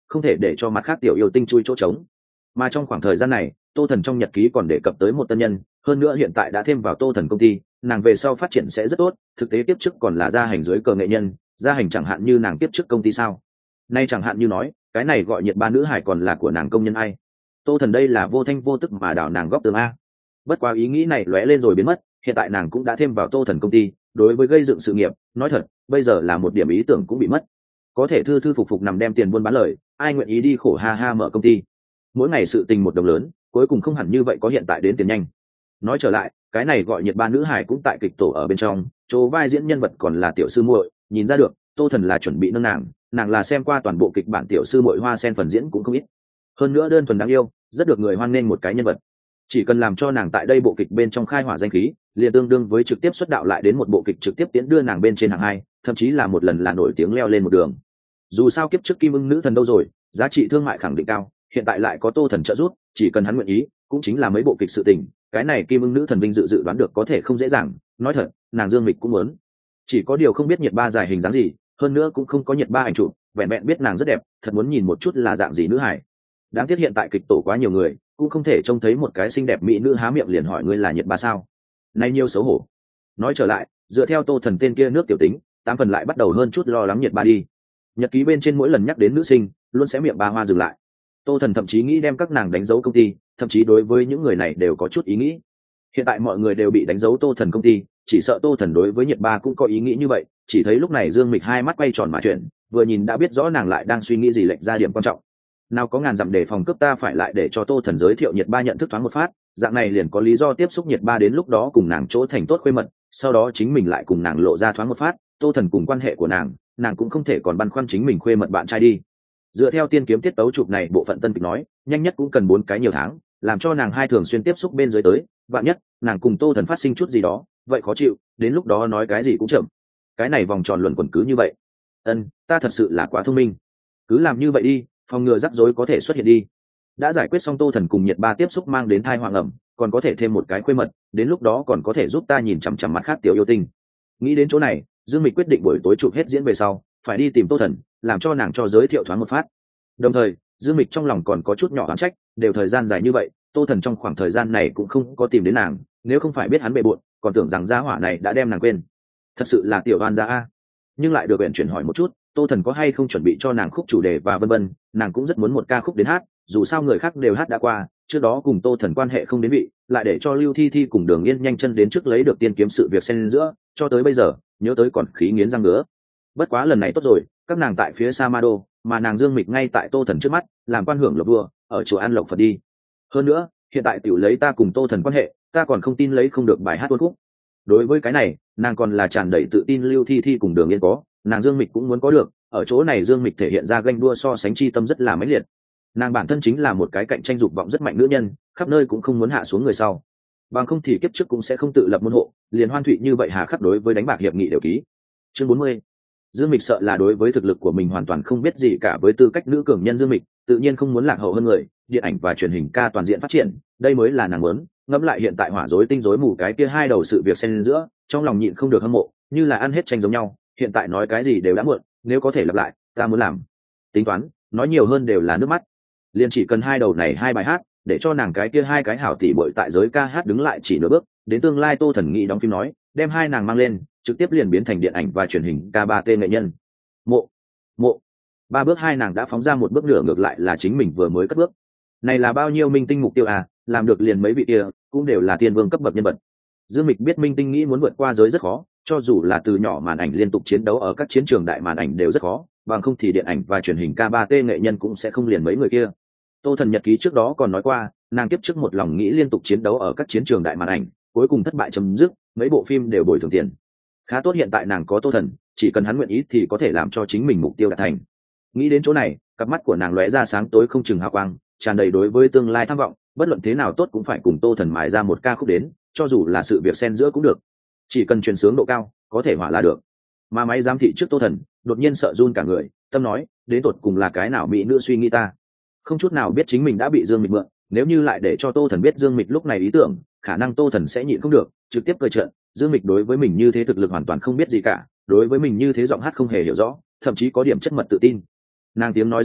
không thể để cho mặt khác tiểu yêu tinh chui chỗ trống. Mà trong khoảng thời gian này tô thần trong nhật ký còn đề cập tới một tân nhân, hơn nữa hiện tại đã thêm vào tô thần công ty, nàng về sau phát triển sẽ rất tốt. Thực tế tiếp trước còn là gia hành dưới cờ nghệ nhân, gia hành chẳng hạn như nàng tiếp trước công ty sao, nay chẳng hạn như nói cái này gọi nhiệt ba nữ hải còn là của nàng công nhân ai. Tô thần đây là vô thanh vô tức mà đảo nàng góc tường a. Bất quá ý nghĩ này lóe lên rồi biến mất, hiện tại nàng cũng đã thêm vào tô thần công ty, đối với gây dựng sự nghiệp nói thật bây giờ là một điểm ý tưởng cũng bị mất. Có thể thư thư phục phục nằm đem tiền buôn bán lời, ai nguyện ý đi khổ ha ha mở công ty. Mỗi ngày sự tình một đồng lớn, cuối cùng không hẳn như vậy có hiện tại đến tiền nhanh. Nói trở lại cái này gọi nhiệt ba nữ hải cũng tại kịch tổ ở bên trong, chỗ vai diễn nhân vật còn là tiểu sư muội, nhìn ra được tô thần là chuẩn bị nâng nàng là xem qua toàn bộ kịch bản tiểu sư muội hoa sen phần diễn cũng không ít, hơn nữa đơn thuần đáng yêu, rất được người hoan nghênh một cái nhân vật. Chỉ cần làm cho nàng tại đây bộ kịch bên trong khai hỏa danh khí, liền tương đương với trực tiếp xuất đạo lại đến một bộ kịch trực tiếp tiến đưa nàng bên trên hạng hai, thậm chí là một lần là nổi tiếng leo lên một đường. Dù sao kiếp trước kim ưng nữ thần đâu rồi, giá trị thương mại khẳng định cao, hiện tại lại có tô thần trợ giúp, chỉ cần hắn nguyện ý cũng chính là mấy bộ kịch sự tình. Cái này kim ưng nữ thần vinh dự dự đoán được có thể không dễ dàng. Nói thật nàng Dương Mịch cũng muốn, chỉ có điều không biết nhiệt ba dài hình dáng gì, hơn nữa cũng không có nhiệt ba ảnh chụp, vẹn vẹn biết nàng rất đẹp, thật muốn nhìn một chút là dạng gì nữ hải. Đáng tiếc hiện tại kịch tổ quá nhiều người, cũng không thể trông thấy một cái xinh đẹp mỹ nữ há miệng liền hỏi ngươi là nhiệt ba sao, nay nhiều xấu hổ. Nói trở lại dựa theo tô thần tên kia nước tiểu tính, 8 phần lại bắt đầu hơn chút lo lắng nhiệt ba đi. Nhật ký bên trên mỗi lần nhắc đến nữ sinh luôn sẽ miệng ba hoa dừng lại. Tô thần thậm chí nghĩ đem các nàng đánh dấu công ty, thậm chí đối với những người này đều có chút ý nghĩ. Hiện tại mọi người đều bị đánh dấu tô thần công ty, chỉ sợ tô thần đối với nhiệt ba cũng có ý nghĩ như vậy. Chỉ thấy lúc này Dương Mịch hai mắt quay tròn mà chuyển, vừa nhìn đã biết rõ nàng lại đang suy nghĩ gì lệch ra điểm quan trọng. Nào có ngàn dặm đề phòng cướp, ta phải lại để cho tô thần giới thiệu nhiệt ba nhận thức thoáng một phát, dạng này liền có lý do tiếp xúc nhiệt ba, đến lúc đó cùng nàng chỗ thành tốt khuê mật, sau đó chính mình lại cùng nàng lộ ra thoáng một phát tô thần cùng quan hệ của nàng cũng không thể còn băn khoăn chính mình khuê mật bạn trai đi. Dựa theo tiên kiếm tiết tấu chụp này bộ phận tân kịch nói nhanh nhất cũng cần 4 cái nhiều tháng, làm cho nàng hai thường xuyên tiếp xúc bên dưới tới, vạn nhất nàng cùng tô thần phát sinh chút gì đó vậy khó chịu, đến lúc đó nói cái gì cũng chậm. Cái này vòng tròn luẩn quẩn cứ như vậy. Ta thật sự là quá thông minh, cứ làm như vậy đi, phòng ngừa rắc rối có thể xuất hiện đi. Đã giải quyết xong tô thần cùng nhiệt ba tiếp xúc mang đến thai hoàng ẩm, còn có thể thêm một cái khuê mật, đến lúc đó còn có thể giúp ta nhìn chằm chằm mặt khác tiểu yêu tinh. Nghĩ đến chỗ này Dương Mịch quyết định buổi tối chụp hết diễn về sau phải đi tìm tô thần, làm cho nàng cho giới thiệu thoáng một phát. Đồng thời Dương Mịch trong lòng còn có chút nhỏ oán trách, đều thời gian dài như vậy tô thần trong khoảng thời gian này cũng không có tìm đến nàng, nếu không phải biết hắn bề bộn còn tưởng rằng gia hỏa này đã đem nàng quên. Thật sự là tiểu oan gia a. Nhưng lại được huyện chuyển hỏi một chút tô thần có hay không chuẩn bị cho nàng khúc chủ đề và vân vân, nàng cũng rất muốn một ca khúc đến hát, dù sao người khác đều hát đã qua, trước đó cùng tô thần quan hệ không đến vị, lại để cho Lưu Thi Thi cùng Đường Yên nhanh chân đến trước lấy được tiên kiếm sự việc xen giữa, cho tới bây giờ nhớ tới còn khí nghiến răng nữa. Bất quá lần này tốt rồi, các nàng tại phía Sa Ma Đô, mà nàng Dương Mịch ngay tại tô thần trước mắt, làm quan hưởng lộc vua ở chùa An Lộc Phật đi. Hơn nữa hiện tại tiểu lấy ta cùng tô thần quan hệ, ta còn không tin lấy không được bài hát tuôn khúc. Đối với cái này nàng còn là tràn đầy tự tin. Lưu Thi Thi cùng Đường Yên có, nàng Dương Mịch cũng muốn có được. Ở chỗ này Dương Mịch thể hiện ra ganh đua so sánh chi tâm rất là mãnh liệt. Nàng bản thân chính là một cái cạnh tranh dục vọng rất mạnh nữ nhân, khắp nơi cũng không muốn hạ xuống người sau, bằng không thì kiếp trước cũng sẽ không tự lập môn hộ, liền Hoan Thụy như vậy hà khắc đối với đánh bạc hiệp nghị đều ký. Chương 40. Dương Mịch sợ là đối với thực lực của mình hoàn toàn không biết gì cả, với tư cách nữ cường nhân Dương Mịch tự nhiên không muốn lạc hậu hơn người, điện ảnh và truyền hình ca toàn diện phát triển, đây mới là nàng muốn. Ngẫm lại hiện tại hỏa rối tinh rối mù cái kia hai đầu sự việc xen giữa, trong lòng nhịn không được hâm mộ, như là ăn hết tranh giống nhau. Hiện tại nói cái gì đều đã muộn, nếu có thể lặp lại ta muốn làm. Tính toán nói nhiều hơn đều là nước mắt, liền chỉ cần hai đầu này hai bài hát để cho nàng cái kia hai cái hảo tỷ bội tại giới ca hát đứng lại chỉ nửa bước, đến tương lai tô thần nghĩ đóng phim nói đem hai nàng mang lên trực tiếp liền biến thành điện ảnh và truyền hình ca ba tên nghệ nhân. Mộ 3 bước hai nàng đã phóng ra một bước nửa ngược lại là chính mình vừa mới cất bước. Này là bao nhiêu minh tinh mục tiêu à, làm được liền mấy vị kia cũng đều là tiên vương cấp bậc nhân vật. Dương Mịch biết minh tinh nghĩ muốn vượt qua giới rất khó, cho dù là từ nhỏ màn ảnh liên tục chiến đấu ở các chiến trường đại màn ảnh đều rất khó, bằng không thì điện ảnh và truyền hình K3T nghệ nhân cũng sẽ không liền mấy người kia. Tô thần nhật ký trước đó còn nói qua, nàng kiếp trước một lòng nghĩ liên tục chiến đấu ở các chiến trường đại màn ảnh, cuối cùng thất bại chấm dứt, mấy bộ phim đều bồi thường tiền. Khá tốt hiện tại nàng có tô thần, chỉ cần hắn nguyện ý thì có thể làm cho chính mình mục tiêu đạt thành. Nghĩ đến chỗ này, cặp mắt của nàng lóe ra sáng tối không chừng hào quang, tràn đầy đối với tương lai tham vọng, bất luận thế nào tốt cũng phải cùng tô thần mài ra một ca khúc đến, cho dù là sự việc xen giữa cũng được, chỉ cần truyền sướng độ cao có thể hỏa là được. Mà máy giám thị trước tô thần đột nhiên sợ run cả người, tâm nói đến tột cùng là cái nào mỹ nữ suy nghĩ ta, không chút nào biết chính mình đã bị Dương Mịch mượn. Nếu như lại để cho tô thần biết Dương Mịch lúc này ý tưởng, khả năng tô thần sẽ nhịn không được trực tiếp cười trợn. Dương Mịch đối với mình như thế thực lực hoàn toàn không biết gì cả, đối với mình như thế giọng hát không hề hiểu rõ, thậm chí có điểm chất mật tự tin. Nàng tiếng nói rất ngọt,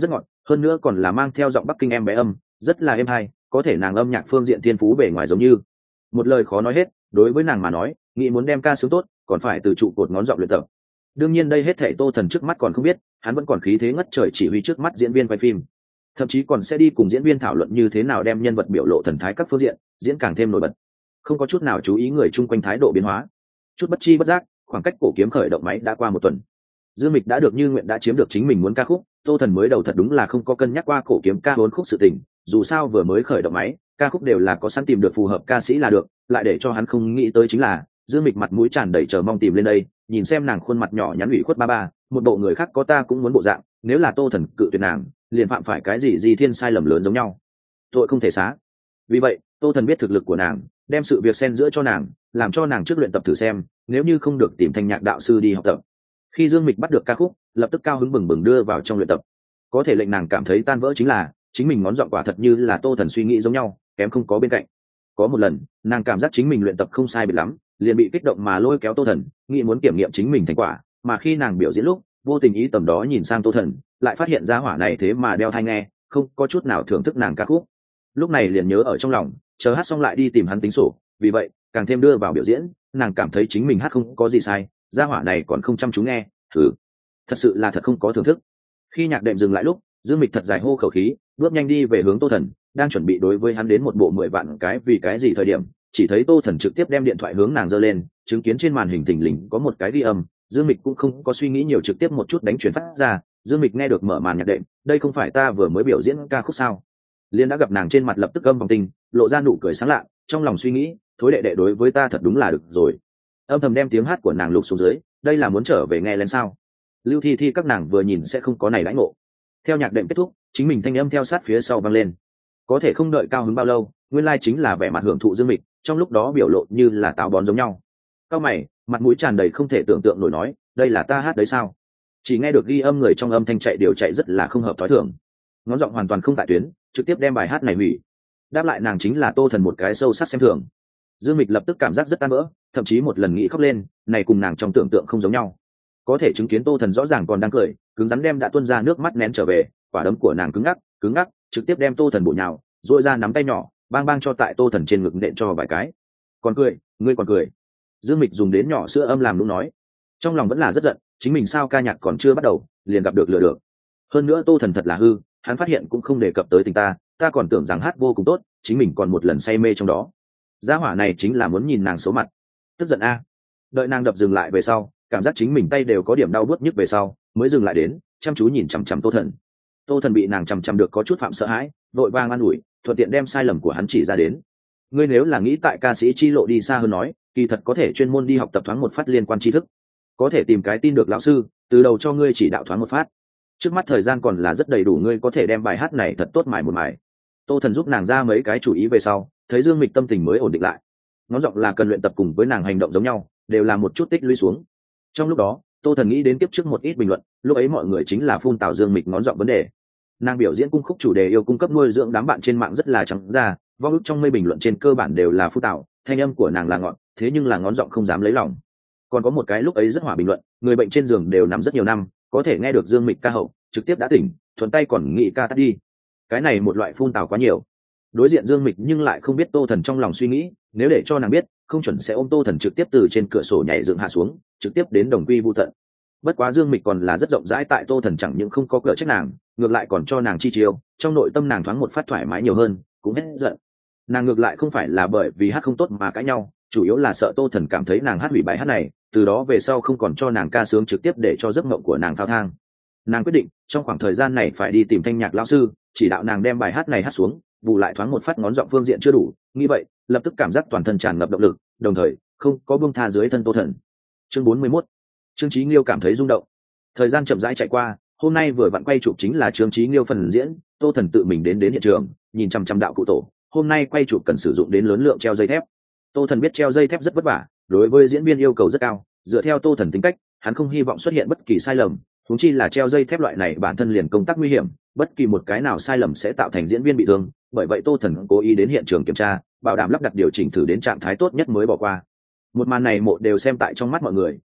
hơn nữa còn là mang theo giọng Bắc Kinh em bé âm, rất là êm hay, có thể nàng âm nhạc phương diện thiên phú bề ngoài giống như một lời khó nói hết. Đối với nàng mà nói, nghĩ muốn đem ca sướng tốt còn phải từ trụ cột ngón giọng luyện tập. Đương nhiên đây hết thảy Tô Thần trước mắt còn không biết, hắn vẫn còn khí thế ngất trời chỉ huy trước mắt diễn viên quay phim, thậm chí còn sẽ đi cùng diễn viên thảo luận như thế nào đem nhân vật biểu lộ thần thái các phương diện diễn càng thêm nổi bật, không có chút nào chú ý người chung quanh thái độ biến hóa. Chút bất chi bất giác, khoảng cách cổ kiếm khởi động máy đã qua một tuần. Dương Mịch đã được như nguyện đã chiếm được chính mình muốn ca khúc. Tô Thần mới đầu thật đúng là không có cân nhắc qua cổ kiếm ca bốn khúc sự tình, dù sao vừa mới khởi động máy, ca khúc đều là có sẵn, tìm được phù hợp ca sĩ là được. Lại để cho hắn không nghĩ tới chính là Dương Mịch mặt mũi tràn đầy chờ mong tìm lên đây, nhìn xem nàng khuôn mặt nhỏ nhắn ủy khuất ba ba, một bộ người khác có ta cũng muốn bộ dạng, nếu là Tô Thần cự tuyệt nàng, liền phạm phải cái gì di thiên sai lầm lớn giống nhau, tội không thể xá. Vì vậy Tô Thần biết thực lực của nàng, đem sự việc xen giữa cho nàng, làm cho nàng trước luyện tập thử xem, nếu như không được tìm thanh nhạc đạo sư đi học tập. Khi Dương Mịch bắt được ca khúc, lập tức cao hứng bừng bừng đưa vào trong luyện tập. Có thể lệnh nàng cảm thấy tan vỡ chính là chính mình ngón giọng quả thật như là Tô Thần suy nghĩ giống nhau, kém không có bên cạnh. Có một lần nàng cảm giác chính mình luyện tập không sai biệt lắm, liền bị kích động mà lôi kéo Tô Thần, nghĩ muốn kiểm nghiệm chính mình thành quả. Mà khi nàng biểu diễn lúc, vô tình ý tầm đó nhìn sang Tô Thần, lại phát hiện ra hỏa này thế mà đeo tai nghe, không có chút nào thưởng thức nàng ca khúc. Lúc này liền nhớ ở trong lòng, chờ hát xong lại đi tìm hắn tính sổ. Vì vậy càng thêm đưa vào biểu diễn, nàng cảm thấy chính mình hát không có gì sai, gia hỏa này còn không chăm chú nghe, thật sự là thật không có thưởng thức. Khi nhạc đệm dừng lại lúc, Dương Mịch thật dài hô khẩu khí, bước nhanh đi về hướng Tô Thần, đang chuẩn bị đối với hắn đến một bộ 10 vạn cái vì cái gì thời điểm, chỉ thấy Tô Thần trực tiếp đem điện thoại hướng nàng giơ lên, chứng kiến trên màn hình thình lình có một cái ghi âm. Dương Mịch cũng không có suy nghĩ nhiều, trực tiếp một chút đánh chuyển phát ra. Dương Mịch nghe được mở màn nhạc đệm, đây không phải ta vừa mới biểu diễn ca khúc sao? Liên đã gặp nàng trên mặt lập tức âm vòng tình, lộ ra nụ cười sáng lạ, trong lòng suy nghĩ, thối đệ đệ đối với ta thật đúng là được rồi. Âm thầm đem tiếng hát của nàng lục xuống dưới, đây là muốn trở về nghe lên sao? Lưu Thi Thi các nàng vừa nhìn sẽ không có này đãi ngộ. Theo nhạc đệm kết thúc, chính mình thanh âm theo sát phía sau vang lên. Có thể không đợi cao hứng bao lâu, nguyên lai chính là vẻ mặt hưởng thụ Dương Mịch, trong lúc đó biểu lộ như là táo bón giống nhau. Cao mày, mặt mũi tràn đầy không thể tưởng tượng nổi nói, đây là ta hát đấy sao? Chỉ nghe được ghi âm người trong âm thanh chạy rất là không hợp thói thường. Ngón giọng hoàn toàn không tại tuyến, trực tiếp đem bài hát này hủy. Đáp lại nàng chính là Tô Thần một cái sâu sắc xem thường. Dương Mịch lập tức cảm giác rất tan vỡ, thậm chí một lần nghĩ khóc lên, này cùng nàng trong tưởng tượng không giống nhau. Có thể chứng kiến Tô Thần rõ ràng còn đang cười, cứng rắn đem đã tuôn ra nước mắt nén trở về, quả đấm của nàng cứng ngắc, trực tiếp đem Tô Thần bổ nhào, duỗi ra nắm tay nhỏ, bang bang cho tại Tô Thần trên ngực nện cho vài cái. Còn cười, ngươi còn cười? Dương Mịch dùng đến nhỏ sữa âm làm lúc nói, trong lòng vẫn là rất giận, chính mình sao ca nhạc còn chưa bắt đầu, liền gặp được lừa được. Hơn nữa Tô Thần thật là hư, hắn phát hiện cũng không đề cập tới tình ta còn tưởng rằng hát vô cùng tốt, chính mình còn một lần say mê trong đó. Gia hỏa này chính là muốn nhìn nàng xấu mặt, tức giận a. Đợi nàng đập dừng lại về sau, cảm giác chính mình tay đều có điểm đau buốt nhức về sau, mới dừng lại đến, chăm chú nhìn chằm chằm Tô Thần. Tô Thần bị nàng chằm chằm được có chút phạm sợ hãi, vội vàng an ủi, thuận tiện đem sai lầm của hắn chỉ ra đến. Ngươi nếu là nghĩ tại ca sĩ chi lộ đi xa hơn nói, kỳ thật có thể chuyên môn đi học tập thoáng một phát liên quan tri thức, có thể tìm cái tin được lão sư, từ đầu cho ngươi chỉ đạo thoáng một phát. Trước mắt thời gian còn là rất đầy đủ, ngươi có thể đem bài hát này thật tốt mài một mài. Tô Thần giúp nàng ra mấy cái chủ ý về sau, thấy Dương Mịch tâm tình mới ổn định lại. Ngón giọng là cần luyện tập cùng với nàng hành động giống nhau, đều là một chút tích lũy xuống. Trong lúc đó, Tô Thần nghĩ đến tiếp trước một ít bình luận, lúc ấy mọi người chính là phun tào Dương Mịch ngón giọng vấn đề. Nàng biểu diễn cung khúc chủ đề yêu cung cấp nuôi dưỡng đám bạn trên mạng rất là trắng ra, vong ức trong mây bình luận trên cơ bản đều là phun tào, thanh âm của nàng là ngọn, thế nhưng là ngón giọng không dám lấy lòng. Còn có một cái lúc ấy rất hỏa bình luận, người bệnh trên giường đều nằm rất nhiều năm, có thể nghe được Dương Mịch ca hậu, trực tiếp đã tỉnh, thuận tay còn nghĩ ca tắt đi. Cái này một loại phun tào quá nhiều. Đối diện Dương Mịch nhưng lại không biết Tô Thần trong lòng suy nghĩ, nếu để cho nàng biết, không chuẩn sẽ ôm Tô Thần trực tiếp từ trên cửa sổ nhảy dựng hạ xuống, trực tiếp đến đồng quy vu tận. Bất quá Dương Mịch còn là rất rộng rãi, tại Tô Thần chẳng những không có cửa trách nàng, ngược lại còn cho nàng chi chiêu, trong nội tâm nàng thoáng một phát thoải mái nhiều hơn, cũng hết giận. Nàng ngược lại không phải là bởi vì hát không tốt mà cãi nhau, chủ yếu là sợ Tô Thần cảm thấy nàng hát hủy bài hát này, từ đó về sau không còn cho nàng ca sướng trực tiếp để cho giấc mộng của nàng thao thang. Nàng quyết định trong khoảng thời gian này phải đi tìm thanh nhạc lão sư, chỉ đạo nàng đem bài hát này hát xuống, bù lại thoáng một phát ngón giọng phương diện chưa đủ. Nghĩ vậy, lập tức cảm giác toàn thân tràn ngập động lực, đồng thời không có buông tha dưới thân Tô Thần. Chương 41. Trương Chí Nghiêu cảm thấy rung động. Thời gian chậm rãi chạy qua, hôm nay vừa vặn quay chụp chính là Trương Chí Nghiêu phần diễn, Tô Thần tự mình đến hiện trường, nhìn chăm chăm đạo cụ tổ. Hôm nay quay chụp cần sử dụng đến lớn lượng treo dây thép. Tô Thần biết treo dây thép rất vất vả, đối với diễn viên yêu cầu rất cao, dựa theo Tô Thần tính cách, hắn không hy vọng xuất hiện bất kỳ sai lầm, huống chi là treo dây thép loại này bản thân liền công tác nguy hiểm, bất kỳ một cái nào sai lầm sẽ tạo thành diễn viên bị thương, bởi vậy Tô Thần cố ý đến hiện trường kiểm tra, bảo đảm lắp đặt điều chỉnh thử đến trạng thái tốt nhất mới bỏ qua. Một màn này mộ đều xem tại trong mắt mọi người,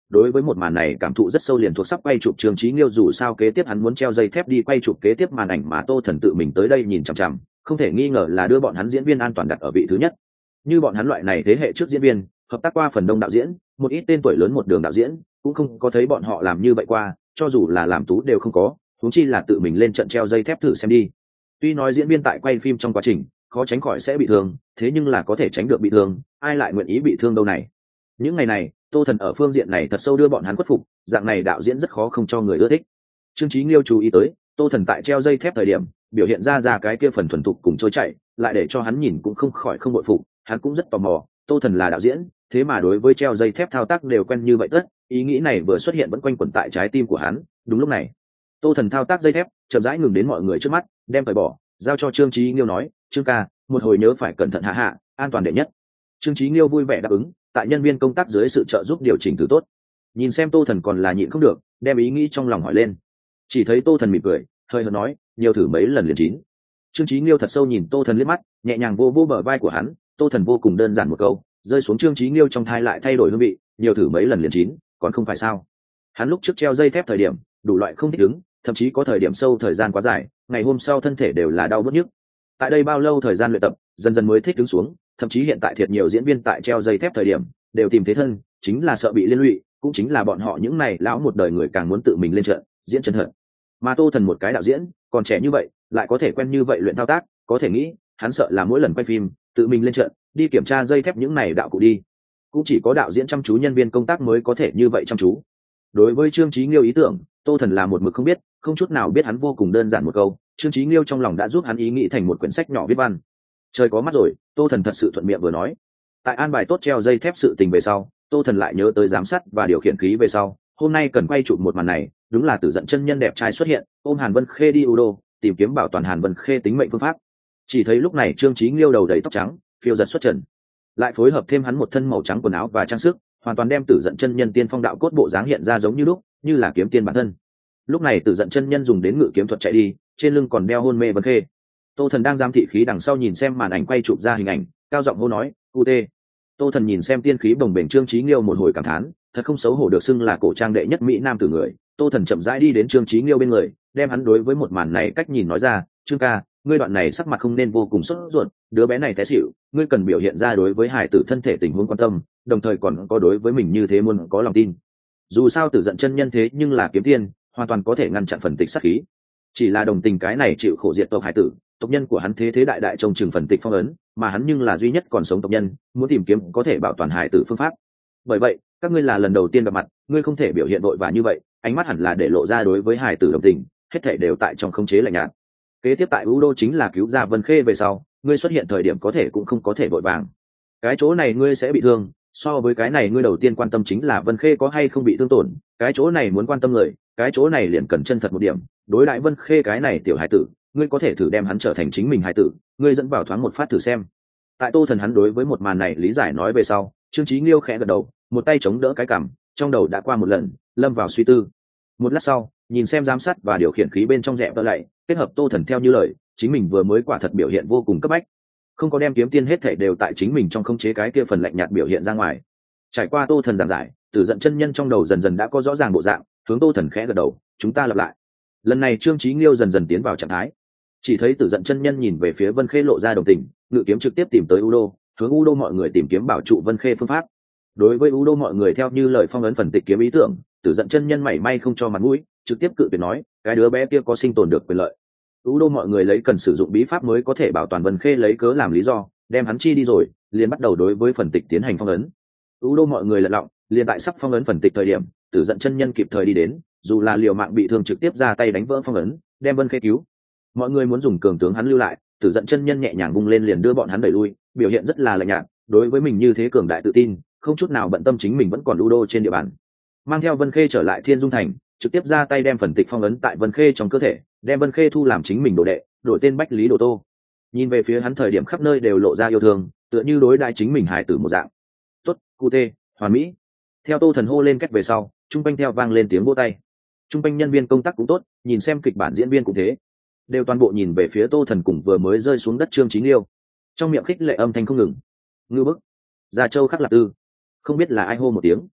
đối với một màn này cảm thụ rất sâu, liền thuộc sắp quay chụp Trương Chí Nghiêu dù sao kế tiếp hắn muốn treo dây thép đi quay chụp kế tiếp màn ảnh mà Tô Thần tự mình tới đây nhìn chằm chằm, không thể nghi ngờ là đưa bọn hắn diễn viên an toàn đặt ở vị thứ nhất. Như bọn hắn loại này thế hệ trước diễn viên, hợp tác qua phần đông đạo diễn, một ít tên tuổi lớn một đường đạo diễn, cũng không có thấy bọn họ làm như vậy qua, cho dù là làm tú đều không có, huống chi là tự mình lên trận treo dây thép thử xem đi. Tuy nói diễn viên tại quay phim trong quá trình khó tránh khỏi sẽ bị thương, thế nhưng là có thể tránh được bị thương, ai lại nguyện ý bị thương đâu này. Những ngày này Tô Thần ở phương diện này thật sâu đưa bọn hắn khuất phục, dạng này đạo diễn rất khó không cho người ưa thích. Trương Chí Nghiêu chú ý tới Tô Thần tại treo dây thép thời điểm biểu hiện ra cái kia phần thuần thục cùng trôi chảy, lại để cho hắn nhìn cũng không khỏi không bội phục. Hắn cũng rất tò mò, Tô Thần là đạo diễn, thế mà đối với treo dây thép thao tác đều quen như vậy tất, ý nghĩ này vừa xuất hiện vẫn quanh quẩn tại trái tim của hắn. Đúng lúc này, Tô Thần thao tác dây thép chậm rãi ngừng đến mọi người trước mắt, đem cởi bỏ, giao cho Trương Chí Nghiêu nói, "Trương ca, một hồi nhớ phải cẩn thận hạ, an toàn đệ nhất." Trương Chí Nghiêu vui vẻ đáp ứng, tại nhân viên công tác dưới sự trợ giúp điều chỉnh thử tốt. Nhìn xem Tô Thần còn là nhịn không được, đem ý nghĩ trong lòng hỏi lên. Chỉ thấy Tô Thần mỉm cười, hơi hợt nói, "Nhiều thử mấy lần liền chín." Trương Chí Nghiêu thật sâu nhìn Tô Thần liếc mắt, nhẹ nhàng vô vô bờ vai của hắn. Tô Thần vô cùng đơn giản một câu, rơi xuống Trương Chí Nghiêu trong thai lại thay đổi hương vị, "Nhiều thử mấy lần liền chín, còn không phải sao?" Hắn lúc trước treo dây thép thời điểm, đủ loại không thích ứng, thậm chí có thời điểm sâu thời gian quá dài, ngày hôm sau thân thể đều là đau bứt nhức. Tại đây bao lâu thời gian luyện tập, dần dần mới thích ứng xuống, thậm chí hiện tại thiệt nhiều diễn viên tại treo dây thép thời điểm đều tìm thế thân, chính là sợ bị liên lụy, cũng chính là bọn họ những này lão một đời người càng muốn tự mình lên trận diễn chân thật. Mà Tô Thần một cái đạo diễn còn trẻ như vậy, lại có thể quen như vậy luyện thao tác, có thể nghĩ hắn sợ là mỗi lần quay phim tự mình lên trận đi kiểm tra dây thép những này đạo cụ đi, cũng chỉ có đạo diễn chăm chú nhân viên công tác mới có thể như vậy chăm chú. Đối với Trương Chí Nghiêu ý tưởng, Tô Thần là một mực không biết, không chút nào biết. Hắn vô cùng đơn giản một câu, Trương Chí Nghiêu trong lòng đã giúp hắn ý nghĩ thành một quyển sách nhỏ viết văn. Trời có mắt rồi, Tô Thần thật sự thuận miệng vừa nói. Tại an bài tốt treo dây thép sự tình về sau, Tô Thần lại nhớ tới giám sát và điều khiển khí về sau, hôm nay cần quay chụp một màn này, đúng là Tử Dận chân nhân đẹp trai xuất hiện, ôm Hàn Vân Khê đi Udo, tìm kiếm bảo toàn Hàn Vân Khê tính mệnh phương pháp. Chỉ thấy lúc này Trương Chí Nghiêu đầu đầy tóc trắng, phiêu giật xuất trần, lại phối hợp thêm hắn một thân màu trắng quần áo và trang sức, hoàn toàn đem Tử Dận chân nhân tiên phong đạo cốt bộ dáng hiện ra giống như lúc, như là kiếm tiên bản thân. Lúc này Tử Dận chân nhân dùng đến ngự kiếm thuật chạy đi, trên lưng còn đeo hôn mê Vân Khê. Tô Thần đang giám thị khí đằng sau nhìn xem màn ảnh quay chụp ra hình ảnh, cao giọng hô nói, "UT." Tô Thần nhìn xem tiên khí bồng bềnh Trương Chí Nghiêu một hồi cảm thán, thật không xấu hổ được xưng là cổ trang đệ nhất mỹ nam tử người. Tô Thần chậm rãi đi đến Trương Chí Nghiêu bên người, đem hắn đối với một màn này cách nhìn nói ra, "Trương ca, ngươi đoạn này sắc mặt không nên vô cùng sốt ruột, đứa bé này té xỉu, ngươi cần biểu hiện ra đối với hài tử thân thể tình huống quan tâm, đồng thời còn có đối với mình như thế muốn có lòng tin. Dù sao Tử Dận chân nhân thế nhưng là kiếm tiên, hoàn toàn có thể ngăn chặn phần tịch sát khí. Chỉ là đồng tình cái này chịu khổ diệt tộc hài tử, tộc nhân của hắn thế đại đại trông chừng phần tịch phong ấn, mà hắn nhưng là duy nhất còn sống tộc nhân, muốn tìm kiếm có thể bảo toàn hài tử phương pháp. Bởi vậy, các ngươi là lần đầu tiên gặp mặt, ngươi không thể biểu hiện vội vã như vậy, ánh mắt hẳn là để lộ ra đối với hài tử đồng tình, hết thảy đều tại trong khống chế lạnh nhạt. Kế tiếp tại Udo chính là cứu ra Vân Khê về sau, ngươi xuất hiện thời điểm có thể cũng không có thể vội vàng. Cái chỗ này ngươi sẽ bị thương, so với cái này ngươi đầu tiên quan tâm chính là Vân Khê có hay không bị thương tổn, cái chỗ này muốn quan tâm người, cái chỗ này liền cần chân thật một điểm. Đối đãi Vân Khê cái này tiểu hải tử, ngươi có thể thử đem hắn trở thành chính mình hải tử, ngươi dẫn vào thoáng một phát thử xem. Tại Tô Thần hắn đối với một màn này lý giải nói về sau, Trương Chí Nghiêu khẽ gật đầu, một tay chống đỡ cái cằm, trong đầu đã qua một lần, lâm vào suy tư. Một lát sau, nhìn xem giám sát và điều khiển khí bên trong rẽ vỡ lại, kết hợp Tô Thần theo như lời, chính mình vừa mới quả thật biểu hiện vô cùng cấp bách, không có đem kiếm tiên hết thảy đều tại chính mình trong khống chế cái kia phần lạnh nhạt biểu hiện ra ngoài. Trải qua Tô Thần giảng giải, Tử Dận chân nhân trong đầu dần dần đã có rõ ràng bộ dạng, hướng Tô Thần khẽ gật đầu, "Chúng ta lặp lại." Lần này Trương Chí Nghiêu dần dần tiến vào trạng thái. Chỉ thấy Tử Dận chân nhân nhìn về phía Vân Khê lộ ra đồng tình, ngự kiếm trực tiếp tìm tới Udo, hướng Udo mọi người tìm kiếm bảo trụ Vân Khê phương pháp. Đối với Udo mọi người theo như lời phong ấn phần tịch kiếm ý tưởng, Tử Dận chân nhân mảy may không cho mặt mũi, trực tiếp cự tuyệt nói, "Cái đứa bé kia có sinh tồn được quyền lợi." Udo mọi người lấy cần sử dụng bí pháp mới có thể bảo toàn Vân Khê lấy cớ làm lý do, đem hắn chi đi rồi, liền bắt đầu đối với phần tịch tiến hành phong ấn. Udo mọi người lật lọng, liền tại sắp phong ấn phần tịch thời điểm, Tử Dận chân nhân kịp thời đi đến, dù là liều mạng bị thương trực tiếp ra tay đánh vỡ phong ấn, đem Vân Khê cứu. Mọi người muốn dùng cường tướng hắn lưu lại, Tử Dận chân nhân nhẹ nhàng vung lên liền đưa bọn hắn đẩy lui, biểu hiện rất là lạnh nhạt, đối với mình như thế cường đại tự tin, không chút nào bận tâm chính mình vẫn còn Udo trên địa bàn. Mang theo Vân Khê trở lại Thiên Dung thành, trực tiếp ra tay đem phần tịch phong ấn tại Vân Khê trong cơ thể, đem Vân Khê thu làm chính mình đồ đệ, đổi tên Bách Lý Đồ Tô. Nhìn về phía hắn thời điểm khắp nơi đều lộ ra yêu thương, tựa như đối đãi chính mình hải tử một dạng. "Tốt, cu tê, hoàn mỹ." Theo Tô Thần hô lên cách về sau, trung quanh theo vang lên tiếng vỗ tay. Trung quanh nhân viên công tác cũng tốt, nhìn xem kịch bản diễn viên cũng thế, đều toàn bộ nhìn về phía Tô Thần cùng vừa mới rơi xuống đất Trương Chí Nghiêu, trong miệng khích lệ âm thanh không ngừng. "Ngưu bức, Gia Châu Khắc Lạp Tư." Không biết là ai hô một tiếng.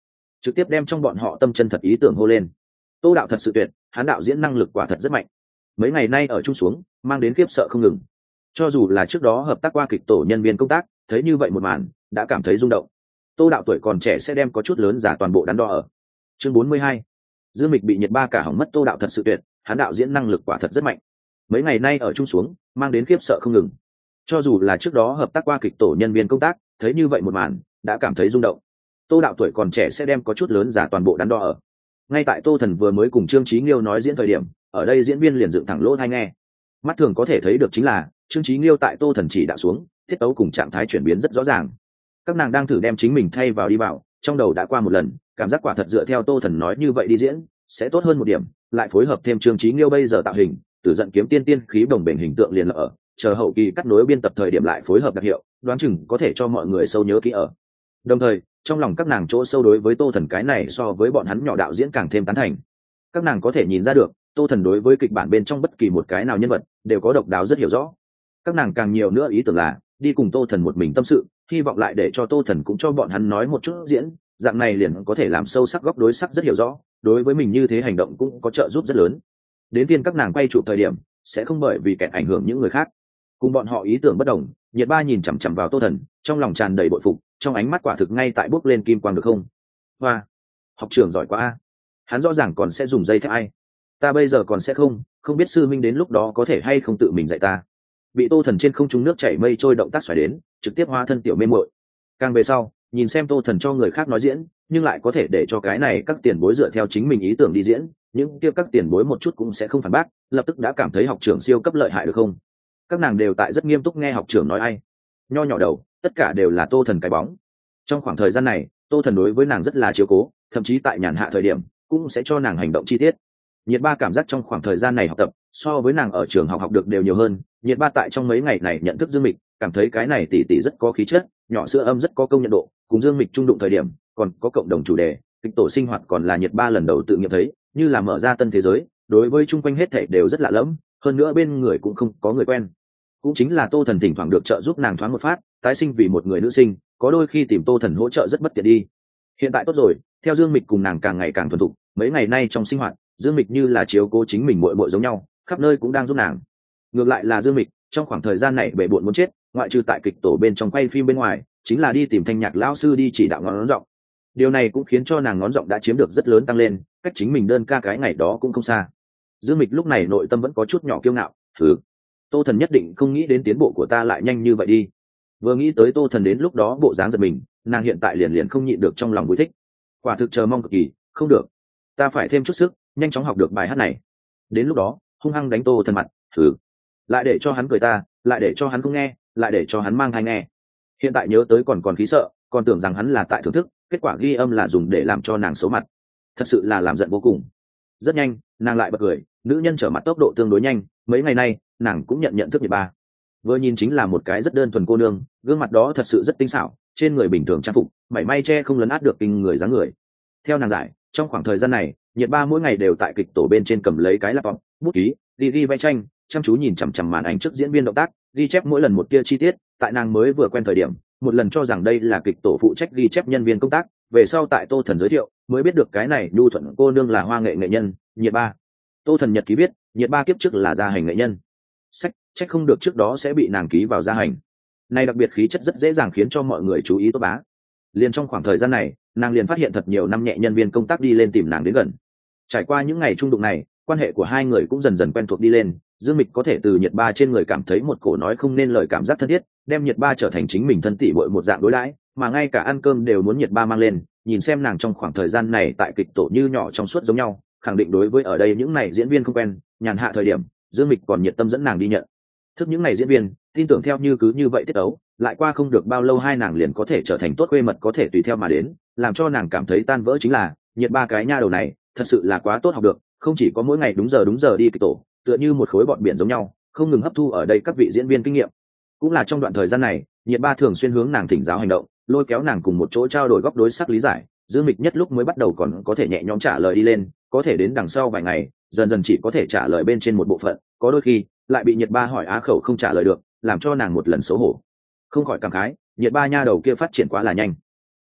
trực tiếp đem trong bọn họ tâm chân thật ý tưởng hô lên. Tô đạo thật sự tuyệt, hắn đạo diễn năng lực quả thật rất mạnh, mấy ngày nay ở chung xuống mang đến khiếp sợ không ngừng. Cho dù là trước đó hợp tác qua kịch tổ nhân viên công tác thấy như vậy một màn đã cảm thấy rung động. Tô đạo tuổi còn trẻ sẽ đem có chút lớn giả toàn bộ đắn đo ở. Chương 42. Dương Mịch bị nhiệt ba cả hỏng mất. Tô đạo thật sự tuyệt, hắn đạo diễn năng lực quả thật rất mạnh, mấy ngày nay ở chung xuống mang đến khiếp sợ không ngừng. Cho dù là trước đó hợp tác qua kịch tổ nhân viên công tác thấy như vậy một màn đã cảm thấy rung động. Tô đạo tuổi còn trẻ sẽ đem có chút lớn giả toàn bộ đắn đo ở. Ngay tại Tô Thần vừa mới cùng Trương Chí Nghiêu nói diễn thời điểm, ở đây diễn viên liền dựng thẳng lỗ tai nghe. Mắt thường có thể thấy được chính là Trương Chí Nghiêu tại Tô Thần chỉ đạo xuống, tiết tấu cùng trạng thái chuyển biến rất rõ ràng. Các nàng đang thử đem chính mình thay vào đi vào, trong đầu đã qua một lần, cảm giác quả thật dựa theo Tô Thần nói như vậy đi diễn sẽ tốt hơn một điểm, lại phối hợp thêm Trương Chí Nghiêu bây giờ tạo hình, Tử Giận kiếm tiên khí đồng bền hình tượng liền là ở, chờ hậu kỳ cắt nối biên tập thời điểm lại phối hợp đặc hiệu, đoán chừng có thể cho mọi người sâu nhớ kỹ ở. Đồng thời, trong lòng các nàng chỗ sâu đối với Tô Thần cái này so với bọn hắn nhỏ đạo diễn càng thêm tán thành. Các nàng có thể nhìn ra được, Tô Thần đối với kịch bản bên trong bất kỳ một cái nào nhân vật đều có độc đáo rất hiểu rõ. Các nàng càng nhiều nữa ý tưởng là đi cùng Tô Thần một mình tâm sự, hy vọng lại để cho Tô Thần cũng cho bọn hắn nói một chút diễn, dạng này liền có thể làm sâu sắc góc đối sắc rất hiểu rõ, đối với mình như thế hành động cũng có trợ giúp rất lớn. Đến phiên các nàng quay chụp thời điểm sẽ không bởi vì kẻ ảnh hưởng những người khác. Cùng bọn họ ý tưởng bất đồng, Nhiệt Ba nhìn chằm chằm vào Tô Thần, trong lòng tràn đầy bội phục, trong ánh mắt quả thực ngay tại bốc lên kim quang được không? Hoa, học trưởng giỏi quá a. Hắn rõ ràng còn sẽ dùng dây thép ai. Ta bây giờ còn sẽ không biết sư minh đến lúc đó có thể hay không tự mình dạy ta. Bị Tô Thần trên không trung nước chảy mây trôi động tác xoài đến, trực tiếp hóa thân tiểu mê muội. Càng về sau, nhìn xem Tô Thần cho người khác nói diễn, nhưng lại có thể để cho cái này các tiền bối dựa theo chính mình ý tưởng đi diễn, những kia các tiền bối một chút cũng sẽ không phản bác, lập tức đã cảm thấy học trưởng siêu cấp lợi hại được không? Các nàng đều tại rất nghiêm túc nghe học trưởng nói ai. Nho nhỏ đầu, tất cả đều là Tô Thần cái bóng. Trong khoảng thời gian này, Tô Thần đối với nàng rất là chiếu cố, thậm chí tại nhàn hạ thời điểm cũng sẽ cho nàng hành động chi tiết. Nhiệt Ba cảm giác trong khoảng thời gian này học tập so với nàng ở trường học được đều nhiều hơn. Nhiệt Ba tại trong mấy ngày này nhận thức Dương Mịch, cảm thấy cái này tỷ tỷ rất có khí chất, nhỏ sữa âm rất có công nhận độ, cùng Dương Mịch trung đụng thời điểm còn có cộng đồng chủ đề, kịch tổ sinh hoạt còn là Nhiệt Ba lần đầu tự nghiệm thấy, như là mở ra tân thế giới, đối với chung quanh hết thảy đều rất lạ lẫm, hơn nữa bên người cũng không có người quen. Cũng chính là Tô Thần thỉnh thoảng được trợ giúp nàng thoáng một phát, tái sinh vì một người nữ sinh, có đôi khi tìm Tô Thần hỗ trợ rất bất tiện đi. Hiện tại tốt rồi, theo Dương Mịch cùng nàng càng ngày càng thuần thục, mấy ngày nay trong sinh hoạt, Dương Mịch như là chiếu cố chính mình muội muội giống nhau, khắp nơi cũng đang giúp nàng. Ngược lại là Dương Mịch, trong khoảng thời gian này bể bộn muốn chết, ngoại trừ tại kịch tổ bên trong quay phim bên ngoài, chính là đi tìm thanh nhạc lão sư đi chỉ đạo ngón giọng. Điều này cũng khiến cho nàng ngón giọng đã chiếm được rất lớn tăng lên, cách chính mình đơn ca cái ngày đó cũng không xa. Dương Mịch lúc này nội tâm vẫn có chút nhỏ kiêu ngạo, thử. Tô Thần nhất định không nghĩ đến tiến bộ của ta lại nhanh như vậy đi. Vừa nghĩ tới Tô Thần đến lúc đó bộ dáng giật mình, nàng hiện tại liền không nhịn được trong lòng vui thích. Quả thực chờ mong cực kỳ, không được, ta phải thêm chút sức, nhanh chóng học được bài hát này. Đến lúc đó, hung hăng đánh Tô Thần mặt, thử. Lại để cho hắn cười ta, lại để cho hắn không nghe, lại để cho hắn mang thai nghe. Hiện tại nhớ tới còn khí sợ, còn tưởng rằng hắn là tại thưởng thức, kết quả ghi âm là dùng để làm cho nàng xấu mặt. Thật sự là làm giận vô cùng. Rất nhanh, nàng lại bật cười, nữ nhân trở mặt tốc độ tương đối nhanh, mấy ngày nay nàng cũng nhận thức Nhiệt Ba. Vừa nhìn chính là một cái rất đơn thuần cô nương, gương mặt đó thật sự rất tinh xảo, trên người bình thường trang phục mảy may che không lấn át được kinh người dáng người. Theo nàng giải, trong khoảng thời gian này Nhiệt Ba mỗi ngày đều tại kịch tổ bên trên cầm lấy cái laptop, bút ký, ghi vẽ tranh, chăm chú nhìn chằm chằm màn ảnh trước diễn viên động tác, ghi chép mỗi lần một tia chi tiết. Tại nàng mới vừa quen thời điểm, một lần cho rằng đây là kịch tổ phụ trách ghi chép nhân viên công tác, về sau tại Tô Thần giới thiệu mới biết được cái này nhu thuận cô nương là hoa nghệ nghệ nhân Nhiệt Ba. Tô Thần nhật ký biết Nhiệt Ba kiếp trước là gia hành nghệ nhân, trách không được trước đó sẽ bị nàng ký vào gia hành. Này đặc biệt khí chất rất dễ dàng khiến cho mọi người chú ý Tô Bá. Liền trong khoảng thời gian này, nàng liền phát hiện thật nhiều năm nhẹ nhân viên công tác đi lên tìm nàng đến gần. Trải qua những ngày trung đụng này, quan hệ của hai người cũng dần dần quen thuộc đi lên. Dương Mịch có thể từ Nhiệt Ba trên người cảm thấy một cổ nói không nên lời cảm giác thân thiết, đem Nhiệt Ba trở thành chính mình thân tỷ muội một dạng đối đãi, mà ngay cả ăn cơm đều muốn Nhiệt Ba mang lên. Nhìn xem nàng trong khoảng thời gian này tại kịch tổ như nhỏ trong suốt giống nhau, khẳng định đối với ở đây những này diễn viên không quen, nhàn hạ thời điểm, Dương Mịch còn nhiệt tâm dẫn nàng đi nhận thức những này diễn viên, tin tưởng theo như cứ như vậy tiết ấu, lại qua không được bao lâu hai nàng liền có thể trở thành tốt quê mật, có thể tùy theo mà đến. Làm cho nàng cảm thấy tan vỡ chính là Nhiệt Ba cái nha đầu này thật sự là quá tốt học được, không chỉ có mỗi ngày đúng giờ đi kịch tổ, tựa như một khối bọt biển giống nhau, không ngừng hấp thu ở đây các vị diễn viên kinh nghiệm. Cũng là trong đoạn thời gian này, Nhiệt Ba thường xuyên hướng nàng thỉnh giáo hành động, lôi kéo nàng cùng một chỗ trao đổi góc đối sắc lý giải. Dương Mịch nhất lúc mới bắt đầu còn có thể nhẹ nhõm trả lời đi lên, có thể đến đằng sau vài ngày, dần dần chỉ có thể trả lời bên trên một bộ phận, có đôi khi lại bị Nhiệt Ba hỏi á khẩu không trả lời được, làm cho nàng một lần xấu hổ. Không khỏi cảm khái, Nhiệt Ba nha đầu kia phát triển quá là nhanh.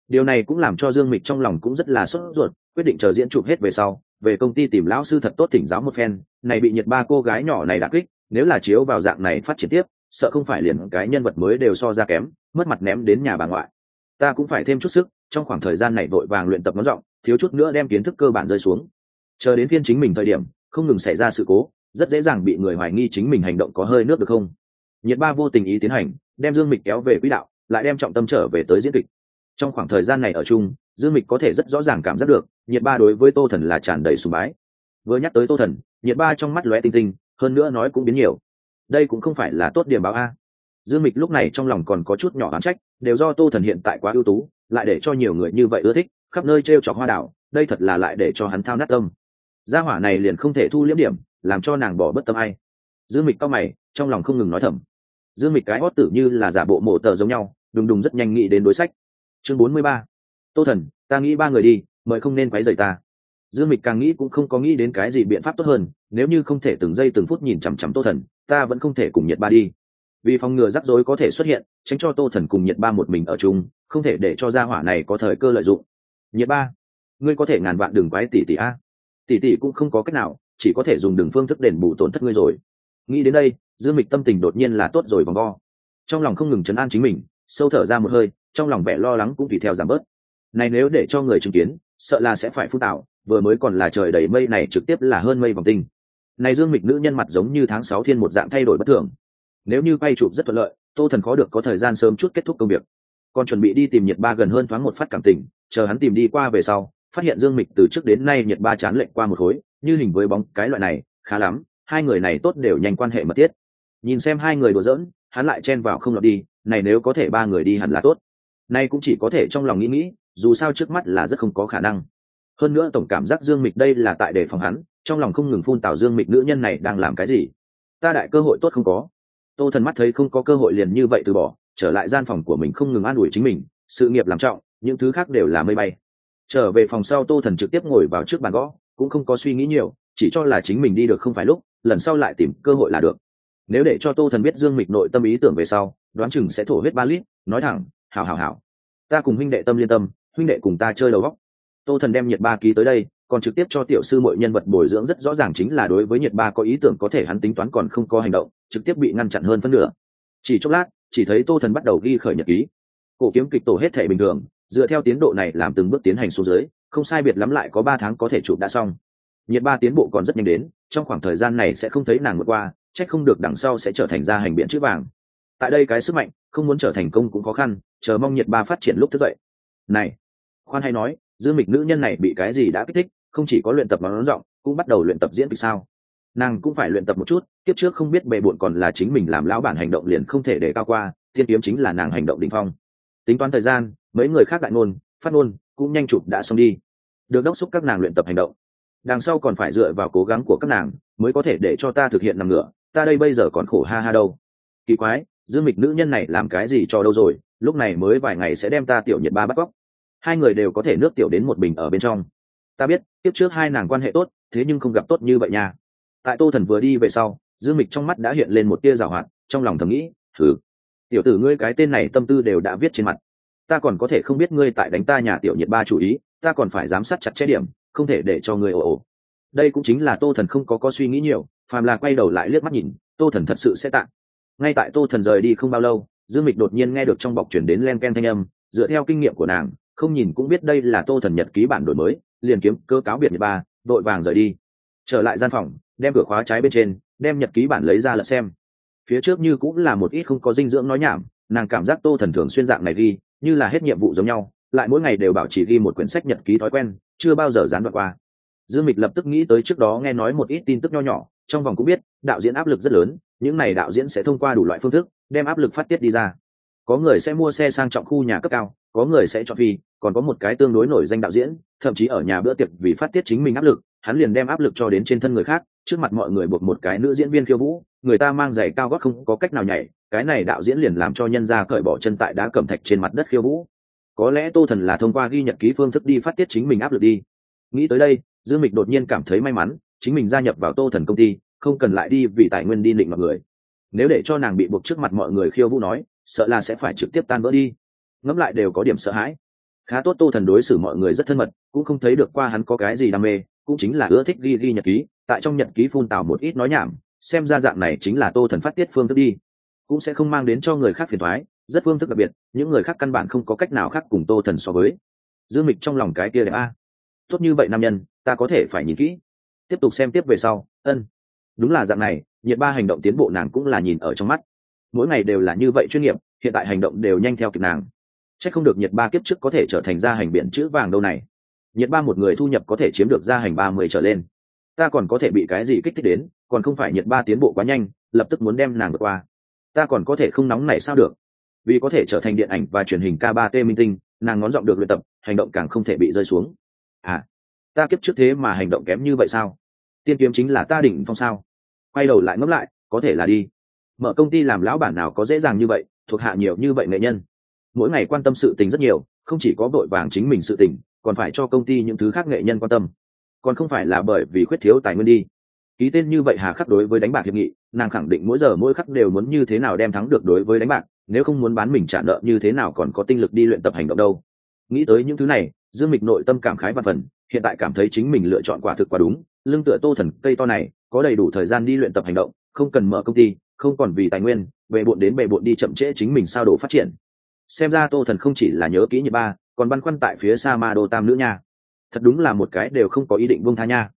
Điều này cũng làm cho Dương Mịch trong lòng cũng rất là sốt ruột, quyết định chờ diễn chụp hết về sau về công ty tìm lão sư thật tốt thỉnh giáo một phen. Này bị Nhiệt Ba cô gái nhỏ này đả kích, nếu là chiếu vào dạng này phát triển tiếp, sợ không phải liền cái nhân vật mới đều so ra kém, mất mặt ném đến nhà bà ngoại. Ta cũng phải thêm chút sức, trong khoảng thời gian này vội vàng luyện tập nói giọng, thiếu chút nữa đem kiến thức cơ bản rơi xuống. Chờ đến phiên chính mình thời điểm, không ngừng xảy ra sự cố, rất dễ dàng bị người hoài nghi chính mình hành động có hơi nước được không. Nhiệt Ba vô tình ý tiến hành, đem Dương Mịch kéo về quỹ đạo, lại đem trọng tâm trở về tới diễn kịch. Trong khoảng thời gian này ở chung, Dương Mịch có thể rất rõ ràng cảm giác được Nhiệt Ba đối với Tô Thần là tràn đầy sùng bái. Vừa nhắc tới Tô Thần, Nhiệt Ba trong mắt lóe tinh tinh, hơn nữa nói cũng biến nhiều. Đây cũng không phải là tốt điểm báo a. Dương Mịch lúc này trong lòng còn có chút nhỏ oán trách, đều do Tô Thần hiện tại quá ưu tú, lại để cho nhiều người như vậy ưa thích, khắp nơi trêu chọc hoa đảo, đây thật là lại để cho hắn thao nát tâm. Gia hỏa này liền không thể thu liễm điểm, làm cho nàng bỏ bất tâm ai. Dương Mịch cau mày, trong lòng không ngừng nói thầm. Dương Mịch cái hót tử như là giả bộ mổ tờ giống nhau, đùng đùng rất nhanh nghĩ đến đối sách. Chương 43. Tô Thần, ta nghĩ ba người đi, mời không nên quấy rầy ta. Dương Mịch càng nghĩ cũng không có nghĩ đến cái gì biện pháp tốt hơn, nếu như không thể từng giây từng phút nhìn chằm chằm Tô Thần, ta vẫn không thể cùng Nhiệt Ba đi. Vì phòng ngừa rắc rối có thể xuất hiện, tránh cho Tô Thần cùng Nhiệt Ba một mình ở chung, không thể để cho gia hỏa này có thời cơ lợi dụng. Nhiệt Ba, ngươi có thể ngàn vạn đừng quái tỷ tỷ a. Tỷ tỷ cũng không có cách nào, chỉ có thể dùng đường phương thức đền bù tổn thất ngươi rồi. Nghĩ đến đây, Dương Mịch tâm tình đột nhiên là tốt rồi vòng vo. Trong lòng không ngừng trấn an chính mình, sâu thở ra một hơi, trong lòng vẻ lo lắng cũng tùy theo giảm bớt. Này nếu để cho người chứng kiến, sợ là sẽ phải phun tạo, vừa mới còn là trời đầy mây này trực tiếp là hơn mây vòng tinh. Này Dương Mịch nữ nhân mặt giống như tháng 6 thiên một dạng thay đổi bất thường. Nếu như quay chụp rất thuận lợi, Tô Thần khó được có thời gian sớm chút kết thúc công việc. Còn chuẩn bị đi tìm Nhiệt Ba gần hơn thoáng một phát cảm tình, chờ hắn tìm đi qua về sau, phát hiện Dương Mịch từ trước đến nay Nhiệt Ba chán lệnh qua một khối, như hình với bóng cái loại này, khá lắm, hai người này tốt đều nhanh quan hệ mật thiết. Nhìn xem hai người đùa giỡn, hắn lại chen vào không lọt đi, này nếu có thể ba người đi hẳn là tốt. Nay cũng chỉ có thể trong lòng nghĩ, dù sao trước mắt là rất không có khả năng. Hơn nữa tổng cảm giác Dương Mịch đây là tại đề phòng hắn, trong lòng không ngừng phun tào Dương Mịch nữ nhân này đang làm cái gì. Ta đại cơ hội tốt không có. Tô Thần mắt thấy không có cơ hội liền như vậy từ bỏ, trở lại gian phòng của mình không ngừng an ủi chính mình, sự nghiệp làm trọng, những thứ khác đều là mây bay. Trở về phòng sau Tô Thần trực tiếp ngồi vào trước bàn gõ, cũng không có suy nghĩ nhiều, chỉ cho là chính mình đi được không phải lúc, lần sau lại tìm cơ hội là được. Nếu để cho Tô Thần biết Dương Mịch nội tâm ý tưởng về sau, đoán chừng sẽ thổ huyết ba lít, nói thẳng, hảo, ta cùng huynh đệ tâm liên tâm, huynh đệ cùng ta chơi đầu góc. Tô Thần đem Nhiệt Ba ký tới đây, còn trực tiếp cho tiểu sư mọi nhân vật bồi dưỡng rất rõ ràng chính là đối với Nhiệt Ba có ý tưởng có thể hắn tính toán còn không có hành động, trực tiếp bị ngăn chặn hơn phân nửa. Chỉ chốc lát, chỉ thấy Tô Thần bắt đầu ghi khởi nhật ký. Cổ kiếm kịch tổ hết thể bình thường, dựa theo tiến độ này làm từng bước tiến hành xuống dưới, không sai biệt lắm lại có 3 tháng có thể chụp đã xong. Nhiệt Ba tiến bộ còn rất nhanh đến, trong khoảng thời gian này sẽ không thấy nàng vượt qua, trách không được đằng sau sẽ trở thành gia hành biện chữ vàng. Tại đây cái sức mạnh, không muốn trở thành công cũng khó khăn, chờ mong Nhiệt Ba phát triển lúc thức dậy. Này, khoan hay nói, Dương Mịch nữ nhân này bị cái gì đã kích thích, không chỉ có luyện tập nói giọng, cũng bắt đầu luyện tập diễn kịch sao? Nàng cũng phải luyện tập một chút, tiếp trước không biết bề bộn còn là chính mình làm lão bản hành động liền không thể để cao qua, thiên kiếm chính là nàng hành động đỉnh phong. Tính toán thời gian, mấy người khác đại ngôn, phát ngôn cũng nhanh chụp đã xong đi. Được đốc thúc các nàng luyện tập hành động. Đằng sau còn phải dựa vào cố gắng của các nàng mới có thể để cho ta thực hiện nằm ngửa, ta đây bây giờ còn khổ ha ha đâu. Kỳ quái, Dương Mịch nữ nhân này làm cái gì cho đâu rồi, lúc này mới vài ngày sẽ đem ta tiểu Nhiệt Ba bắt cóc. Hai người đều có thể nước tiểu đến một bình ở bên trong. Ta biết, tiếp trước hai nàng quan hệ tốt, thế nhưng không gặp tốt như vậy nha. Tại Tô Thần vừa đi về sau, Dương Mịch trong mắt đã hiện lên một tia giảo hoạt, trong lòng thầm nghĩ, thử, tiểu tử ngươi cái tên này tâm tư đều đã viết trên mặt. Ta còn có thể không biết ngươi tại đánh ta nhà tiểu Nhiệt Ba chủ ý, ta còn phải giám sát chặt chẽ điểm, không thể để cho ngươi ồ. Đây cũng chính là Tô Thần không có suy nghĩ nhiều, phàm là quay đầu lại liếc mắt nhìn, Tô Thần thật sự sẽ tạm. Ngay tại Tô Thần rời đi không bao lâu, Dương Mịch đột nhiên nghe được trong bọc chuyển đến len ken thanh âm, dựa theo kinh nghiệm của nàng, không nhìn cũng biết đây là Tô Thần nhật ký bản đổi mới, liền kiếm cơ cáo biệt Nhiệt Ba, vội vàng rời đi. Trở lại gian phòng, đem cửa khóa trái bên trên, đem nhật ký bản lấy ra lật xem. Phía trước như cũng là một ít không có dinh dưỡng nói nhảm, nàng cảm giác Tô Thần thường xuyên dạng này ghi, như là hết nhiệm vụ giống nhau, lại mỗi ngày đều bảo chỉ ghi một quyển sách nhật ký thói quen, chưa bao giờ gián đoạn qua. Dương Mịch lập tức nghĩ tới trước đó nghe nói một ít tin tức nho nhỏ, trong vòng cũng biết, đạo diễn áp lực rất lớn, những này đạo diễn sẽ thông qua đủ loại phương thức, đem áp lực phát tiết đi ra. Có người sẽ mua xe sang trọng khu nhà cấp cao, có người sẽ chọn phi, còn có một cái tương đối nổi danh đạo diễn, thậm chí ở nhà bữa tiệc vì phát tiết chính mình áp lực, hắn liền đem áp lực cho đến trên thân người khác, trước mặt mọi người buộc một cái nữ diễn viên khiêu vũ, người ta mang giày cao gót không có cách nào nhảy, cái này đạo diễn liền làm cho nhân gia cởi bỏ chân tại đá cẩm thạch trên mặt đất khiêu vũ. Có lẽ Tô Thần là thông qua ghi nhật ký phương thức đi phát tiết chính mình áp lực đi. Nghĩ tới đây, Dương Mịch đột nhiên cảm thấy may mắn, chính mình gia nhập vào Tô Thần công ty, không cần lại đi vì tài nguyên đi định mọi người. Nếu để cho nàng bị buộc trước mặt mọi người khiêu vũ nói, sợ là sẽ phải trực tiếp tan vỡ đi. Ngẫm lại đều có điểm sợ hãi. Khá tốt, tô thần đối xử mọi người rất thân mật, cũng không thấy được qua hắn có cái gì đam mê, cũng chính là ưa thích ghi nhật ký, tại trong nhật ký phun tào một ít nói nhảm, xem ra dạng này chính là tô thần phát tiết phương thức đi, cũng sẽ không mang đến cho người khác phiền thoái, rất phương thức đặc biệt, những người khác căn bản không có cách nào khác cùng tô thần so với. Dương Mịch trong lòng cái kia đẹp a, tốt như vậy nam nhân, ta có thể phải nhìn kỹ, tiếp tục xem tiếp về sau. Đúng là dạng này, nhiệt ba hành động tiến bộ nàng cũng là nhìn ở trong mắt, mỗi ngày đều là như vậy chuyên nghiệp, hiện tại hành động đều nhanh theo kịp nàng. Chắc không được nhiệt ba kiếp trước có thể trở thành gia hành biển chữ vàng đâu này. Nhiệt ba một người thu nhập có thể chiếm được gia hành 30 trở lên, ta còn có thể bị cái gì kích thích đến, còn không phải nhiệt ba tiến bộ quá nhanh, lập tức muốn đem nàng vượt qua, ta còn có thể không nóng này sao được. Vì có thể trở thành điện ảnh và truyền hình K3T minh tinh, nàng ngón giọng được luyện tập, hành động càng không thể bị rơi xuống. Ta kiếp trước thế mà hành động kém như vậy sao? Tiên kiếm chính là ta đỉnh phong sao? Quay đầu lại ngẫm lại, có thể là đi. Mở công ty làm lão bản nào có dễ dàng như vậy, thuộc hạ nhiều như vậy nghệ nhân, mỗi ngày quan tâm sự tình rất nhiều, không chỉ có vội vàng chính mình sự tình, còn phải cho công ty những thứ khác nghệ nhân quan tâm, còn không phải là bởi vì khuyết thiếu tài nguyên đi. Ký tên như vậy hà khắc đối với đánh bạc hiệp nghị, nàng khẳng định mỗi giờ mỗi khắc đều muốn như thế nào đem thắng được đối với đánh bạc, nếu không muốn bán mình trả nợ như thế nào còn có tinh lực đi luyện tập hành động đâu. Nghĩ tới những thứ này, Dương Mịch nội tâm cảm khái và phần, hiện tại cảm thấy chính mình lựa chọn quả thực quá đúng, lưng tựa tô thần cây to này, có đầy đủ thời gian đi luyện tập hành động, không cần mở công ty, không còn vì tài nguyên bề bộn đến bề bộn đi chậm trễ chính mình sao đổ phát triển. Xem ra tô thần không chỉ là nhớ kỹ nhiệt ba, còn băn khoăn tại phía xa ma đô tam nữ nha, thật đúng là một cái đều không có ý định buông tha nha.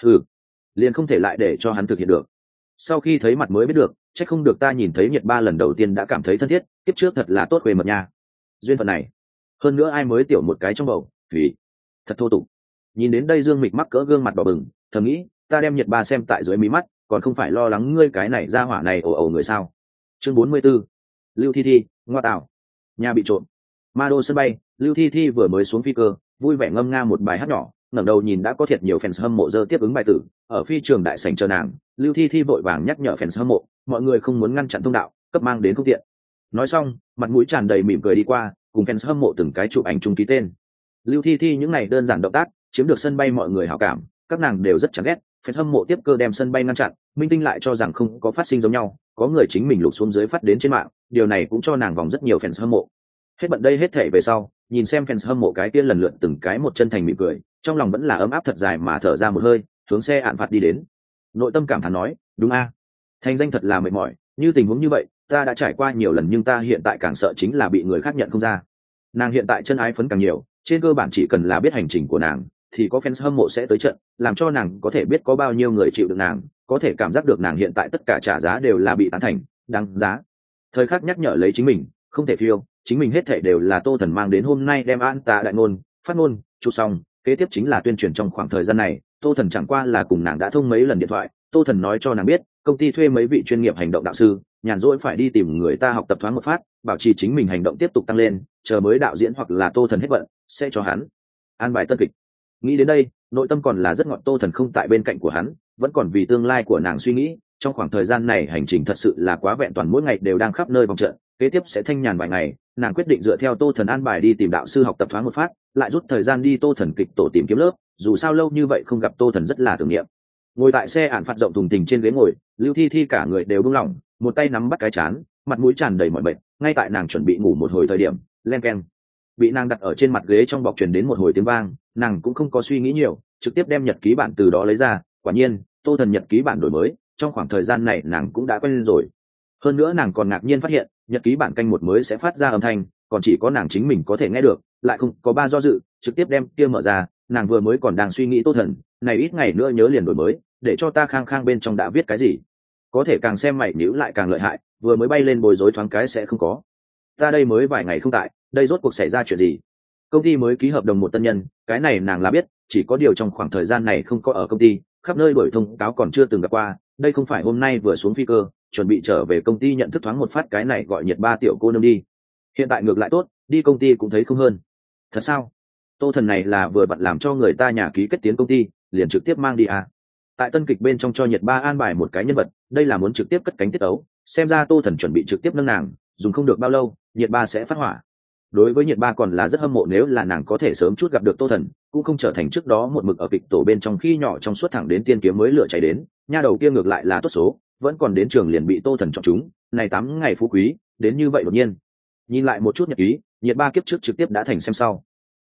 Liền không thể lại để cho hắn thực hiện được. Sau khi thấy mặt mới biết được, chắc không được ta nhìn thấy nhiệt ba lần đầu tiên đã cảm thấy thân thiết, tiếp trước thật là tốt khuê mật nha. Duyên phận này, hơn nữa ai mới tiểu một cái trong bầu, vì thật thô tục. Nhìn đến đây Dương Mịch mắc cỡ gương mặt đỏ bừng, thầm nghĩ, ta đem nhiệt ba xem tại dưới mí mắt, còn không phải lo lắng ngươi cái này ra hỏa này ồ ồ người sao. Chương 44. Lưu Thi Thi, ngoa tạo, nhà bị trộm. Ma đô sân bay, Lưu Thi Thi vừa mới xuống phi cơ, vui vẻ ngâm nga một bài hát nhỏ, ngẩng đầu nhìn đã có thiệt nhiều fans hâm mộ dơ tiếp ứng bài tử, ở phi trường đại sảnh chờ nàng. Lưu Thi Thi vội vàng nhắc nhở fans hâm mộ, mọi người không muốn ngăn chặn thông đạo, cấp mang đến không tiện. Nói xong, mặt mũi tràn đầy mỉm cười đi qua, cùng fans hâm mộ từng cái chụp ảnh chung ký tên. Lưu Thi Thi những này đơn giản động tác, chiếm được sân bay mọi người hảo cảm, các nàng đều rất chán ghét. Fans hâm mộ tiếp cơ đem sân bay ngăn chặn, minh tinh lại cho rằng không có phát sinh giống nhau, có người chính mình lục xuống dưới phát đến trên mạng, điều này cũng cho nàng vòng rất nhiều fans hâm mộ. Hết bận đây hết thể về sau, nhìn xem fans hâm mộ cái kia lần lượt từng cái một chân thành mỉm cười, trong lòng vẫn là ấm áp thật dài mà thở ra một hơi, hướng xe ạn phạt đi đến. Nội tâm cảm thán nói, đúng a, thành danh thật là mệt mỏi, như tình huống như vậy ta đã trải qua nhiều lần, nhưng ta hiện tại càng sợ chính là bị người khác nhận không ra. Nàng hiện tại chân ái phấn càng nhiều, trên cơ bản chỉ cần là biết hành trình của nàng thì có fans hâm mộ sẽ tới trận, làm cho nàng có thể biết có bao nhiêu người chịu được nàng, có thể cảm giác được nàng hiện tại tất cả trả giá đều là bị tán thành, đáng giá. Thời khắc nhắc nhở lấy chính mình, không thể phiêu, chính mình hết thể đều là tô thần mang đến hôm nay đem an ta đại ngôn phát ngôn chụp xong, kế tiếp chính là tuyên truyền. Trong khoảng thời gian này tô thần chẳng qua là cùng nàng đã thông mấy lần điện thoại, tô thần nói cho nàng biết công ty thuê mấy vị chuyên nghiệp hành động đạo sư, nhàn rỗi phải đi tìm người ta học tập thoáng một phát, bảo trì chính mình hành động tiếp tục tăng lên, chờ mới đạo diễn hoặc là tô thần hết bận sẽ cho hắn an bài tân kịch. Nghĩ đến đây, nội tâm còn là rất ngọt, tô thần không tại bên cạnh của hắn, vẫn còn vì tương lai của nàng suy nghĩ. Trong khoảng thời gian này hành trình thật sự là quá vẹn toàn, mỗi ngày đều đang khắp nơi vòng trận, kế tiếp sẽ thanh nhàn vài ngày, nàng quyết định dựa theo tô thần an bài đi tìm đạo sư học tập thoáng một phát, lại rút thời gian đi tô thần kịch tổ tìm kiếm lớp, dù sao lâu như vậy không gặp tô thần rất là tưởng niệm. Ngồi tại xe ạn phạt rộng thùng thình trên ghế ngồi, Lưu Thi Thi cả người đều buông lỏng, một tay nắm bắt cái chán, mặt mũi tràn đầy mỏi mệt. Ngay tại nàng chuẩn bị ngủ một hồi thời điểm, len keng, bị nàng đặt ở trên mặt ghế trong bọc truyền đến một hồi tiếng vang, nàng cũng không có suy nghĩ nhiều, trực tiếp đem nhật ký bản từ đó lấy ra. Quả nhiên tô thần nhật ký bản đổi mới, trong khoảng thời gian này nàng cũng đã quen lên rồi. Hơn nữa nàng còn ngạc nhiên phát hiện nhật ký bản canh một mới sẽ phát ra âm thanh, còn chỉ có nàng chính mình có thể nghe được, lại không có ba do dự, trực tiếp đem kia mở ra. Nàng vừa mới còn đang suy nghĩ tô thần này ít ngày nữa nhớ liền đổi mới, để cho ta khang khang bên trong đã viết cái gì, có thể càng xem mày níu lại càng lợi hại, vừa mới bay lên bối rối thoáng cái sẽ không có. Ta đây mới vài ngày không tại, đây rốt cuộc xảy ra chuyện gì? Công ty mới ký hợp đồng một tân nhân, cái này nàng là biết, chỉ có điều trong khoảng thời gian này không có ở công ty, khắp nơi đổi thông cáo còn chưa từng gặp qua. Đây không phải hôm nay vừa xuống phi cơ chuẩn bị trở về công ty nhận thức thoáng một phát cái này gọi nhiệt ba tiểu cô nương đi, hiện tại ngược lại tốt, đi công ty cũng thấy không hơn. Thật sao? Tô thần này là vừa vặn làm cho người ta nhà ký kết tiến công ty liền trực tiếp mang đi à? Tại tân kịch bên trong cho nhiệt ba an bài một cái nhân vật, đây là muốn trực tiếp cất cánh tiết ấu, xem ra tô thần chuẩn bị trực tiếp nâng nàng, dùng không được bao lâu nhiệt ba sẽ phát hỏa. Đối với nhiệt ba còn là rất hâm mộ, nếu là nàng có thể sớm chút gặp được tô thần, cũng không trở thành trước đó một mực ở kịch tổ bên trong khi nhỏ trong suốt thẳng đến tiên kiếm mới lựa chạy đến. Nha đầu kia ngược lại là tốt số, vẫn còn đến trường liền bị tô thần chọn chúng, này 8 ngày phú quý đến như vậy đột nhiên. Nhìn lại một chút nhật ký, nhiệt ba kiếp trước trực tiếp đã thành xem sau.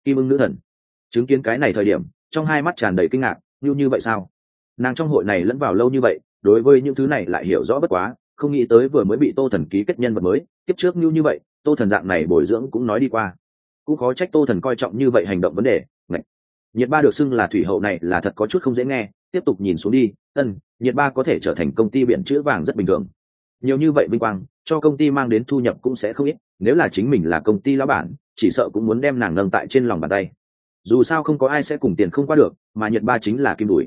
Kim ưng nữ thần chứng kiến cái này thời điểm trong hai mắt tràn đầy kinh ngạc, như vậy sao? Nàng trong hội này lẫn vào lâu như vậy, đối với những thứ này lại hiểu rõ bất quá, không nghĩ tới vừa mới bị Tô Thần ký kết nhân vật mới, tiếp trước như vậy, Tô Thần dạng này bồi dưỡng cũng nói đi qua. Cũng khó trách Tô Thần coi trọng như vậy hành động vấn đề. Ngậy. Nhiệt Ba được xưng là thủy hậu này là thật có chút không dễ nghe, tiếp tục nhìn xuống đi, Nhiệt Ba có thể trở thành công ty biển chữ vàng rất bình thường. Nhiều như vậy vinh quang, cho công ty mang đến thu nhập cũng sẽ không ít, nếu là chính mình là công ty lão bản, chỉ sợ cũng muốn đem nàng nâng tại trên lòng bàn tay. Dù sao không có ai sẽ cùng tiền không qua được, mà Nhiệt Ba chính là kim đùi.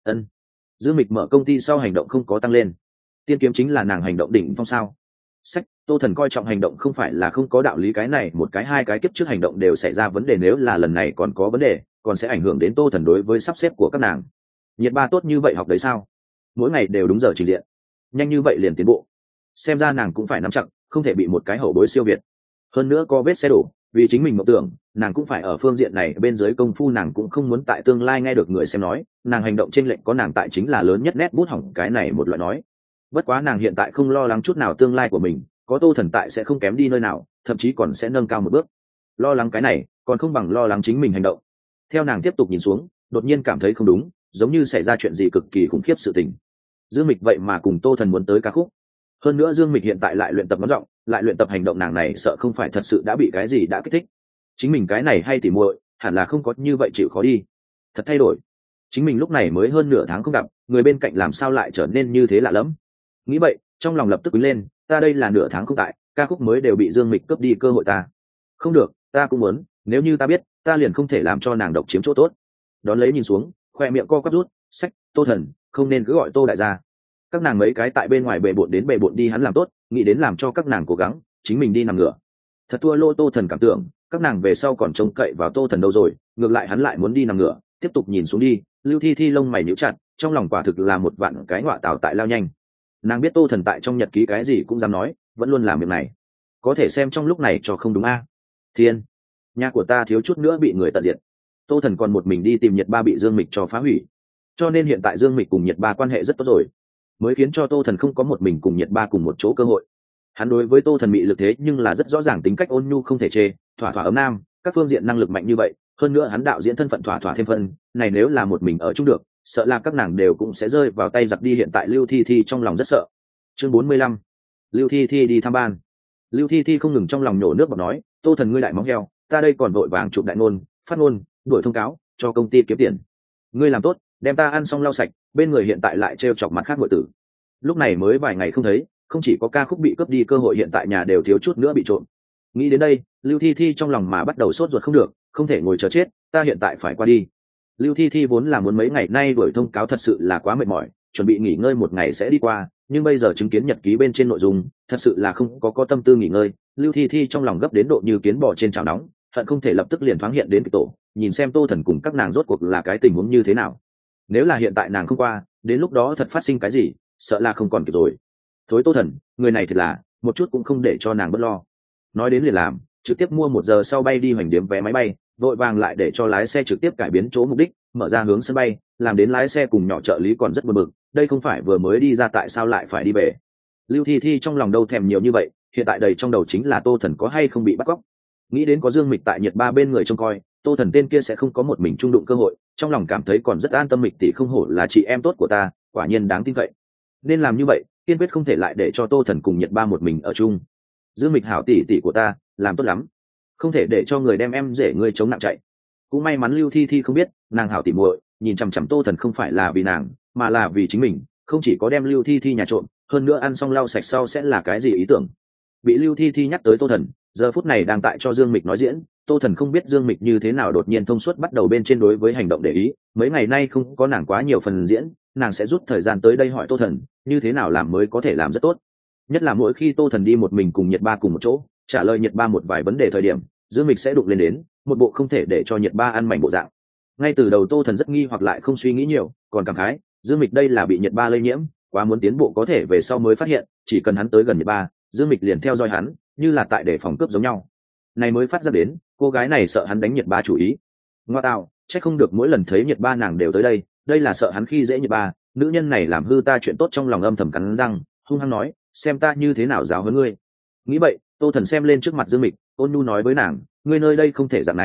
Dương Mịch mở công ty sau hành động không có tăng lên, tiên kiếm chính là nàng hành động đỉnh phong sao? Sách, Tô Thần coi trọng hành động không phải là không có đạo lý, cái này một cái hai cái kiếp trước hành động đều xảy ra vấn đề, nếu là lần này còn có vấn đề, còn sẽ ảnh hưởng đến Tô Thần đối với sắp xếp của các nàng. Nhiệt Ba tốt như vậy học đấy sao? Mỗi ngày đều đúng giờ trình diện, nhanh như vậy liền tiến bộ. Xem ra nàng cũng phải nắm chặt, không thể bị một cái hậu bối siêu việt. Hơn nữa có vết xe đổ, vì chính mình mộng tưởng, nàng cũng phải ở phương diện này bên dưới công phu, nàng cũng không muốn tại tương lai nghe được người xem nói, nàng hành động trên lệnh có nàng tại chính là lớn nhất nét bút hỏng cái này một loại nói. Bất quá nàng hiện tại không lo lắng chút nào tương lai của mình, có Tô Thần tại sẽ không kém đi nơi nào, thậm chí còn sẽ nâng cao một bước. Lo lắng cái này, còn không bằng lo lắng chính mình hành động. Theo nàng tiếp tục nhìn xuống, đột nhiên cảm thấy không đúng, giống như xảy ra chuyện gì cực kỳ khủng khiếp sự tình. Dương Mịch vậy mà cùng Tô Thần muốn tới ca khúc. Hơn nữa Dương Mịch hiện tại lại luyện tập ngón giọng, lại luyện tập hành động, nàng này sợ không phải thật sự đã bị cái gì đã kích thích. Chính mình cái này hay tỉ muội, hẳn là không có như vậy chịu khó đi. Thật thay đổi. Chính mình lúc này mới hơn nửa tháng không gặp, người bên cạnh làm sao lại trở nên như thế lạ lẫm. Nghĩ vậy, trong lòng lập tức quýnh lên, ta đây là nửa tháng không tại, ca khúc mới đều bị Dương Mịch cướp đi cơ hội ta. Không được, ta cũng muốn, nếu như ta biết, ta liền không thể làm cho nàng độc chiếm chỗ tốt. Đón lấy nhìn xuống, khoe miệng co quắp rút, sách, Tô Thần, không nên cứ gọi Tô đại gia. Các nàng mấy cái tại bên ngoài bề bộn đến bề bộn đi, hắn làm tốt, nghĩ đến làm cho các nàng cố gắng, chính mình đi nằm ngửa. Thật thua lô Tô Thần cảm tưởng, các nàng về sau còn trông cậy vào Tô Thần đâu rồi, ngược lại hắn lại muốn đi nằm ngửa. Tiếp tục nhìn xuống đi, Lưu Thi Thi lông mày nhíu chặt, trong lòng quả thực là một vạn cái ngọa tảo tại lao nhanh. Nàng biết Tô Thần tại trong nhật ký cái gì cũng dám nói, vẫn luôn làm việc này, có thể xem trong lúc này cho không đúng a. Thiên, nhà của ta thiếu chút nữa bị người tận diệt. Tô Thần còn một mình đi tìm Nhiệt Ba bị Dương Mịch cho phá hủy, cho nên hiện tại Dương Mịch cùng Nhiệt Ba quan hệ rất tốt rồi, mới khiến cho Tô Thần không có một mình cùng Nhiệt Ba cùng một chỗ cơ hội. Hắn đối với Tô Thần mị lực thế nhưng là rất rõ ràng, tính cách ôn nhu không thể chê, thỏa thỏa ấm nam, các phương diện năng lực mạnh như vậy, hơn nữa hắn đạo diễn thân phận thỏa thỏa thêm phân, này nếu là một mình ở chung được, sợ là các nàng đều cũng sẽ rơi vào tay giặc đi. Hiện tại Lưu Thi Thi trong lòng rất sợ. Chương 45. Lưu Thi Thi đi thăm ban. Lưu Thi Thi không ngừng trong lòng nhổ nước bọt nói, Tô Thần ngươi lại móng heo, ta đây còn vội vàng chụp đại ngôn, phát ngôn, đuổi thông cáo, cho công ty kiếm tiền. Ngươi làm tốt, đem ta ăn xong lau sạch, bên người hiện tại lại trêu chọc mặt khác muội tử. Lúc này mới vài ngày không thấy, không chỉ có ca khúc bị cướp đi, cơ hội hiện tại nhà đều thiếu chút nữa bị trộm. Nghĩ đến đây, Lưu Thi Thi trong lòng mà bắt đầu sốt ruột, không được, không thể ngồi chờ chết, ta hiện tại phải qua đi. Lưu Thi Thi vốn là muốn mấy ngày nay đuổi thông cáo thật sự là quá mệt mỏi, chuẩn bị nghỉ ngơi một ngày sẽ đi qua, nhưng bây giờ chứng kiến nhật ký bên trên nội dung, thật sự là không có tâm tư nghỉ ngơi. Lưu Thi Thi trong lòng gấp đến độ như kiến bò trên chảo nóng, hận không thể lập tức liền thoáng hiện đến kịch tổ, nhìn xem Tô Thần cùng các nàng rốt cuộc là cái tình huống như thế nào. Nếu là hiện tại nàng không qua, đến lúc đó thật phát sinh cái gì, sợ là không còn kịp rồi. Thối Tô Thần, người này thật là một chút cũng không để cho nàng bất lo. Nói đến liền làm, trực tiếp mua 1 giờ sau bay đi hoành điếm vé máy bay, vội vàng lại để cho lái xe trực tiếp cải biến chỗ mục đích, mở ra hướng sân bay, làm đến lái xe cùng nhỏ trợ lý còn rất buồn bực, đây không phải vừa mới đi ra tại sao lại phải đi về. Lưu Thi Thi trong lòng đâu thèm nhiều như vậy, hiện tại đầy trong đầu chính là Tô Thần có hay không bị bắt cóc. Nghĩ đến có Dương Mịch tại Nhiệt Ba bên người trông coi, Tô Thần tên kia sẽ không có một mình trung đụng cơ hội, trong lòng cảm thấy còn rất an tâm. Mịch tỷ không hổ là chị em tốt của ta, quả nhiên đáng tin cậy. Nên làm như vậy, kiên quyết không thể lại để cho Tô Thần cùng Nhiệt Ba một mình ở chung. Dương Mịch hảo tỷ tỷ của ta, làm tốt lắm, không thể để cho người đem em rể ngươi chống nặng chạy. Cũng may mắn Lưu Thi Thi không biết, nàng hảo tỷ muội nhìn chằm chằm Tô Thần không phải là vì nàng, mà là vì chính mình, không chỉ có đem Lưu Thi Thi nhà trộm, hơn nữa ăn xong lau sạch sau sẽ là cái gì ý tưởng. Bị Lưu Thi Thi nhắc tới Tô Thần, giờ phút này đang tại cho Dương Mịch nói diễn, Tô Thần không biết Dương Mịch như thế nào đột nhiên thông suốt bắt đầu bên trên đối với hành động để ý, mấy ngày nay không có nàng quá nhiều phần diễn, nàng sẽ rút thời gian tới đây hỏi Tô Thần như thế nào làm mới có thể làm rất tốt. Nhất là mỗi khi Tô Thần đi một mình cùng Nhiệt Ba cùng một chỗ, trả lời Nhiệt Ba một vài vấn đề thời điểm, Dương Mịch sẽ đụng lên đến một bộ không thể để cho Nhiệt Ba ăn mảnh bộ dạng. Ngay từ đầu Tô Thần rất nghi hoặc lại không suy nghĩ nhiều, còn cảm khái Dương Mịch đây là bị Nhiệt Ba lây nhiễm, quá muốn tiến bộ, có thể về sau mới phát hiện chỉ cần hắn tới gần Nhiệt Ba, Dương Mịch liền theo dõi hắn, như là tại để phòng cướp giống nhau. Này mới phát ra đến cô gái này sợ hắn đánh Nhiệt Ba chủ ý. Ngoa tạo, chắc không được mỗi lần thấy Nhiệt Ba nàng đều tới đây, đây là sợ hắn khi dễ Nhiệt Ba, nữ nhân này làm hư ta chuyện tốt. Trong lòng âm thầm cắn răng, hung hăng nói, xem ta như thế nào giáo huấn ngươi. Nghĩ vậy, Tô Thần xem lên trước mặt Dương Mịch, ôn nhu nói với nàng, ngươi nơi đây không thể dạng này,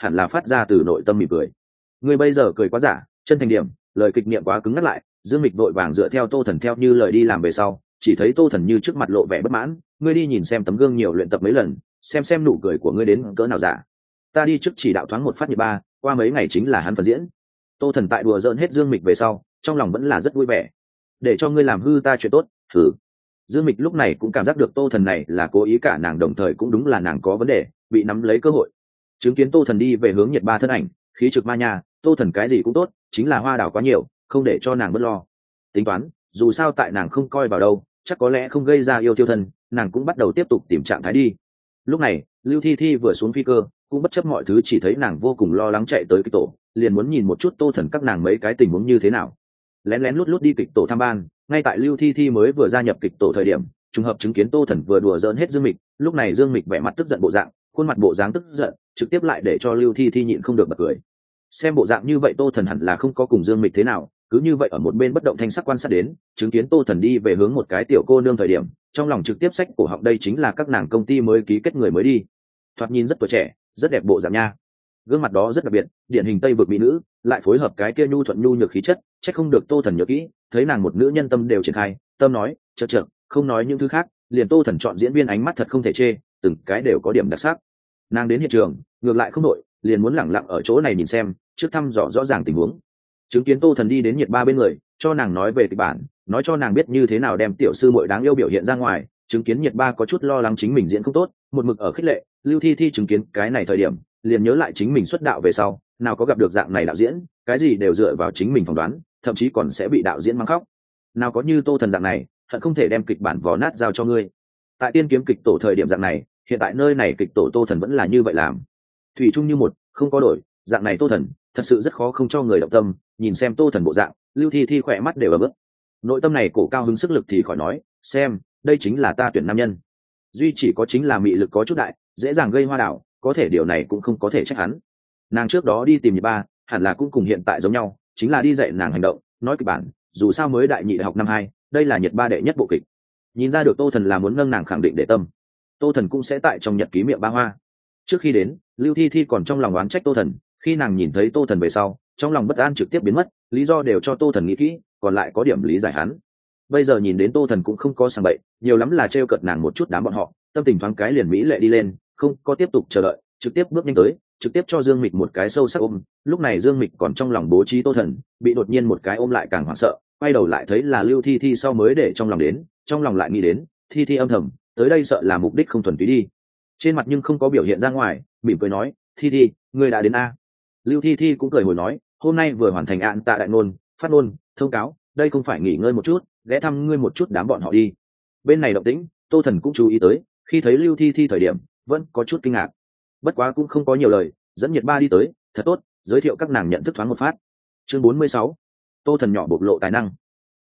hẳn là phát ra từ nội tâm mỉm cười. Ngươi bây giờ cười quá giả, chân thành điểm, lời kịch niệm quá cứng ngắt lại. Dương Mịch vội vàng dựa theo Tô Thần theo như lời đi làm về sau, chỉ thấy Tô Thần như trước mặt lộ vẻ bất mãn. Ngươi đi nhìn xem tấm gương nhiều luyện tập mấy lần, xem nụ cười của ngươi đến cỡ nào giả. Ta đi trước chỉ đạo thoáng một phát nhiệt ba, qua mấy ngày chính là hắn phần diễn. Tô Thần tại đùa giỡn hết Dương Mịch về sau, trong lòng vẫn là rất vui vẻ. Để cho ngươi làm hư ta chuyện tốt, thử. Dương Mịch lúc này cũng cảm giác được Tô Thần này là cố ý cả nàng, đồng thời cũng đúng là nàng có vấn đề, bị nắm lấy cơ hội. Chứng kiến Tô Thần đi về hướng nhiệt ba thân ảnh, khí trực ma nha, Tô Thần cái gì cũng tốt, chính là hoa đảo quá nhiều, không để cho nàng bớt lo. Tính toán, dù sao tại nàng không coi vào đâu, chắc có lẽ không gây ra yêu tiêu thân, nàng cũng bắt đầu tiếp tục tìm trạng thái đi. Lúc này, Lưu Thi Thi vừa xuống phi cơ, cũng bất chấp mọi thứ, chỉ thấy nàng vô cùng lo lắng chạy tới kịch tổ, liền muốn nhìn một chút Tô Thần các nàng mấy cái tình huống như thế nào. Lén lén lút lút đi kịch tổ tham ban, ngay tại Lưu Thi Thi mới vừa gia nhập kịch tổ thời điểm, trùng hợp chứng kiến Tô Thần vừa đùa giỡn hết Dương Mịch. Lúc này Dương Mịch vẻ mặt tức giận bộ dạng, khuôn mặt bộ dáng tức giận, trực tiếp lại để cho Lưu Thi Thi nhịn không được bật cười. Xem bộ dạng như vậy Tô Thần hẳn là không có cùng Dương Mịch thế nào, cứ như vậy ở một bên bất động thanh sắc quan sát đến, chứng kiến Tô Thần đi về hướng một cái tiểu cô nương thời điểm, trong lòng trực tiếp xách cổ họng, đây chính là các nàng công ty mới ký kết người mới đi. Thoạt nhìn rất tuổi trẻ, rất đẹp bộ dạng nha. Gương mặt đó rất đặc biệt, điển hình Tây vực mỹ nữ, lại phối hợp cái kia nhu thuận nhu nhược khí chất, chắc không được Tô Thần nhớ kỹ, thấy nàng một nữ nhân tâm đều triển khai, tâm nói, chậc, không nói những thứ khác, liền Tô Thần chọn diễn viên ánh mắt thật không thể chê, từng cái đều có điểm đặc sắc. Nàng đến hiện trường, ngược lại không đội, liền muốn lẳng lặng ở chỗ này nhìn xem, trước thăm dò rõ ràng tình huống. Chứng kiến Tô Thần đi đến nhiệt ba bên người, cho nàng nói về kịch bản, nói cho nàng biết như thế nào đem tiểu sư muội đáng yêu biểu hiện ra ngoài. Chứng kiến nhiệt ba có chút lo lắng chính mình diễn không tốt, một mực ở khích lệ. Lưu Thi Thi chứng kiến cái này thời điểm, liền nhớ lại chính mình xuất đạo về sau, nào có gặp được dạng này đạo diễn, cái gì đều dựa vào chính mình phỏng đoán, thậm chí còn sẽ bị đạo diễn mắng khóc. Nào có như Tô Thần dạng này, hận không thể đem kịch bản vò nát giao cho ngươi. Tại Tiên Kiếm kịch tổ thời điểm dạng này, hiện tại nơi này kịch tổ Tô Thần vẫn là như vậy làm, thủy chung như một, không có đổi. Dạng này Tô Thần thật sự rất khó không cho người động tâm. Nhìn xem Tô Thần bộ dạng, Lưu Thi Thi khỏe mắt đều ở bước, nội tâm này cổ cao hứng sức lực thì khỏi nói, xem, đây chính là ta tuyển nam nhân. Duy chỉ có chính là mị lực có chút đại, dễ dàng gây hoa đảo, có thể điều này cũng không có thể trách hắn. Nàng trước đó đi tìm nhiệt ba, hẳn là cũng cùng hiện tại giống nhau, chính là đi dạy nàng hành động, nói kịch bản, dù sao mới đại nhị đại học năm 2, đây là nhiệt ba đệ nhất bộ kịch. Nhìn ra được Tô Thần là muốn nâng nàng khẳng định để tâm. Tô Thần cũng sẽ tại trong nhật ký miệng ba hoa. Trước khi đến, Lưu Thi Thi còn trong lòng oán trách Tô Thần, khi nàng nhìn thấy Tô Thần về sau, trong lòng bất an trực tiếp biến mất, lý do đều cho Tô Thần nghĩ kỹ, còn lại có điểm lý giải hắn. Bây giờ nhìn đến Tô Thần cũng không có sảng bậy, nhiều lắm là trêu cợt nàng một chút đám bọn họ, tâm tình thoáng cái liền mỹ lệ đi lên, không có tiếp tục chờ đợi, trực tiếp bước nhanh tới, trực tiếp cho Dương Mịch một cái sâu sắc ôm. Lúc này Dương Mịch còn trong lòng bố trí Tô Thần, bị đột nhiên một cái ôm lại càng hoảng sợ, quay đầu lại thấy là Lưu Thi Thi sau mới để trong lòng đến, trong lòng lại nghĩ đến, Thi Thi âm thầm, tới đây sợ là mục đích không thuần túy đi. Trên mặt nhưng không có biểu hiện ra ngoài, mỉm cười nói, Thi Thi, ngươi đã đến a? Lưu Thi Thi cũng cười hồi nói, hôm nay vừa hoàn thành án tạ đại ngôn, phát ngôn, thông cáo, đây không phải nghỉ ngơi một chút, ghé thăm ngươi một chút đám bọn họ đi. Bên này động tĩnh, Tô Thần cũng chú ý tới, khi thấy Lưu Thi Thi thời điểm, vẫn có chút kinh ngạc. Bất quá cũng không có nhiều lời, dẫn nhiệt ba đi tới, thật tốt, giới thiệu các nàng nhận thức thoáng một phát. Chương 46, Tô Thần nhỏ bộc lộ tài năng.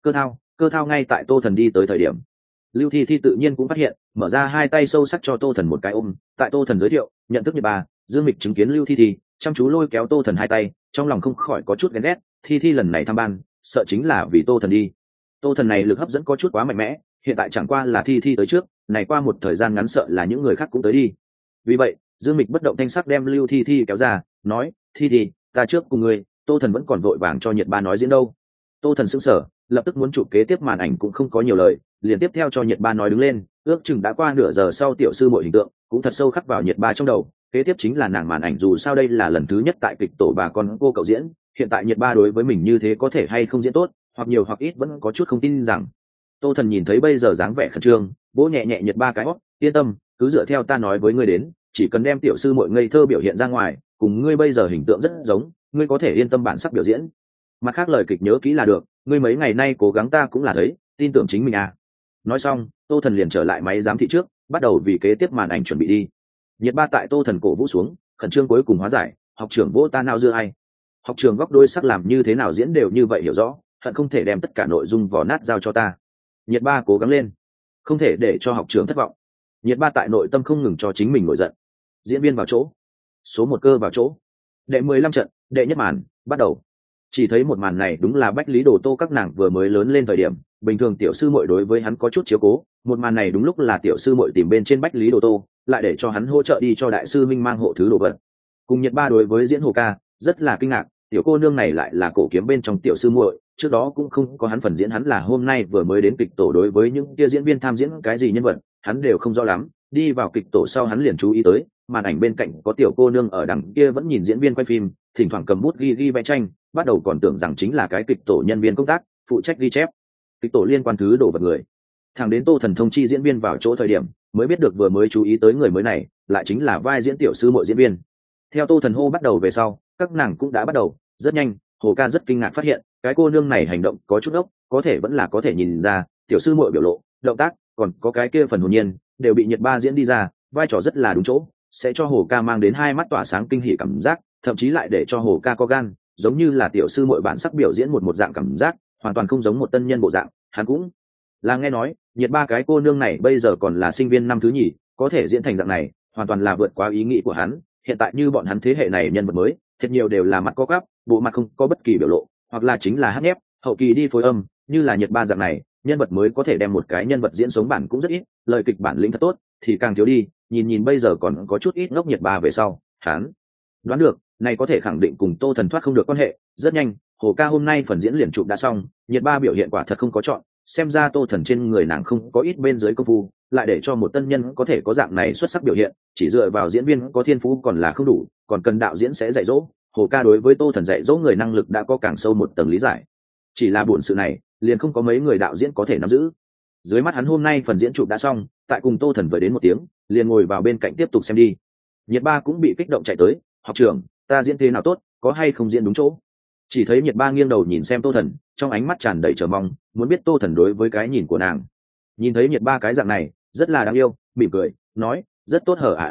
Cơ thao ngay tại Tô Thần đi tới thời điểm, Lưu Thi Thi tự nhiên cũng phát hiện, mở ra hai tay sâu sắc cho Tô Thần một cái ôm. Tại Tô Thần giới thiệu, nhận thức nhiệt ba, Dương Mịch chứng kiến Lưu Thi Thi, chăm chú lôi kéo Tô Thần hai tay, trong lòng không khỏi có chút ghen ghét. Thi Thi lần này tham ban, sợ chính là vì Tô Thần đi. Tô Thần này lực hấp dẫn có chút quá mạnh mẽ, hiện tại chẳng qua là Thi Thi tới trước, này qua một thời gian ngắn sợ là những người khác cũng tới đi. Vì vậy, Dương Mịch bất động thanh sắc đem Lưu Thi Thi kéo ra, nói, Thi Thi, ta trước cùng ngươi. Tô Thần vẫn còn vội vàng cho nhiệt ba nói diễn đâu. Tô Thần sững sờ, lập tức muốn chụp kế tiếp màn ảnh cũng không có nhiều lời, liền tiếp theo cho nhiệt ba nói đứng lên. Ước chừng đã qua nửa giờ sau, tiểu sư muội hình tượng cũng thật sâu khắc vào nhiệt ba trong đầu. Kế tiếp chính là nàng màn ảnh, dù sao đây là lần thứ nhất tại kịch tổ bà con cô cậu diễn, hiện tại nhiệt ba đối với mình như thế có thể hay không diễn tốt, hoặc nhiều hoặc ít vẫn có chút không tin rằng. Tô Thần nhìn thấy bây giờ dáng vẻ khẩn trương, vỗ nhẹ nhẹ nhiệt ba cái hót, yên tâm, cứ dựa theo ta nói với ngươi đến, chỉ cần đem tiểu sư muội ngây thơ biểu hiện ra ngoài, cùng ngươi bây giờ hình tượng rất giống, ngươi có thể yên tâm bản sắc biểu diễn. Mặt khác lời kịch nhớ kỹ là được, ngươi mấy ngày nay cố gắng ta cũng là thấy, tin tưởng chính mình à. Nói xong, Tô Thần liền trở lại máy giám thị trước, bắt đầu vì kế tiếp màn ảnh chuẩn bị đi. Nhiệt ba tại Tô Thần cổ vũ xuống, khẩn trương cuối cùng hóa giải, học trưởng vỗ ta nào dưa ai. Học trường góc đôi sắc làm như thế nào diễn đều như vậy hiểu rõ, hận không thể đem tất cả nội dung vò nát giao cho ta. Nhiệt ba cố gắng lên, không thể để cho học trường thất vọng. Nhiệt ba tại nội tâm không ngừng cho chính mình nổi giận. Diễn viên vào chỗ, số 1 cơ vào chỗ. Đệ 15 trận, đệ nhất màn, bắt đầu. Chỉ thấy một màn này đúng là Bách Lý Đồ Tô các nàng vừa mới lớn lên thời điểm, bình thường tiểu sư muội đối với hắn có chút chiếu cố, một màn này đúng lúc là tiểu sư muội tìm bên trên Bách Lý Đồ Tô, lại để cho hắn hỗ trợ đi cho đại sư Minh mang hộ thứ đồ vật. Cùng Nhiệt Ba đối với diễn Hồ Ca rất là kinh ngạc, tiểu cô nương này lại là cổ kiếm bên trong tiểu sư muội, trước đó cũng không có hắn phần diễn, hắn là hôm nay vừa mới đến kịch tổ, đối với những kia diễn viên tham diễn cái gì nhân vật hắn đều không rõ lắm. Đi vào kịch tổ sau hắn liền chú ý tới màn ảnh bên cạnh có tiểu cô nương ở đằng kia vẫn nhìn diễn viên quay phim, thỉnh thoảng cầm bút ghi vẽ tranh, bắt đầu còn tưởng rằng chính là cái kịch tổ nhân viên công tác phụ trách ghi chép kịch tổ liên quan thứ đồ vật người. Thằng đến Tô Thần thông chi diễn viên vào chỗ thời điểm mới biết được vừa mới chú ý tới người mới này lại chính là vai diễn tiểu sư muội diễn viên. Theo Tô Thần hô bắt đầu về sau, các nàng cũng đã bắt đầu. Rất nhanh, Hồ Ca rất kinh ngạc phát hiện cái cô nương này hành động có chút ốc, có thể vẫn là có thể nhìn ra tiểu sư muội biểu lộ, động tác, còn có cái kia phần hồn nhiên đều bị Nhiệt Ba diễn đi ra, vai trò rất là đúng chỗ, sẽ cho Hồ Ca mang đến hai mắt tỏa sáng kinh hỉ cảm giác, thậm chí lại để cho Hồ Ca có gan, giống như là tiểu sư muội bản sắc biểu diễn một dạng cảm giác, hoàn toàn không giống một tân nhân bộ dạng. Hắn cũng là nghe nói Nhiệt Ba cái cô nương này bây giờ còn là sinh viên năm thứ nhì, có thể diễn thành dạng này hoàn toàn là vượt quá ý nghĩ của hắn. Hiện tại như bọn hắn thế hệ này nhân vật mới thật nhiều đều là mặt có gắp, bộ mặt không có bất kỳ biểu lộ, hoặc là chính là hát nhép hậu kỳ đi phối âm. Như là Nhiệt Ba dạng này nhân vật mới có thể đem một cái nhân vật diễn sống bản cũng rất ít, lời kịch bản lĩnh thật tốt thì càng thiếu đi. Nhìn bây giờ còn có chút ít ngốc Nhiệt Ba về sau, hắn đoán được này có thể khẳng định cùng Tô Thần thoát không được quan hệ. Rất nhanh, Hồ Ca hôm nay phần diễn liền chụp đã xong, Nhiệt Ba biểu hiện quả thật không có chọn, xem ra Tô Thần trên người nàng không có ít bên dưới công phu, lại để cho một tân nhân có thể có dạng này xuất sắc biểu hiện, chỉ dựa vào diễn viên có thiên phú còn là không đủ, còn cần đạo diễn sẽ dạy dỗ. Hồ Ca đối với Tô Thần dạy dỗ người năng lực đã có càng sâu một tầng lý giải, chỉ là buồn sự này liền không có mấy người đạo diễn có thể nắm giữ. Dưới mắt hắn hôm nay phần diễn chụp đã xong, tại cùng Tô Thần vừa đến một tiếng liền ngồi vào bên cạnh tiếp tục xem đi. Nhiệt Ba cũng bị kích động chạy tới, học trưởng, ta diễn thế nào tốt, có hay không diễn đúng chỗ? Chỉ thấy Nhiệt Ba nghiêng đầu nhìn xem Tô Thần, trong ánh mắt tràn đầy chờ mong, muốn biết Tô Thần đối với cái nhìn của nàng. Nhìn thấy Nhiệt Ba cái dạng này rất là đáng yêu, mỉm cười nói rất tốt hở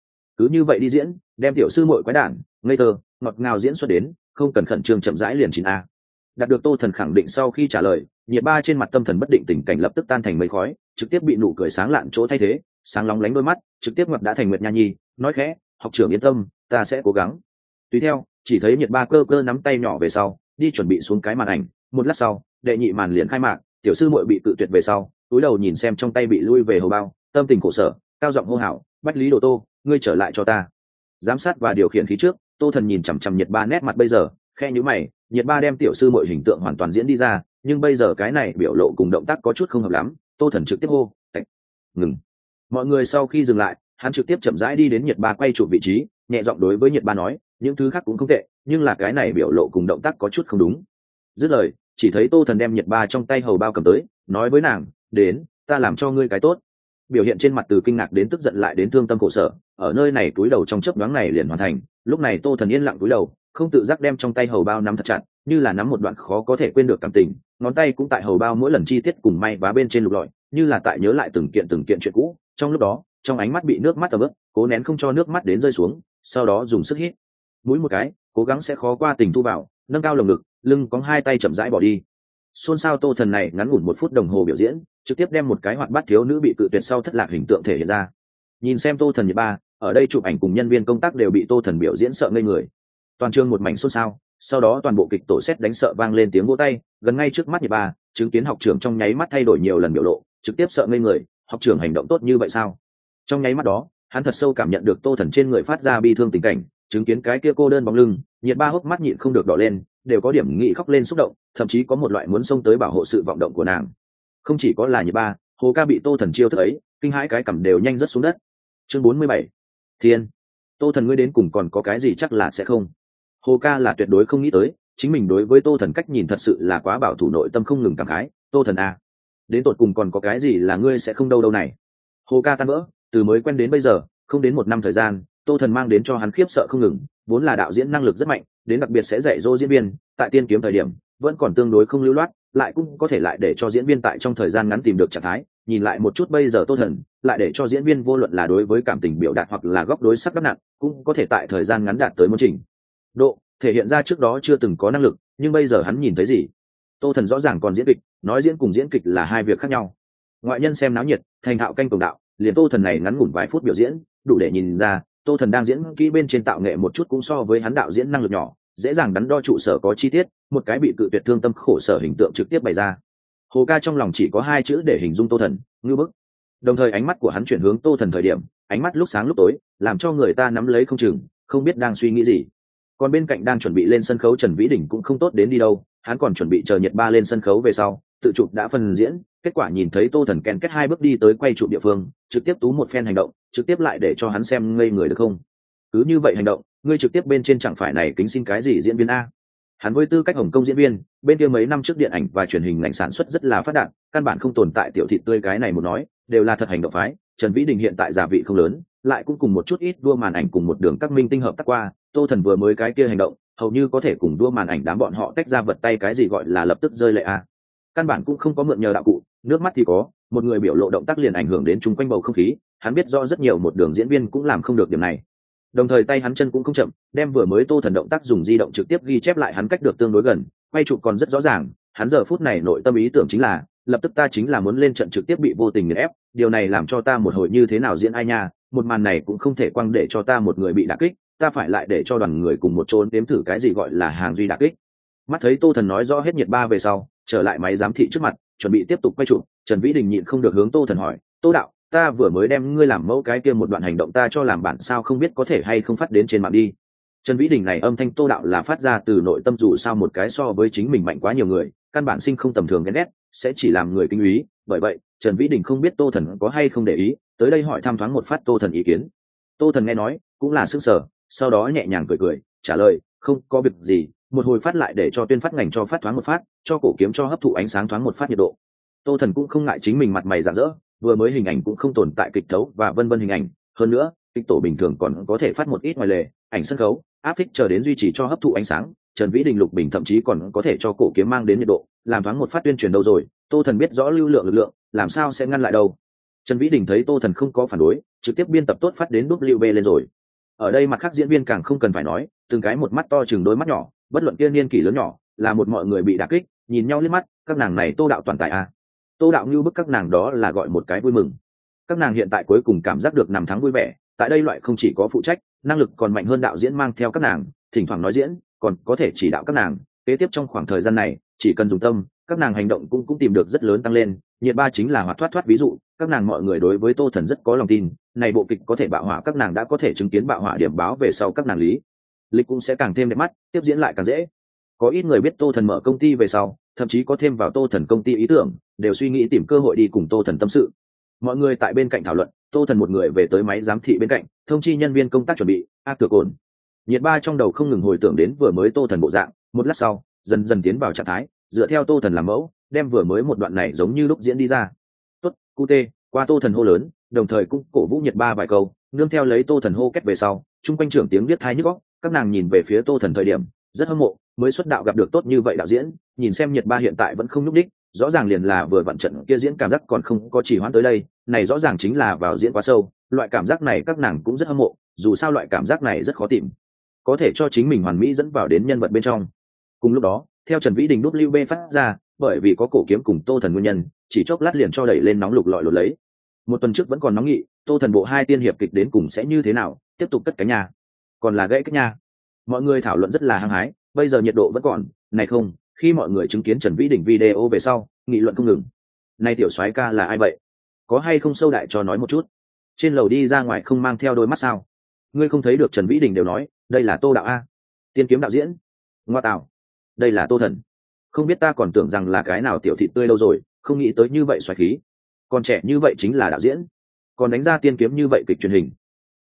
cứ như vậy đi diễn, đem tiểu sư muội quái đản ngây thơ ngọt ngào diễn xuất đến, không cần khẩn trương, chậm rãi liền chín a. Đạt được Tô Thần khẳng định sau khi trả lời, Nhiệt Ba trên mặt tâm thần bất định tình cảnh lập tức tan thành mây khói, trực tiếp bị nụ cười sáng lạn chỗ thay thế, sáng lóng lánh đôi mắt trực tiếp ngoặt đã thành Nguyệt Nha Nhi, nói khẽ, học trưởng yên tâm, ta sẽ cố gắng. Tùy theo chỉ thấy Nhiệt Ba cơ cơ nắm tay nhỏ về sau đi chuẩn bị xuống cái màn ảnh. Một lát sau, đệ nhị màn liền khai mạc, tiểu sư muội bị tự tuyệt về sau túi đầu nhìn xem trong tay bị lui về hầu bao, tâm tình khổ sở, cao giọng hô hào, Bách Lý Đồ Tô, ngươi trở lại cho ta. Giám sát và điều khiển khí trước, Tô Thần nhìn chằm chằm Nhiệt Ba nét mặt bây giờ, khe nhíu mày. Nhiệt Ba đem tiểu sư muội hình tượng hoàn toàn diễn đi ra, nhưng bây giờ cái này biểu lộ cùng động tác có chút không hợp lắm. Tô Thần trực tiếp hô, ngừng. Mọi người sau khi dừng lại, hắn trực tiếp chậm rãi đi đến Nhiệt Ba quay chụp vị trí, nhẹ giọng đối với Nhiệt Ba nói, những thứ khác cũng không tệ, nhưng là cái này biểu lộ cùng động tác có chút không đúng. Dứt lời, chỉ thấy Tô Thần đem Nhiệt Ba trong tay hầu bao cầm tới, nói với nàng, đến, ta làm cho ngươi cái tốt. Biểu hiện trên mặt từ kinh ngạc đến tức giận lại đến thương tâm khổ sở, ở nơi này cúi đầu trong chớp nhoáng này liền hoàn thành. Lúc này Tô Thần yên lặng cúi đầu, không tự giác đem trong tay hầu bao nắm thật chặt, như là nắm một đoạn khó có thể quên được cảm tình, ngón tay cũng tại hầu bao mỗi lần chi tiết cùng may vá bên trên lục lọi, như là tại nhớ lại từng kiện chuyện cũ. Trong lúc đó, trong ánh mắt bị nước mắt ẩm ướt, cố nén không cho nước mắt đến rơi xuống, sau đó dùng sức hít mũi một cái, cố gắng sẽ khó qua tình thu vào, nâng cao lồng ngực, lưng cóng hai tay chậm rãi bỏ đi. Xôn xao Tô Thần này ngắn ngủn 1 phút đồng hồ biểu diễn, trực tiếp đem một cái hoạt bát thiếu nữ bị cự tuyệt sau thất lạc hình tượng thể hiện ra. Nhìn xem Tô Thần Nhiệt Ba, ở đây chụp ảnh cùng nhân viên công tác đều bị Tô Thần biểu diễn sợ ngây người. Toàn trường một mảnh xôn xao, sau đó toàn bộ kịch tổ sét đánh sợ vang lên tiếng vỗ tay, gần ngay trước mắt Nhiệt Ba, chứng kiến học trưởng trong nháy mắt thay đổi nhiều lần biểu lộ, trực tiếp sợ ngây người, học trưởng hành động tốt như vậy sao? Trong nháy mắt đó, hắn thật sâu cảm nhận được Tô Thần trên người phát ra bi thương tình cảnh, chứng kiến cái kia cô đơn bóng lưng, Nhiệt Ba hốc mắt nhịn không được đỏ lên, đều có điểm nghị khóc lên xúc động, thậm chí có một loại muốn xông tới bảo hộ sự vọng động của nàng. Không chỉ có là Nhiệt Ba, Hồ Ca bị Tô Thần chiêu thức ấy kinh hãi cái cằm đều nhanh rớt xuống đất. Chương 47. Thiên, Tô Thần ngươi đến cùng còn có cái gì chắc là sẽ không. Hồ Ca là tuyệt đối không nghĩ tới, chính mình đối với Tô Thần cách nhìn thật sự là quá bảo thủ, nội tâm không ngừng cảm khái, Tô Thần à, đến tột cùng còn có cái gì là ngươi sẽ không đâu đâu này. Hồ Ca tan vỡ, từ mới quen đến bây giờ, không đến 1 năm thời gian, Tô Thần mang đến cho hắn khiếp sợ không ngừng, vốn là đạo diễn năng lực rất mạnh, đến đặc biệt sẽ dạy dỗ diễn viên, tại tiên kiếm thời điểm vẫn còn tương đối không lưu loát, lại cũng có thể lại để cho diễn viên tại trong thời gian ngắn tìm được trạng thái. Nhìn lại một chút bây giờ Tô Thần, lại để cho diễn viên vô luận là đối với cảm tình biểu đạt hoặc là góc đối sắc đắp nặng, cũng có thể tại thời gian ngắn đạt tới một trình độ thể hiện ra trước đó chưa từng có năng lực. Nhưng bây giờ hắn nhìn thấy gì? Tô Thần rõ ràng còn diễn kịch, nói diễn cùng diễn kịch là hai việc khác nhau. Ngoại nhân xem náo nhiệt, thành thạo canh cường đạo, liền Tô Thần này ngắn ngủn vài phút biểu diễn, đủ để nhìn ra Tô Thần đang diễn kỹ bên trên tạo nghệ một chút cũng so với hắn đạo diễn năng lực nhỏ, dễ dàng đắn đo trụ sở có chi tiết, một cái bị cự tuyệt thương tâm khổ sở hình tượng trực tiếp bày ra. Hồ Ca trong lòng chỉ có 2 chữ để hình dung Tô Thần, ngư bức. Đồng thời ánh mắt của hắn chuyển hướng Tô Thần thời điểm, ánh mắt lúc sáng lúc tối, làm cho người ta nắm lấy không chừng, không biết đang suy nghĩ gì. Còn bên cạnh đang chuẩn bị lên sân khấu Trần Vĩ Đình cũng không tốt đến đi đâu, hắn còn chuẩn bị chờ nhiệt ba lên sân khấu về sau tự chụp đã phân diễn, kết quả nhìn thấy Tô Thần ken kết 2 bước đi tới quay chụp địa phương, trực tiếp tú một phen hành động, trực tiếp lại để cho hắn xem ngây người được không? Cứ như vậy hành động, ngươi trực tiếp bên trên chẳng phải này kính xin cái gì diễn viên a? Hắn với tư cách Hồng Kông diễn viên, bên kia mấy năm trước điện ảnh và truyền hình ngành sản xuất rất là phát đạt, căn bản không tồn tại tiểu thịt tươi cái này một nói, đều là thật hành động phái. Trần Vĩ Đình hiện tại giả vị không lớn, lại cũng cùng một chút ít đua màn ảnh cùng một đường các minh tinh hợp tác qua, Tô Thần vừa mới cái kia hành động, hầu như có thể cùng đua màn ảnh đám bọn họ tách ra vật tay cái gì gọi là lập tức rơi lệ a. Căn bản cũng không có mượn nhờ đạo cụ, nước mắt thì có, một người biểu lộ động tác liền ảnh hưởng đến chung quanh bầu không khí, hắn biết rõ rất nhiều một đường diễn viên cũng làm không được điểm này. Đồng thời tay hắn chân cũng không chậm, đem vừa mới Tô Thần động tác dùng di động trực tiếp ghi chép lại hắn cách được tương đối gần, quay chụp còn rất rõ ràng, hắn giờ phút này nội tâm ý tưởng chính là, lập tức ta chính là muốn lên trận trực tiếp bị vô tình nghiền ép, điều này làm cho ta một hồi như thế nào diễn ai nha, một màn này cũng không thể quăng để cho ta một người bị đả kích, ta phải lại để cho đoàn người cùng một chỗ đếm thử cái gì gọi là hàng duy đả kích. Mắt thấy Tô Thần nói rõ hết nhiệt ba về sau, trở lại máy giám thị trước mặt, chuẩn bị tiếp tục quay chụp, Trần Vĩ Đình nhịn không được hướng Tô Thần hỏi, Tô đạo, ta vừa mới đem ngươi làm mẫu cái kia một đoạn hành động ta cho làm bản sao không biết có thể hay không phát đến trên mạng đi. Trần Vĩ Đình này âm thanh Tô đạo là phát ra từ nội tâm, dù sao một cái so với chính mình mạnh quá nhiều người, căn bản sinh không tầm thường ghen ghét, sẽ chỉ làm người kinh úy, bởi vậy Trần Vĩ Đình không biết Tô Thần có hay không để ý, tới đây hỏi thăm thoáng một phát Tô Thần ý kiến. Tô Thần nghe nói cũng là sững sờ, sau đó nhẹ nhàng cười cười trả lời, không có việc gì, một hồi phát lại để cho tuyên phát ngành cho phát thoáng một phát, cho cổ kiếm cho hấp thụ ánh sáng thoáng một phát nhiệt độ. Tô Thần cũng không ngại chính mình mặt mày rạng rỡ, vừa mới hình ảnh cũng không tồn tại kịch tấu và vân vân hình ảnh, hơn nữa kịch tổ bình thường còn có thể phát một ít ngoài lề, ảnh sân khấu áp phích chờ đến duy trì cho hấp thụ ánh sáng, Trần Vĩ Đình Lục Bình thậm chí còn có thể cho cổ kiếm mang đến nhiệt độ, làm thoáng một phát tuyên truyền đâu rồi. Tô Thần biết rõ lưu lượng lực lượng, làm sao sẽ ngăn lại đâu. Trần Vĩ Đình thấy Tô Thần không có phản đối, trực tiếp biên tập tốt phát đến WB lên rồi. Ở đây mặt khác diễn viên càng không cần phải nói, từng cái một mắt to chừng đôi mắt nhỏ, bất luận kia niên kỷ lớn nhỏ, là một mọi người bị đả kích, nhìn nhau liếc mắt, các nàng này Tô đạo toàn tài a. Tô đạo như bức các nàng đó là gọi một cái vui mừng. Các nàng hiện tại cuối cùng cảm giác được nằm thắng vui vẻ, tại đây loại không chỉ có phụ trách, năng lực còn mạnh hơn đạo diễn mang theo các nàng, thỉnh thoảng nói diễn, còn có thể chỉ đạo các nàng. Kế tiếp trong khoảng thời gian này, chỉ cần dùng tâm, các nàng hành động cũng tìm được rất lớn tăng lên. Nhiệt ba chính là hoạt thoát ví dụ, các nàng mọi người đối với Tô Thần rất có lòng tin, này bộ kịch có thể bạo hỏa các nàng đã có thể chứng kiến bạo hỏa điểm báo về sau các nàng lý lịch cũng sẽ càng thêm đẹp mắt, tiếp diễn lại càng dễ. Có ít người biết Tô Thần mở công ty về sau, thậm chí có thêm vào Tô Thần công ty ý tưởng, đều suy nghĩ tìm cơ hội đi cùng Tô Thần tâm sự. Mọi người tại bên cạnh thảo luận, Tô Thần một người về tới máy giám thị bên cạnh, thông chi nhân viên công tác chuẩn bị, cửa cồn. Nhiệt ba trong đầu không ngừng hồi tưởng đến vừa mới Tô Thần bộ dạng, một lát sau, dần dần tiến vào trạng thái, dựa theo Tô Thần làm mẫu, đem vừa mới một đoạn này giống như lúc diễn đi ra. Tốt, Cute, qua Tô Thần hô lớn, đồng thời cũng cổ vũ Nhiệt ba vài câu, nương theo lấy Tô Thần hô kết về sau, trung quanh trưởng tiếng biết thai nhức óc, các nàng nhìn về phía Tô Thần thời điểm, rất hâm mộ, mới xuất đạo gặp được tốt như vậy đạo diễn, nhìn xem Nhiệt ba hiện tại vẫn không nhúc đích, rõ ràng liền là vừa vặn trận kia diễn cảm giác còn không có chỉ hoãn tới đây, này rõ ràng chính là vào diễn quá sâu, loại cảm giác này các nàng cũng rất hâm mộ, dù sao loại cảm giác này rất khó tìm, có thể cho chính mình hoàn mỹ dẫn vào đến nhân vật bên trong. Cùng lúc đó, theo Trần Vĩ Đình WB phát ra, bởi vì có cổ kiếm cùng Tô Thần nguyên nhân, chỉ chốc lát liền cho đẩy lên nóng lục lọi lột lấy. Một tuần trước vẫn còn nóng nghị, Tô Thần bộ 2 tiên hiệp kịch đến cùng sẽ như thế nào, tiếp tục cất cánh nhà, còn là gãy cách nhà. Mọi người thảo luận rất là hăng hái, bây giờ nhiệt độ vẫn còn, này không, khi mọi người chứng kiến Trần Vĩ Đình video về sau, nghị luận không ngừng. Này tiểu soái ca là ai vậy? Có hay không sâu đại cho nói một chút. Trên lầu đi ra ngoài không mang theo đôi mắt sao? Ngươi không thấy được Trần Vĩ Đình đều nói, đây là Tô đạo a, tiên kiếm đạo diễn. Ngoa tạo, đây là Tô Thần. Không biết ta còn tưởng rằng là cái nào tiểu thị tươi đâu rồi, không nghĩ tới như vậy xoáy khí. Còn trẻ như vậy chính là đạo diễn, còn đánh ra tiên kiếm như vậy kịch truyền hình.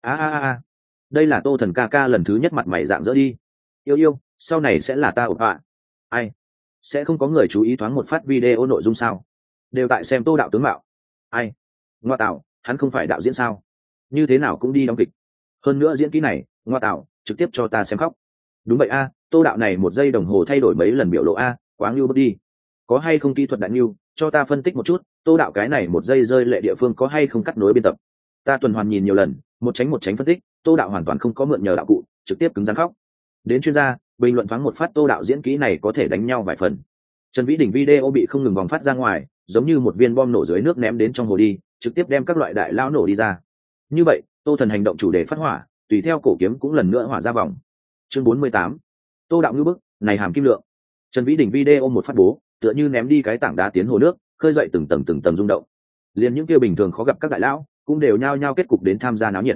Đây là Tô Thần ca ca lần thứ nhất mặt mày dạng dỡ đi. Yêu, sau này sẽ là ta ổn ạ. Ai? Sẽ không có người chú ý thoáng một phát video nội dung sao? Đều tại xem Tô đạo tướng mạo. Ai? Ngoa tạo, hắn không phải đạo diễn sao? Như thế nào cũng đi đóng kịch. Hơn nữa diễn kỹ này, ngoa tạo, trực tiếp cho ta xem khóc. Đúng vậy a, Tô đạo này 1 giây đồng hồ thay đổi mấy lần biểu lộ a, quá ngưu bước đi. Có hay không kỹ thuật đại ngưu, cho ta phân tích một chút, Tô đạo cái này 1 giây rơi lệ địa phương có hay không cắt nối biên tập. Ta tuần hoàn nhìn nhiều lần, một tránh phân tích, Tô đạo hoàn toàn không có mượn nhờ đạo cụ, trực tiếp cứng rắn khóc. Đến chuyên gia, bình luận thoáng một phát Tô đạo diễn kỹ này có thể đánh nhau vài phần. Trần Vĩ Đình video bị không ngừng vòng phát ra ngoài, giống như một viên bom nổ dưới nước ném đến trong hồ đi, trực tiếp đem các loại đại lao nổ đi ra. Như vậy, Tô Thần hành động chủ đề phát hỏa, tùy theo cổ kiếm cũng lần nữa hỏa ra vòng. Chương 48. Tô đạo ngư bức, này hàm kim lượng. Trần Vĩ Đình video một phát bố, tựa như ném đi cái tảng đá tiến hồ nước, khơi dậy từng tầng rung động. Liên những kia bình thường khó gặp các đại lão, cũng đều nhao nhao kết cục đến tham gia náo nhiệt.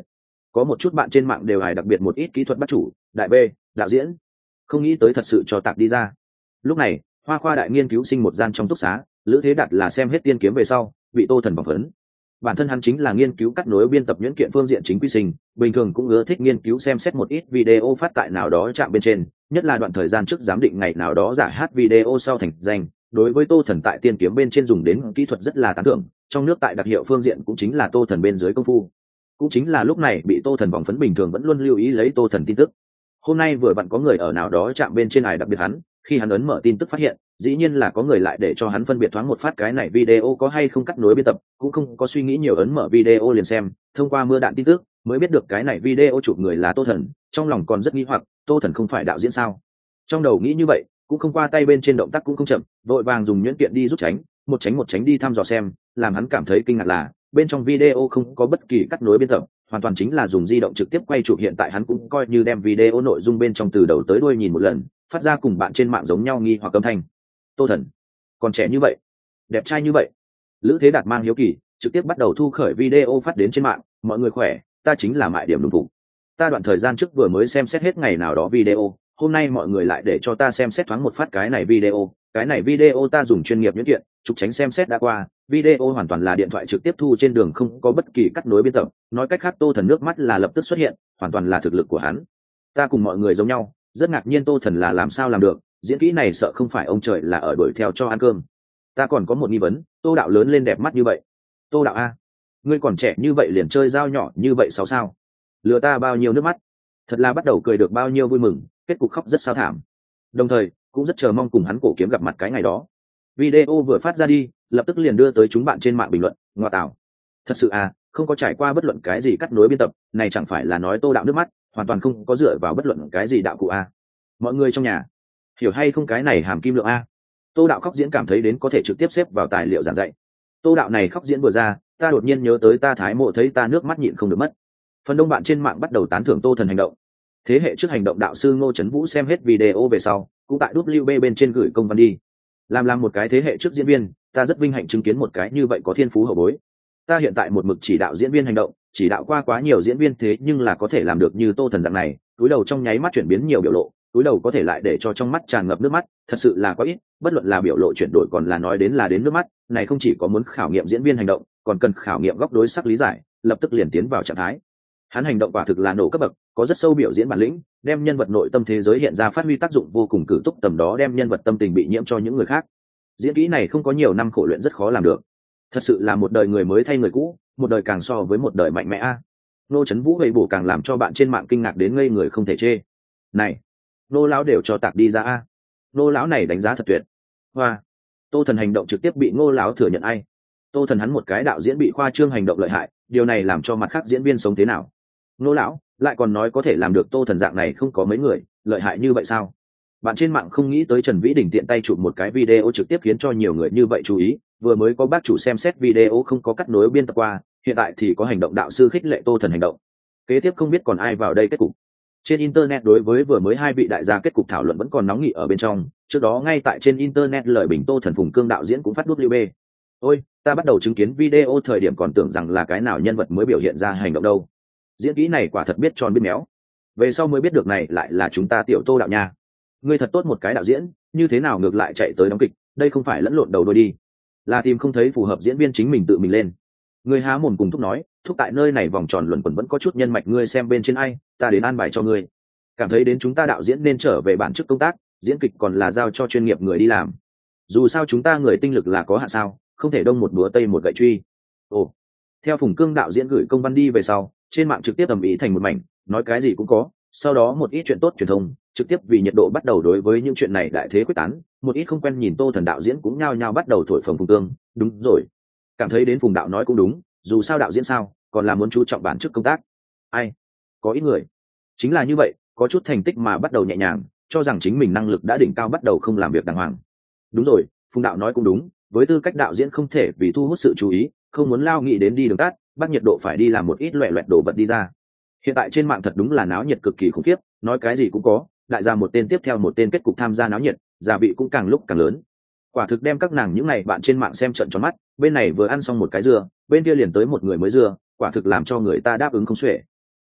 Có một chút bạn trên mạng đều hài đặc biệt một ít kỹ thuật bắt chủ, đại b, đạo diễn, không nghĩ tới thật sự cho tạc đi ra. Lúc này hoa khoa đại nghiên cứu sinh một gian trong túc xá, Lữ Thế Đạt là xem hết Tiên Kiếm về sau bị Tô Thần phỏng vấn. Bản thân hắn chính là nghiên cứu cắt nối biên tập nhuyễn kiện phương diện chính quy sinh, bình thường cũng ưa thích nghiên cứu xem xét một ít video phát tại nào đó chạm bên trên, nhất là đoạn thời gian trước giám định ngày nào đó giả hát video sau thành danh. Đối với Tô Thần tại Tiên Kiếm bên trên dùng đến kỹ thuật rất là tán thưởng, trong nước tại đặc hiệu phương diện cũng chính là Tô Thần bên dưới công phu. Cũng chính là lúc này bị Tô Thần phỏng vấn, bình thường vẫn luôn lưu ý lấy Tô Thần tin tức. Hôm nay vừa vặn có người ở nào đó chạm bên trên ải đặc biệt hắn, khi hắn ấn mở tin tức phát hiện dĩ nhiên là có người lại để cho hắn phân biệt thoáng một phát cái này video có hay không cắt nối biên tập, cũng không có suy nghĩ nhiều ấn mở video liền xem, thông qua mưa đạn tin tức mới biết được cái này video chụp người là Tô Thần. Trong lòng còn rất nghi hoặc, Tô Thần không phải đạo diễn sao? Trong đầu nghĩ như vậy, cũng không qua tay bên trên động tác cũng không chậm, vội vàng dùng nhuyễn kiện đi rút tránh, một tránh đi thăm dò xem. Làm hắn cảm thấy kinh ngạc là bên trong video không có bất kỳ cắt nối biên tập, hoàn toàn chính là dùng di động trực tiếp quay chụp. Hiện tại hắn cũng coi như đem video nội dung bên trong từ đầu tới đuôi nhìn một lần, phát ra cùng bạn trên mạng giống nhau nghi hoặc âm thanh. Tô Thần còn trẻ như vậy, đẹp trai như vậy. Lữ Thế Đạt mang hiếu kỳ trực tiếp bắt đầu thu khởi video phát đến trên mạng. Mọi người khỏe, ta chính là Mại Điểm Lùng Thủ. Ta đoạn thời gian trước vừa mới xem xét hết ngày nào đó video, hôm nay mọi người lại để cho ta xem xét thoáng một phát cái này video. Cái này video ta dùng chuyên nghiệp nhuyễn kiện trục tránh xem xét đã qua, video hoàn toàn là điện thoại trực tiếp thu trên đường, không có bất kỳ cắt nối biên tập. Nói cách khác, Tô Thần nước mắt là lập tức xuất hiện, hoàn toàn là thực lực của hắn. Ta cùng mọi người giống nhau, rất ngạc nhiên Tô Thần là làm sao làm được, diễn kỹ này sợ không phải ông trời là ở đuổi theo cho ăn cơm. Ta còn có một nghi vấn, Tô đạo lớn lên đẹp mắt như vậy. Tô đạo a, ngươi còn trẻ như vậy liền chơi dao nhỏ như vậy sao? Lừa ta bao nhiêu nước mắt, thật là bắt đầu cười được bao nhiêu vui mừng, kết cục khóc rất sao thảm. Đồng thời cũng rất chờ mong cùng hắn cổ kiếm gặp mặt cái ngày đó. Video vừa phát ra đi, lập tức liền đưa tới chúng bạn trên mạng bình luận, ngoa tạo, thật sự à, không có trải qua bất luận cái gì cắt nối biên tập, này chẳng phải là nói Tô đạo nước mắt hoàn toàn không có dựa vào bất luận cái gì đạo cụ a. Mọi người trong nhà hiểu hay không cái này hàm kim lượng a. Tô đạo khóc diễn cảm thấy đến có thể trực tiếp xếp vào tài liệu giảng dạy. Tô đạo này khóc diễn vừa ra, ta đột nhiên nhớ tới ta Thái Mộ thấy ta nước mắt nhịn không được mất. Phần đông bạn trên mạng bắt đầu tán thưởng Tô Thần hành động. Thế hệ trước hành động đạo sư Ngô Trấn Vũ xem hết video về sau, cũng tại WB bên trên gửi công văn đi. Làm một cái thế hệ trước diễn viên, ta rất vinh hạnh chứng kiến một cái như vậy có thiên phú hậu bối. Ta hiện tại một mực chỉ đạo diễn viên hành động, chỉ đạo qua quá nhiều diễn viên, thế nhưng là có thể làm được như Tô Thần dạng này, túi đầu trong nháy mắt chuyển biến nhiều biểu lộ, túi đầu có thể lại để cho trong mắt tràn ngập nước mắt, thật sự là quá ít. Bất luận là biểu lộ chuyển đổi còn là nói đến nước mắt, này không chỉ có muốn khảo nghiệm diễn viên hành động, còn cần khảo nghiệm góc đối sắc lý giải, lập tức liền tiến vào trạng thái. Hắn hành động quả thực là nổ cấp bậc, có rất sâu biểu diễn bản lĩnh, đem nhân vật nội tâm thế giới hiện ra phát huy tác dụng vô cùng cử túc tầm đó, đem nhân vật tâm tình bị nhiễm cho những người khác. Diễn kỹ này không có nhiều năm khổ luyện rất khó làm được, thật sự là một đời người mới thay người cũ, một đời càng so với một đời mạnh mẽ a. Nô Trấn Vũ gây bổ càng làm cho bạn trên mạng kinh ngạc đến ngây người không thể chê. Này, nô lão đều cho tạc đi ra a, nô lão này đánh giá thật tuyệt. Hoa, Tô Thần hành động trực tiếp bị Ngô lão thừa nhận ai. Tô Thần hắn một cái đạo diễn bị khoa trương hành động lợi hại, điều này làm cho mặt khác diễn viên sống thế nào. Ngô lão lại còn nói có thể làm được Tô Thần dạng này không có mấy người lợi hại như vậy sao? Bạn trên mạng không nghĩ tới Trần Vĩ Đình tiện tay chụp một cái video trực tiếp khiến cho nhiều người như vậy chú ý. Vừa mới có bác chủ xem xét video không có cắt nối biên tập qua, hiện tại thì có hành động đạo sư khích lệ Tô Thần hành động. Kế tiếp không biết còn ai vào đây kết cục. Trên internet đối với vừa mới hai vị đại gia kết cục thảo luận vẫn còn nóng nghị ở bên trong. Trước đó ngay tại trên internet lời bình Tô Thần Phùng Cương đạo diễn cũng phát WB. Ôi, ta bắt đầu chứng kiến video thời điểm còn tưởng rằng là cái nào nhân vật mới biểu hiện ra hành động đâu. Diễn kỹ này quả thật biết tròn biết méo. Về sau mới biết được này lại là chúng ta tiểu Tô đạo nha. Ngươi thật tốt một cái đạo diễn, như thế nào ngược lại chạy tới đóng kịch, đây không phải lẫn lộn đầu đôi đi. Là tìm không thấy phù hợp diễn viên chính mình tự mình lên. Ngươi há mồm cùng thúc nói, thúc tại nơi này vòng tròn luẩn quẩn vẫn có chút nhân mạch, ngươi xem bên trên ai, ta đến an bài cho ngươi. Cảm thấy đến chúng ta đạo diễn nên trở về bản chức công tác, diễn kịch còn là giao cho chuyên nghiệp người đi làm. Dù sao chúng ta người tinh lực là có hạn sao, không thể đông một búa tây một gậy truy. Ồ, theo Phùng Cương đạo diễn gửi công văn đi về sau, trên mạng trực tiếp ầm ĩ thành một mảnh, nói cái gì cũng có. Sau đó một ít chuyện tốt truyền thông trực tiếp vì nhiệt độ bắt đầu đối với những chuyện này đại thế quyết tán, một ít không quen nhìn Tô Thần đạo diễn cũng nhao nhao bắt đầu thổi phồng Phùng Cương. Đúng rồi, cảm thấy đến Phùng đạo nói cũng đúng, dù sao đạo diễn sao còn là muốn chú trọng bản chức công tác. Ai, có ít người chính là như vậy, có chút thành tích mà bắt đầu nhẹ nhàng, cho rằng chính mình năng lực đã đỉnh cao bắt đầu không làm việc đàng hoàng. Đúng rồi, Phùng đạo nói cũng đúng, với tư cách đạo diễn không thể vì thu hút sự chú ý không muốn lao nghị đến đi đường tắt, bắt nhiệt độ phải đi làm một ít loẹ loẹt đồ vật đi ra. Hiện tại trên mạng thật đúng là náo nhiệt cực kỳ khủng khiếp, nói cái gì cũng có, đại ra một tên tiếp theo một tên kết cục tham gia náo nhiệt, giả vị cũng càng lúc càng lớn. Quả thực đem các nàng những này bạn trên mạng xem trận tròn mắt, bên này vừa ăn xong một cái dưa, bên kia liền tới một người mới dưa, quả thực làm cho người ta đáp ứng không xuể.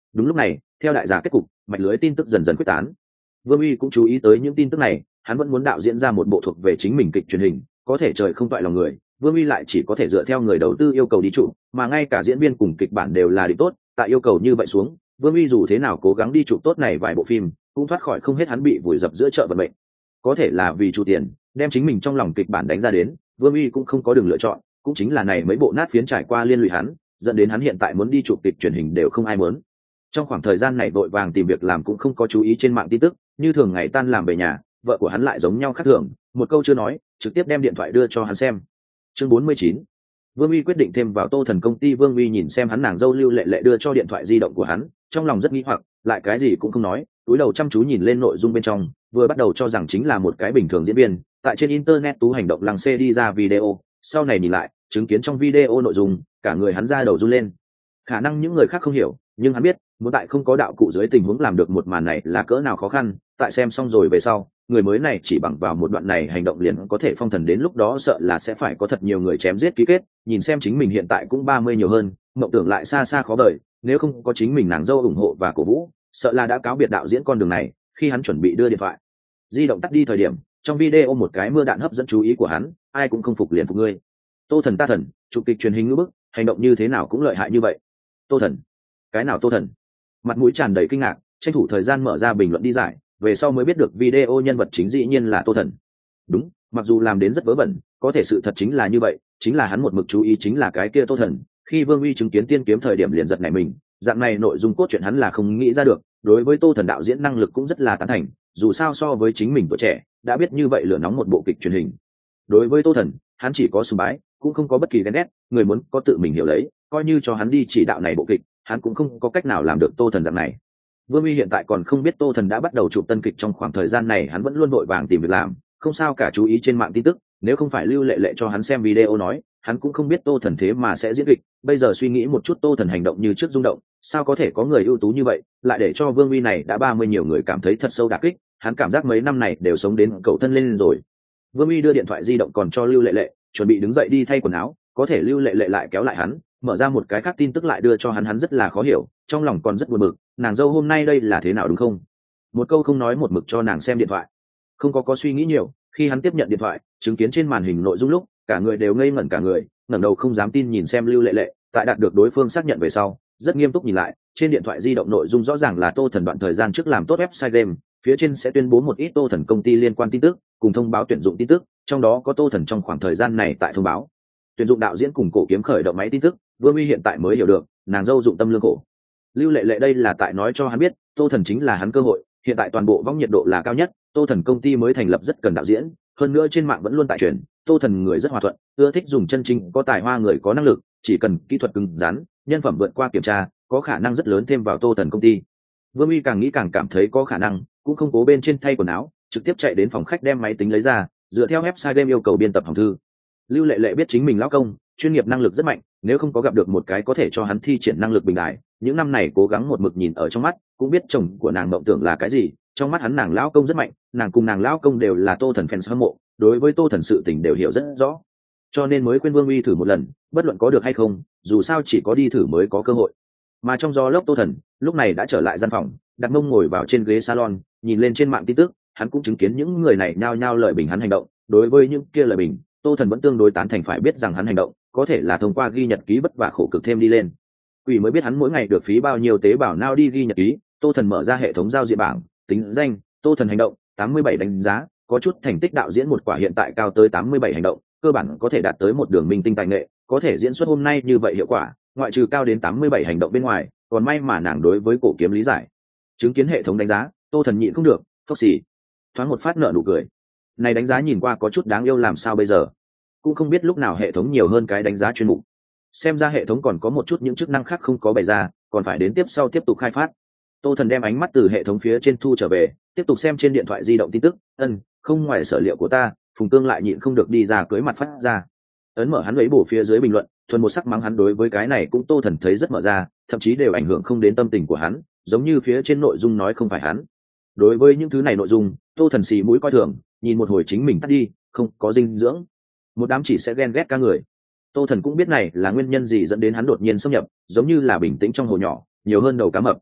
Đúng lúc này, theo đại giả kết cục, mạch lưới tin tức dần dần quyết tán. Vương Uy cũng chú ý tới những tin tức này, hắn vẫn muốn đạo diễn ra một bộ thuộc về chính mình kịch truyền hình, có thể trời không toại lòng người, Vương Uy lại chỉ có thể dựa theo người đầu tư yêu cầu đi chụp, mà ngay cả diễn viên cùng kịch bản đều là định tốt, tại yêu cầu như vậy xuống, Vương Uy dù thế nào cố gắng đi chụp tốt này vài bộ phim, cũng thoát khỏi không hết hắn bị vùi dập giữa chợ vận mệnh. Có thể là vì chu tiền, đem chính mình trong lòng kịch bản đánh ra đến, Vương Uy cũng không có đường lựa chọn, cũng chính là này mấy bộ nát phiến trải qua liên lụy hắn, dẫn đến hắn hiện tại muốn đi chụp kịch truyền hình đều không ai muốn. Trong khoảng thời gian này vội vàng tìm việc làm cũng không có chú ý trên mạng tin tức, như thường ngày tan làm về nhà, vợ của hắn lại giống nhau khác thường, một câu chưa nói, trực tiếp đem điện thoại đưa cho hắn xem. Chương 49. Vương Uy quyết định thêm vào Tô Thần công ty. Vương Uy nhìn xem hắn nàng dâu Lưu Lệ Lệ đưa cho điện thoại di động của hắn, trong lòng rất nghi hoặc, lại cái gì cũng không nói, túi đầu chăm chú nhìn lên nội dung bên trong, vừa bắt đầu cho rằng chính là một cái bình thường diễn viên, tại trên internet tú hành động lăng xê đi ra video, sau này nhìn lại, chứng kiến trong video nội dung, cả người hắn ra đầu run lên. Khả năng những người khác không hiểu, nhưng hắn biết, muốn tại không có đạo cụ dưới tình huống làm được một màn này là cỡ nào khó khăn. Tại xem xong rồi về sau, người mới này chỉ bằng vào một đoạn này hành động liền có thể phong thần, đến lúc đó sợ là sẽ phải có thật nhiều người chém giết ký kết. Nhìn xem chính mình hiện tại cũng 30 nhiều hơn, mộng tưởng lại xa xa khó đợi, nếu không có chính mình nàng dâu ủng hộ và cổ vũ, sợ là đã cáo biệt đạo diễn con đường này. Khi hắn chuẩn bị đưa điện thoại di động tắt đi thời điểm, trong video một cái mưa đạn hấp dẫn chú ý của hắn, ai cũng không phục liền phục ngươi. Tô Thần ta thần, chụp kịch truyền hình ngữ bức, hành động như thế nào cũng lợi hại như vậy. Tô Thần? Cái nào Tô Thần? Mặt mũi tràn đầy kinh ngạc, tranh thủ thời gian mở ra bình luận đi giải, về sau mới biết được video nhân vật chính dĩ nhiên là Tô Thần. Đúng, mặc dù làm đến rất vớ vẩn, có thể sự thật chính là như vậy, chính là hắn một mực chú ý chính là cái kia Tô Thần. Khi Vương Uy chứng kiến tiên kiếm thời điểm liền giật nảy mình, dạng này nội dung cốt truyện hắn là không nghĩ ra được, đối với Tô Thần đạo diễn năng lực cũng rất là tán thành, dù sao so với chính mình tuổi trẻ, đã biết như vậy lửa nóng một bộ kịch truyền hình. Đối với Tô Thần, hắn chỉ có sùng bái, cũng không có bất kỳ ghen ghét, người muốn có tự mình hiểu lấy, coi như cho hắn đi chỉ đạo này bộ kịch, hắn cũng không có cách nào làm được Tô Thần dạng này. Vương Uy hiện tại còn không biết Tô Thần đã bắt đầu chụp tân kịch, trong khoảng thời gian này hắn vẫn luôn vội vàng tìm việc làm, không sao cả chú ý trên mạng tin tức, nếu không phải Lưu Lệ Lệ cho hắn xem video nói, hắn cũng không biết Tô Thần thế mà sẽ diễn kịch. Bây giờ suy nghĩ một chút, Tô Thần hành động như trước rung động, sao có thể có người ưu tú như vậy, lại để cho Vương Uy này đã 30 nhiều người cảm thấy thật sâu đả kích, hắn cảm giác mấy năm này đều sống đến cậu thân lên rồi. Vương Uy đưa điện thoại di động còn cho Lưu Lệ Lệ, chuẩn bị đứng dậy đi thay quần áo, có thể Lưu Lệ Lệ lại kéo lại hắn, mở ra một cái khác tin tức lại đưa cho hắn, hắn rất là khó hiểu, trong lòng còn rất buồn bực, nàng dâu hôm nay đây là thế nào đúng không? Một câu không nói một mực cho nàng xem điện thoại. Không có suy nghĩ nhiều, khi hắn tiếp nhận điện thoại, chứng kiến trên màn hình nội dung lúc, cả người đều ngây ngẩn cả người, ngẩng đầu không dám tin nhìn xem Lưu Lệ Lệ, tại đạt được đối phương xác nhận về sau, rất nghiêm túc nhìn lại, trên điện thoại di động nội dung rõ ràng là Tô Thần đoạn thời gian trước làm tốt website game, phía trên sẽ tuyên bố một ít Tô Thần công ty liên quan tin tức, cùng thông báo tuyển dụng tin tức, trong đó có Tô Thần trong khoảng thời gian này tại thông báo tuyển dụng đạo diễn cùng cổ kiếm khởi động máy tin tức. Vương Uy hiện tại mới hiểu được, nàng dâu dụng tâm lương khổ. Lưu Lệ Lệ đây là tại nói cho hắn biết, Tô Thần chính là hắn cơ hội, hiện tại toàn bộ võng nhiệt độ là cao nhất, Tô Thần công ty mới thành lập rất cần đạo diễn, hơn nữa trên mạng vẫn luôn tại truyền, Tô Thần người rất hòa thuận, ưa thích dùng chân chính có tài hoa người có năng lực, chỉ cần kỹ thuật cứng rắn, nhân phẩm vượt qua kiểm tra, có khả năng rất lớn thêm vào Tô Thần công ty. Vương Uy càng nghĩ càng cảm thấy có khả năng, cũng không cố bên trên thay quần áo, trực tiếp chạy đến phòng khách đem máy tính lấy ra, dựa theo website game yêu cầu biên tập hỏng thư. Lưu Lệ Lệ biết chính mình lão công chuyên nghiệp năng lực rất mạnh, nếu không có gặp được một cái có thể cho hắn thi triển năng lực bình đại, những năm này cố gắng một mực nhìn ở trong mắt, cũng biết chồng của nàng mộng tưởng là cái gì, trong mắt hắn nàng lão công rất mạnh, nàng cùng nàng lão công đều là Tô Thần fans hâm mộ, đối với Tô Thần sự tình đều hiểu rất rõ, cho nên mới khuyên Vương Uy thử một lần, bất luận có được hay không, dù sao chỉ có đi thử mới có cơ hội. Mà trong gió lốc, Tô Thần lúc này đã trở lại gian phòng, đặt mông ngồi vào trên ghế salon, nhìn lên trên mạng tin tức, hắn cũng chứng kiến những người này nhao nhao lời bình hắn hành động, đối với những kia lời bình, Tô Thần vẫn tương đối tán thành, phải biết rằng hắn hành động có thể là thông qua ghi nhật ký vất vả khổ cực thêm đi lên. Quỷ mới biết hắn mỗi ngày được phí bao nhiêu tế bào não đi ghi nhật ký. Tô Thần mở ra hệ thống giao diện bảng, tính danh Tô Thần hành động 87 đánh giá, có chút thành tích đạo diễn một quả, hiện tại cao tới 87 hành động, cơ bản có thể đạt tới một đường minh tinh tài nghệ, có thể diễn xuất hôm nay như vậy hiệu quả, ngoại trừ cao đến 87 hành động bên ngoài, còn may mà nàng đối với cổ kiếm lý giải. Chứng kiến hệ thống đánh giá, Tô Thần nhịn không được phốc xì, thoáng một phát nở nụ cười. Này đánh giá nhìn qua có chút đáng yêu, làm sao bây giờ? Cũng không biết lúc nào hệ thống nhiều hơn cái đánh giá chuyên mục, xem ra hệ thống còn có một chút những chức năng khác không có bày ra, còn phải đến tiếp sau tiếp tục khai phát. Tô Thần đem ánh mắt từ hệ thống phía trên thu trở về, tiếp tục xem trên điện thoại di động tin tức. Không ngoài sở liệu của ta, Phùng Tương lại nhịn không được đi ra cưới mặt phát ra. Ấn mở hắn lấy bổ phía dưới bình luận, thuần một sắc mắng hắn, đối với cái này cũng Tô Thần thấy rất mở ra, thậm chí đều ảnh hưởng không đến tâm tình của hắn, giống như phía trên nội dung nói không phải hắn. Đối với những thứ này nội dung, Tô Thần xì mũi coi thường, nhìn một hồi chính mình tắt đi, không có dinh dưỡng, một đám chỉ sẽ ghen ghét ca người. Tô Thần cũng biết này là nguyên nhân gì dẫn đến hắn đột nhiên xâm nhập, giống như là bình tĩnh trong hồ nhỏ nhiều hơn đầu cá mập.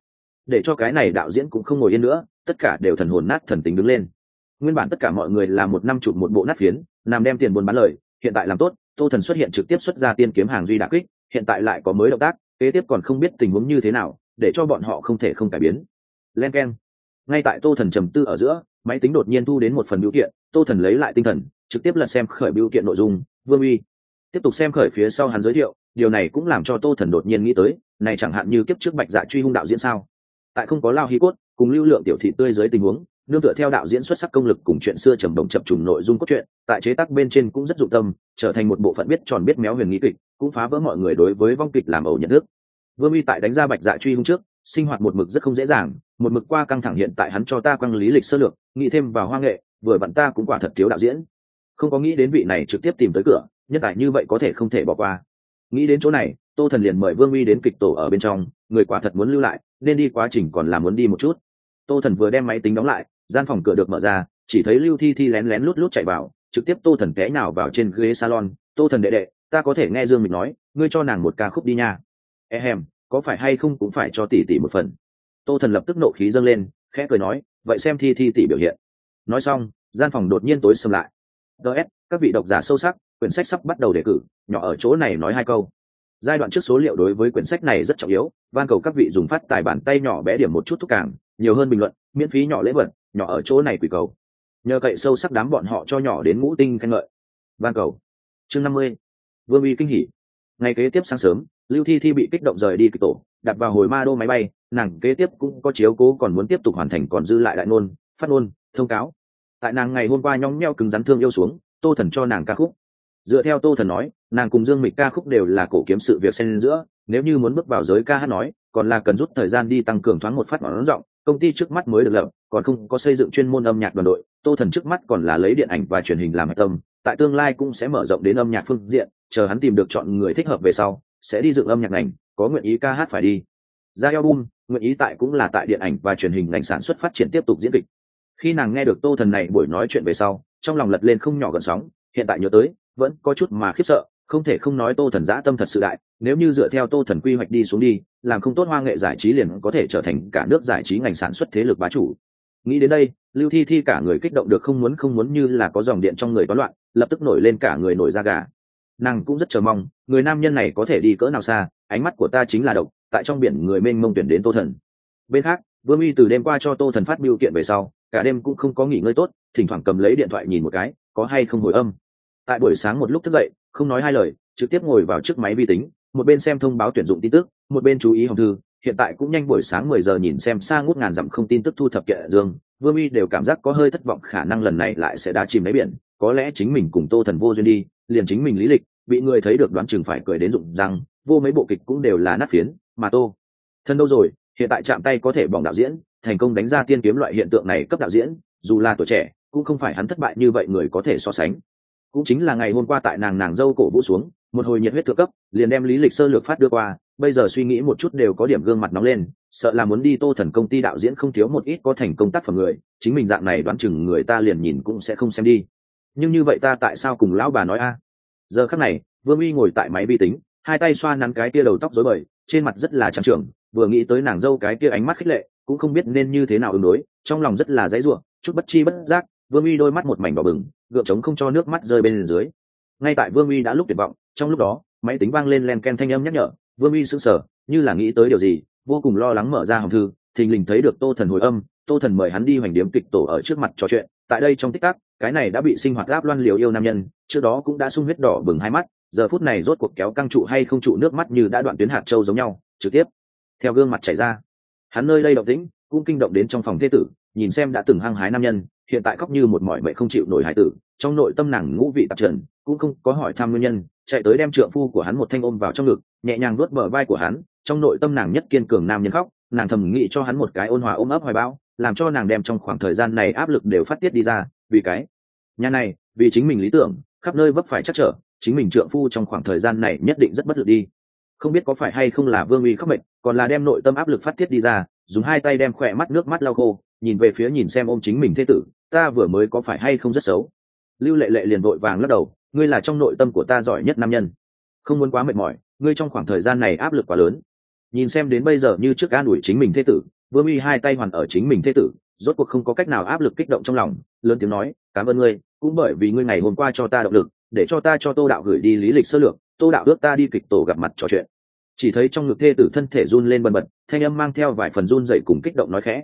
để cho cái này đạo diễn cũng không ngồi yên nữa, tất cả đều thần hồn nát thần tính đứng lên. Nguyên bản tất cả mọi người là một năm chụp một bộ nát phiến, làm đem tiền buôn bán lời, hiện tại làm tốt, Tô Thần xuất hiện trực tiếp xuất ra tiên kiếm hàng duy đả kích, hiện tại lại có mới động tác, kế tiếp còn không biết tình huống như thế nào, để cho bọn họ không thể không cải biến. Len keng. Ngay tại Tô Thần trầm tư ở giữa, máy tính đột nhiên thu đến một phần bưu kiện, Tô Thần lấy lại tinh thần, trực tiếp lật xem khởi bưu kiện nội dung. Vương Uy tiếp tục xem khởi phía sau hắn giới thiệu, điều này cũng làm cho Tô Thần đột nhiên nghĩ tới, này chẳng hạn như kiếp trước Bạch Dạ truy hung đạo diễn sao? Tại không có lao hí cốt, cùng lưu lượng tiểu thị tươi dưới tình huống, nương tựa theo đạo diễn xuất sắc công lực cùng chuyện xưa trầm đồng chập trùng nội dung cốt truyện, tại chế tác bên trên cũng rất dụng tâm, trở thành một bộ phận biết tròn biết méo huyền nghĩ kịch, cũng phá vỡ mọi người đối với vong kịch làm ẩu nhận thức. Vương Uy tại đánh ra Bạch Dạ truy hung trước, sinh hoạt một mực rất không dễ dàng, một mực qua căng thẳng, hiện tại hắn cho ta quăng lý lịch sơ lược, nghĩ thêm vào hoa nghệ, vừa vặn ta cũng quả thật thiếu đạo diễn, không có nghĩ đến vị này trực tiếp tìm tới cửa, nhân tài như vậy có thể không thể bỏ qua. Nghĩ đến chỗ này, Tô Thần liền mời Vương Uy đến kịch tổ ở bên trong, người quả thật muốn lưu lại, nên đi quá trình còn là muốn đi một chút. Tô Thần vừa đem máy tính đóng lại, gian phòng cửa được mở ra, chỉ thấy Lưu Thi Thi lén lén lút lút chạy vào, trực tiếp Tô Thần té nhào vào trên ghế salon. Tô Thần đệ đệ, ta có thể nghe Dương Mịch nói, ngươi cho nàng một ca khúc đi nha. Ehem, có phải hay không cũng phải cho tỷ tỷ một phần. Tô Thần lập tức nộ khí dâng lên, khẽ cười nói, vậy xem Thi Thi tỷ biểu hiện. Nói xong, gian phòng đột nhiên tối sầm lại. DS, các vị độc giả sâu sắc, quyển sách sắp bắt đầu đề cử, nhỏ ở chỗ này nói hai câu. Giai đoạn trước số liệu đối với quyển sách này rất trọng yếu, van cầu các vị dùng phát tài bản tay nhỏ bé điểm một chút thúc càng, nhiều hơn bình luận, miễn phí nhỏ lễ vật, nhỏ ở chỗ này quỷ cầu. Nhờ cậy sâu sắc đám bọn họ cho nhỏ đến ngũ tinh khen ngợi. Van cầu. Chương 50. Vương Uy kinh hỉ. Ngày kế tiếp sáng sớm, Lưu Thi Thi bị kích động rời đi kịch tổ, đặt vào hồi ma đô máy bay, nàng kế tiếp cũng có chiếu cố còn muốn tiếp tục hoàn thành còn dư lại đại ngôn, phát ngôn, thông cáo. Tại nàng ngày hôm qua nhõng nhẽo cứng rắn thương yêu xuống, Tô Thần cho nàng ca khúc. Dựa theo Tô Thần nói, nàng cùng Dương Mịch ca khúc đều là cổ kiếm sự việc xen giữa, nếu như muốn bước vào giới ca hát nói, còn là cần rút thời gian đi tăng cường thoáng một phát ngón giọng, công ty trước mắt mới được lập, còn không có xây dựng chuyên môn âm nhạc đoàn đội, Tô Thần trước mắt còn là lấy điện ảnh và truyền hình làm hạch tâm, tại tương lai cũng sẽ mở rộng đến âm nhạc phương diện, chờ hắn tìm được chọn người thích hợp về sau, sẽ đi dựng âm nhạc ngành, có nguyện ý ca hát phải đi. Ra album, nguyện ý tại cũng là tại điện ảnh và truyền hình ngành sản xuất phát triển tiếp tục diễn kịch. Khi nàng nghe được Tô Thần này buổi nói chuyện về sau, trong lòng lật lên không nhỏ gợn sóng, hiện tại nhớ tới, vẫn có chút mà khiếp sợ, không thể không nói Tô Thần dã tâm thật sự đại, nếu như dựa theo Tô Thần quy hoạch đi xuống đi, làm không tốt hoa nghệ giải trí liền có thể trở thành cả nước giải trí ngành sản xuất thế lực bá chủ. Nghĩ đến đây, Lưu Thi Thi cả người kích động được không muốn như là có dòng điện trong người toán loạn, lập tức nổi lên cả người nổi da gà. Nàng cũng rất chờ mong, người nam nhân này có thể đi cỡ nào xa, ánh mắt của ta chính là độc, tại trong biển người mênh mông tuyển đến Tô Thần. Bên khác, Vương Uy từ đêm qua cho Tô Thần phát bưu kiện về sau, cả đêm cũng không có nghỉ ngơi tốt, thỉnh thoảng cầm lấy điện thoại nhìn một cái, có hay không hồi âm. Tại buổi sáng một lúc thức dậy, không nói hai lời, trực tiếp ngồi vào trước máy vi tính, một bên xem thông báo tuyển dụng tin tức, một bên chú ý hòm thư. Hiện tại cũng nhanh buổi sáng 10 giờ, nhìn xem xa ngút ngàn dặm không tin tức thu thập kệ dương, Vương Uy đều cảm giác có hơi thất vọng, khả năng lần này lại sẽ đá chìm đáy biển, có lẽ chính mình cùng Tô Thần vô duyên đi, liền chính mình lý lịch, bị người thấy được đoán chừng phải cười đến rụng răng, vô mấy bộ kịch cũng đều là nát phiến, mà Tô Thần đâu rồi, hiện tại chạm tay có thể bỏng đạo diễn, thành công đánh ra tiên kiếm loại hiện tượng này cấp đạo diễn, dù là tuổi trẻ, cũng không phải hắn thất bại như vậy người có thể so sánh. Cũng chính là ngày hôm qua tại nàng dâu cổ vũ xuống, một hồi nhiệt huyết thượng cấp, liền đem lý lịch sơ lược phát đưa qua, bây giờ suy nghĩ một chút đều có điểm gương mặt nóng lên, sợ là muốn đi Tô Thần công ty đạo diễn không thiếu một ít có thành công tác phẩm người, chính mình dạng này đoán chừng người ta liền nhìn cũng sẽ không xem đi. Nhưng như vậy ta tại sao cùng lão bà nói a? Giờ khắc này, Vương Uy ngồi tại máy vi tính, hai tay xoa nắn cái kia đầu tóc rối bời, trên mặt rất là trắng trưởng, vừa nghĩ tới nàng dâu cái kia ánh mắt khích lệ, cũng không biết nên như thế nào ứng đối, trong lòng rất là dãy rủa, chút bất chi bất giác, Vương Uy đôi mắt một mảnh đỏ bừng, gượng chống không cho nước mắt rơi bên dưới. Ngay tại Vương Uy đã lúc tuyệt vọng, trong lúc đó, máy tính vang lên len ken thanh âm nhắc nhở, Vương Uy sững sờ, như là nghĩ tới điều gì, vô cùng lo lắng mở ra hòm thư, thình lình thấy được Tô Thần hồi âm, Tô Thần mời hắn đi hoành điếm kịch tổ ở trước mặt trò chuyện, tại đây trong tích tắc, cái này đã bị sinh hoạt áp loan liều yêu nam nhân, trước đó cũng đã sung huyết đỏ bừng hai mắt, giờ phút này rốt cuộc kéo căng trụ hay không trụ nước mắt như đã đoạn tuyến hạt châu giống nhau, trực tiếp theo gương mặt chảy ra. Hắn nơi đây động tĩnh, cũng kinh động đến trong phòng thê tử, nhìn xem đã từng hăng hái nam nhân, hiện tại khóc như một mỏi mệt không chịu nổi hải tử, trong nội tâm nàng ngũ vị tạp trần, cũng không có hỏi thăm nguyên nhân, chạy tới đem trượng phu của hắn một thanh ôm vào trong ngực, nhẹ nhàng nuốt bờ vai của hắn, trong nội tâm nàng nhất kiên cường nam nhân khóc, nàng thầm nghĩ cho hắn một cái ôn hòa ôm ấp hoài bão, làm cho nàng đem trong khoảng thời gian này áp lực đều phát tiết đi ra, vì cái nhà này, vì chính mình lý tưởng, khắp nơi vấp phải chắc trở, chính mình trượng phu trong khoảng thời gian này nhất định rất bất lực đi. Không biết có phải hay không là Vương Uy khóc mệt, còn là đem nội tâm áp lực phát tiết đi ra, dùng hai tay đem khỏe mắt nước mắt lau khô, nhìn về phía nhìn xem ôm chính mình thê tử, ta vừa mới có phải hay không rất xấu. Lưu Lệ Lệ liền vội vàng lắc đầu, ngươi là trong nội tâm của ta giỏi nhất nam nhân, không muốn quá mệt mỏi, ngươi trong khoảng thời gian này áp lực quá lớn. Nhìn xem đến bây giờ như trước an ủi chính mình thê tử, Vương Uy hai tay hoàn ở chính mình thế tử, rốt cuộc không có cách nào áp lực kích động trong lòng, lớn tiếng nói, cảm ơn ngươi, cũng bởi vì ngươi ngày hôm qua cho ta động lực, để cho ta cho Tô đạo gửi đi lý lịch sơ lược, Tô đạo ước ta đi kịch tổ gặp mặt trò chuyện. Chỉ thấy trong ngực thê tử thân thể run lên bần bật, thanh âm mang theo vài phần run dậy cùng kích động nói khẽ,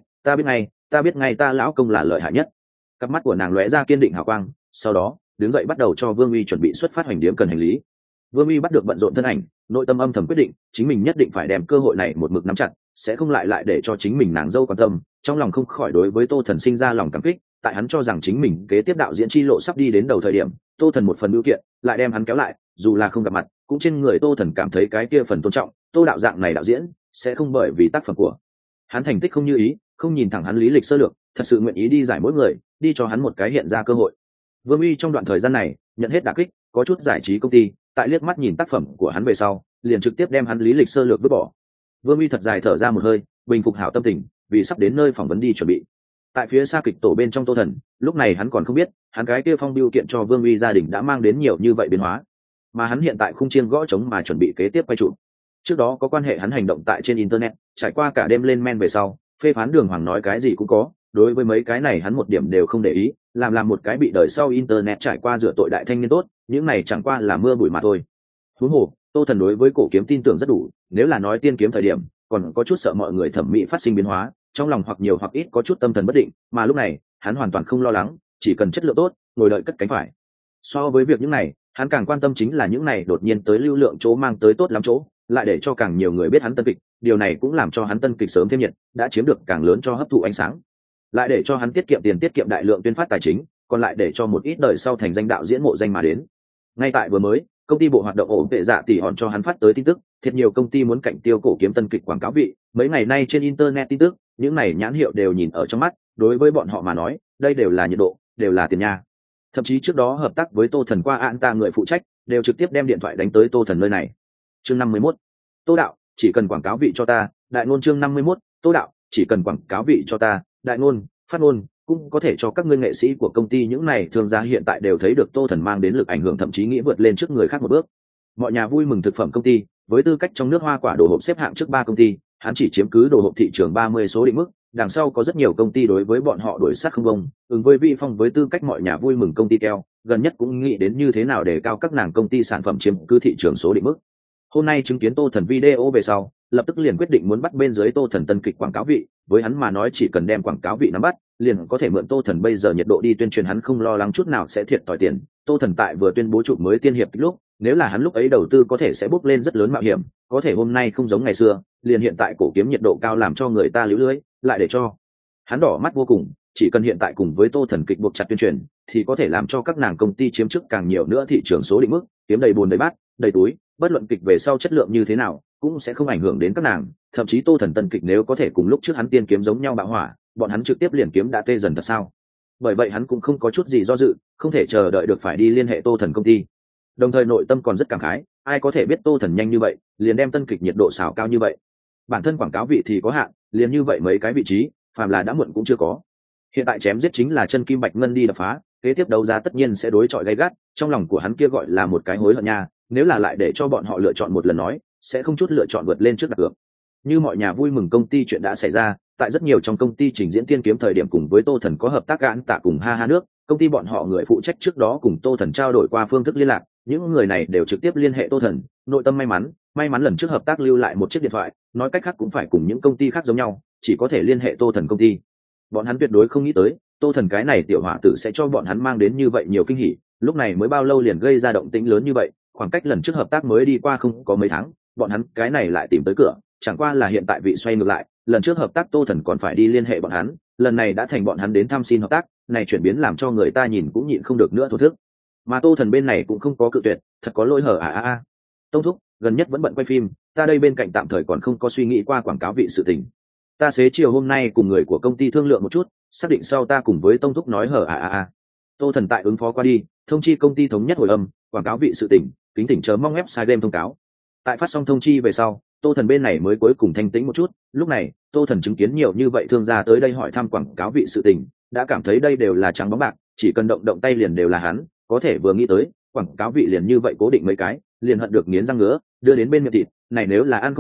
ta biết ngay ta lão công là lợi hại nhất. Cặp mắt của nàng lóe ra kiên định hào quang, sau đó đứng dậy bắt đầu cho Vương Uy chuẩn bị xuất phát hoành điếm cần hành lý. Vương Uy bắt được bận rộn thân ảnh, nội tâm âm thầm quyết định, chính mình nhất định phải đem cơ hội này một mực nắm chặt, sẽ không lại để cho chính mình nàng dâu quan tâm. Trong lòng không khỏi đối với Tô Thần sinh ra lòng cảm kích, tại hắn cho rằng chính mình kế tiếp đạo diễn chi lộ sắp đi đến đầu thời điểm, Tô Thần một phần ưu kiện lại đem hắn kéo lại, dù là không gặp mặt, cũng trên người Tô Thần cảm thấy cái kia phần tôn trọng. Tô đạo dạng này đạo diễn sẽ không bởi vì tác phẩm của hắn thành tích không như ý, không nhìn thẳng hắn lý lịch sơ lược, thật sự nguyện ý đi giải mỗi người, đi cho hắn một cái hiện ra cơ hội. Vương Uy trong đoạn thời gian này nhận hết đả kích, có chút giải trí công ty tại liếc mắt nhìn tác phẩm của hắn về sau, liền trực tiếp đem hắn lý lịch sơ lược vứt bỏ. Vương Uy thật dài thở ra một hơi, bình phục hảo tâm tình, vì sắp đến nơi phỏng vấn đi chuẩn bị. Tại phía xa kịch tổ bên trong Tô Thần, lúc này hắn còn không biết, hắn cái kia phong biêu kiện cho Vương Uy gia đình đã mang đến nhiều như vậy biến hóa, mà hắn hiện tại khung chiên gõ trống mà chuẩn bị kế tiếp quay trụ. Trước đó có quan hệ hắn hành động tại trên internet, trải qua cả đêm lên men về sau, phê phán đường hoàng nói cái gì cũng có, đối với mấy cái này hắn một điểm đều không để ý, làm một cái bị đời sau internet trải qua rửa tội đại thanh niên tốt, những này chẳng qua là mưa bụi mà thôi. Huống hồ, Tô Thần đối với cổ kiếm tin tưởng rất đủ, nếu là nói tiên kiếm thời điểm, còn có chút sợ mọi người thẩm mỹ phát sinh biến hóa, trong lòng hoặc nhiều hoặc ít có chút tâm thần bất định, mà lúc này, hắn hoàn toàn không lo lắng, chỉ cần chất lượng tốt, ngồi đợi cất cánh phải. So với việc những này, hắn càng quan tâm chính là những này đột nhiên tới lưu lượng chỗ mang tới tốt lắm chỗ, lại để cho càng nhiều người biết hắn tân kịch, điều này cũng làm cho hắn tân kịch sớm thêm nhiệt, đã chiếm được càng lớn cho hấp thụ ánh sáng, lại để cho hắn tiết kiệm tiền, tiết kiệm đại lượng tuyên phát tài chính, còn lại để cho một ít đời sau thành danh đạo diễn mộ danh mà đến. Ngay tại vừa mới, công ty bộ hoạt động ổn vệ dạ tỷ hòn cho hắn phát tới tin tức, thiệt nhiều công ty muốn cạnh tiêu cổ kiếm tân kịch quảng cáo vị, mấy ngày nay trên internet tin tức, những này nhãn hiệu đều nhìn ở trong mắt, đối với bọn họ mà nói, đây đều là nhiệt độ, đều là tiền nha. Thậm chí trước đó hợp tác với Tô Thần qua án ta người phụ trách, đều trực tiếp đem điện thoại đánh tới Tô Thần nơi này. Chương 51. Tô đạo, chỉ cần quảng cáo vị cho ta, đại ngôn. Chương 51. Tô đạo, chỉ cần quảng cáo vị cho ta, đại ngôn, phát ngôn, cũng có thể cho các ngươi nghệ sĩ của công ty những này thương gia hiện tại đều thấy được Tô Thần mang đến lực ảnh hưởng, thậm chí nghĩ vượt lên trước người khác một bước. Mọi nhà vui mừng thực phẩm công ty, với tư cách trong nước hoa quả đồ hộp xếp hạng trước 3 công ty, hắn chỉ chiếm cứ đồ hộp thị trường 30 số định mức, đằng sau có rất nhiều công ty đối với bọn họ đuổi sát không bông, ứng với vị phong với tư cách mọi nhà vui mừng công ty keo, gần nhất cũng nghĩ đến như thế nào để cao các nàng công ty sản phẩm chiếm cứ thị trường số định mức. Hôm nay chứng kiến Tô Thần video về sau, lập tức liền quyết định muốn bắt bên dưới Tô Thần tân kịch quảng cáo vị, với hắn mà nói chỉ cần đem quảng cáo vị nắm bắt, liền có thể mượn Tô Thần bây giờ nhiệt độ đi tuyên truyền, hắn không lo lắng chút nào sẽ thiệt thòi tiền. Tô Thần tại vừa tuyên bố chụp mới tiên hiệp lúc, nếu là hắn lúc ấy đầu tư có thể sẽ bốc lên rất lớn mạo hiểm, có thể hôm nay không giống ngày xưa, liền hiện tại cổ kiếm nhiệt độ cao làm cho người ta líu lưỡi, lại để cho hắn đỏ mắt vô cùng, chỉ cần hiện tại cùng với Tô Thần kịch buộc chặt tuyên truyền, thì có thể làm cho các nàng công ty chiếm chức càng nhiều nữa thị trường số định mức, kiếm đầy bùn đầy bát, đầy túi, bất luận kịch về sau chất lượng như thế nào, cũng sẽ không ảnh hưởng đến các nàng, thậm chí Tô Thần tân kịch nếu có thể cùng lúc trước hắn tiên kiếm giống nhau bạo hỏa, bọn hắn trực tiếp liền kiếm đã tê dần thật sao. Bởi vậy hắn cũng không có chút gì do dự, không thể chờ đợi được phải đi liên hệ Tô Thần công ty. Đồng thời nội tâm còn rất cảm khái, ai có thể biết Tô Thần nhanh như vậy, liền đem tân kịch nhiệt độ xào cao như vậy. Bản thân quảng cáo vị thì có hạn, liền như vậy mấy cái vị trí, phàm là đã muộn cũng chưa có. Hiện tại chém giết chính là chân kim bạch ngân đi đập phá, kế tiếp đấu giá tất nhiên sẽ đối chọi gay gắt, trong lòng của hắn kia gọi là một cái hối hận nha, nếu là lại để cho bọn họ lựa chọn một lần nói, sẽ không chút lựa chọn vượt lên trước đặt cược. Như mọi nhà vui mừng công ty chuyện đã xảy ra, tại rất nhiều trong công ty trình diễn tiên kiếm thời điểm cùng với Tô Thần có hợp tác gãn tạ cùng ha ha nước, công ty bọn họ người phụ trách trước đó cùng Tô Thần trao đổi qua phương thức liên lạc, những người này đều trực tiếp liên hệ Tô Thần, nội tâm may mắn lần trước hợp tác lưu lại một chiếc điện thoại, nói cách khác cũng phải cùng những công ty khác giống nhau, chỉ có thể liên hệ Tô Thần công ty. Bọn hắn tuyệt đối không nghĩ tới, Tô Thần cái này tiểu hỏa tử sẽ cho bọn hắn mang đến như vậy nhiều kinh hỉ, lúc này mới bao lâu liền gây ra động tĩnh lớn như vậy, khoảng cách lần trước hợp tác mới đi qua không có mấy tháng, bọn hắn cái này lại tìm tới cửa, chẳng qua là hiện tại vị xoay ngược lại, lần trước hợp tác Tô Thần còn phải đi liên hệ bọn hắn, lần này đã thành bọn hắn đến thăm xin hợp tác, này chuyển biến làm cho người ta nhìn cũng nhịn không được nữa thổ thức. Mà Tô Thần bên này cũng không có cự tuyệt, thật có lỗi hở Tông thúc, gần nhất vẫn bận quay phim, ta đây bên cạnh tạm thời còn không có suy nghĩ qua quảng cáo vị sự tình. Ta xế chiều hôm nay cùng người của công ty thương lượng một chút, xác định sau ta cùng với Tông thúc nói hở Tô Thần tại ứng phó qua đi, thông chi công ty thống nhất hồi âm, quảng cáo vị sự tình, kính thỉnh chớ mong website game thông cáo. Tại phát xong thông chi về sau, Tô Thần bên này mới cuối cùng thanh tĩnh một chút, lúc này Tô Thần chứng kiến nhiều như vậy thương gia tới đây hỏi thăm quảng cáo vị sự tình, đã cảm thấy đây đều là trắng bóng bạc, chỉ cần động tay liền đều là hắn, có thể vừa nghĩ tới quảng cáo vị liền như vậy cố định mấy cái, liền hận được nghiến răng ngứa, đưa đến bên miệng thịt này, nếu là ăn không được,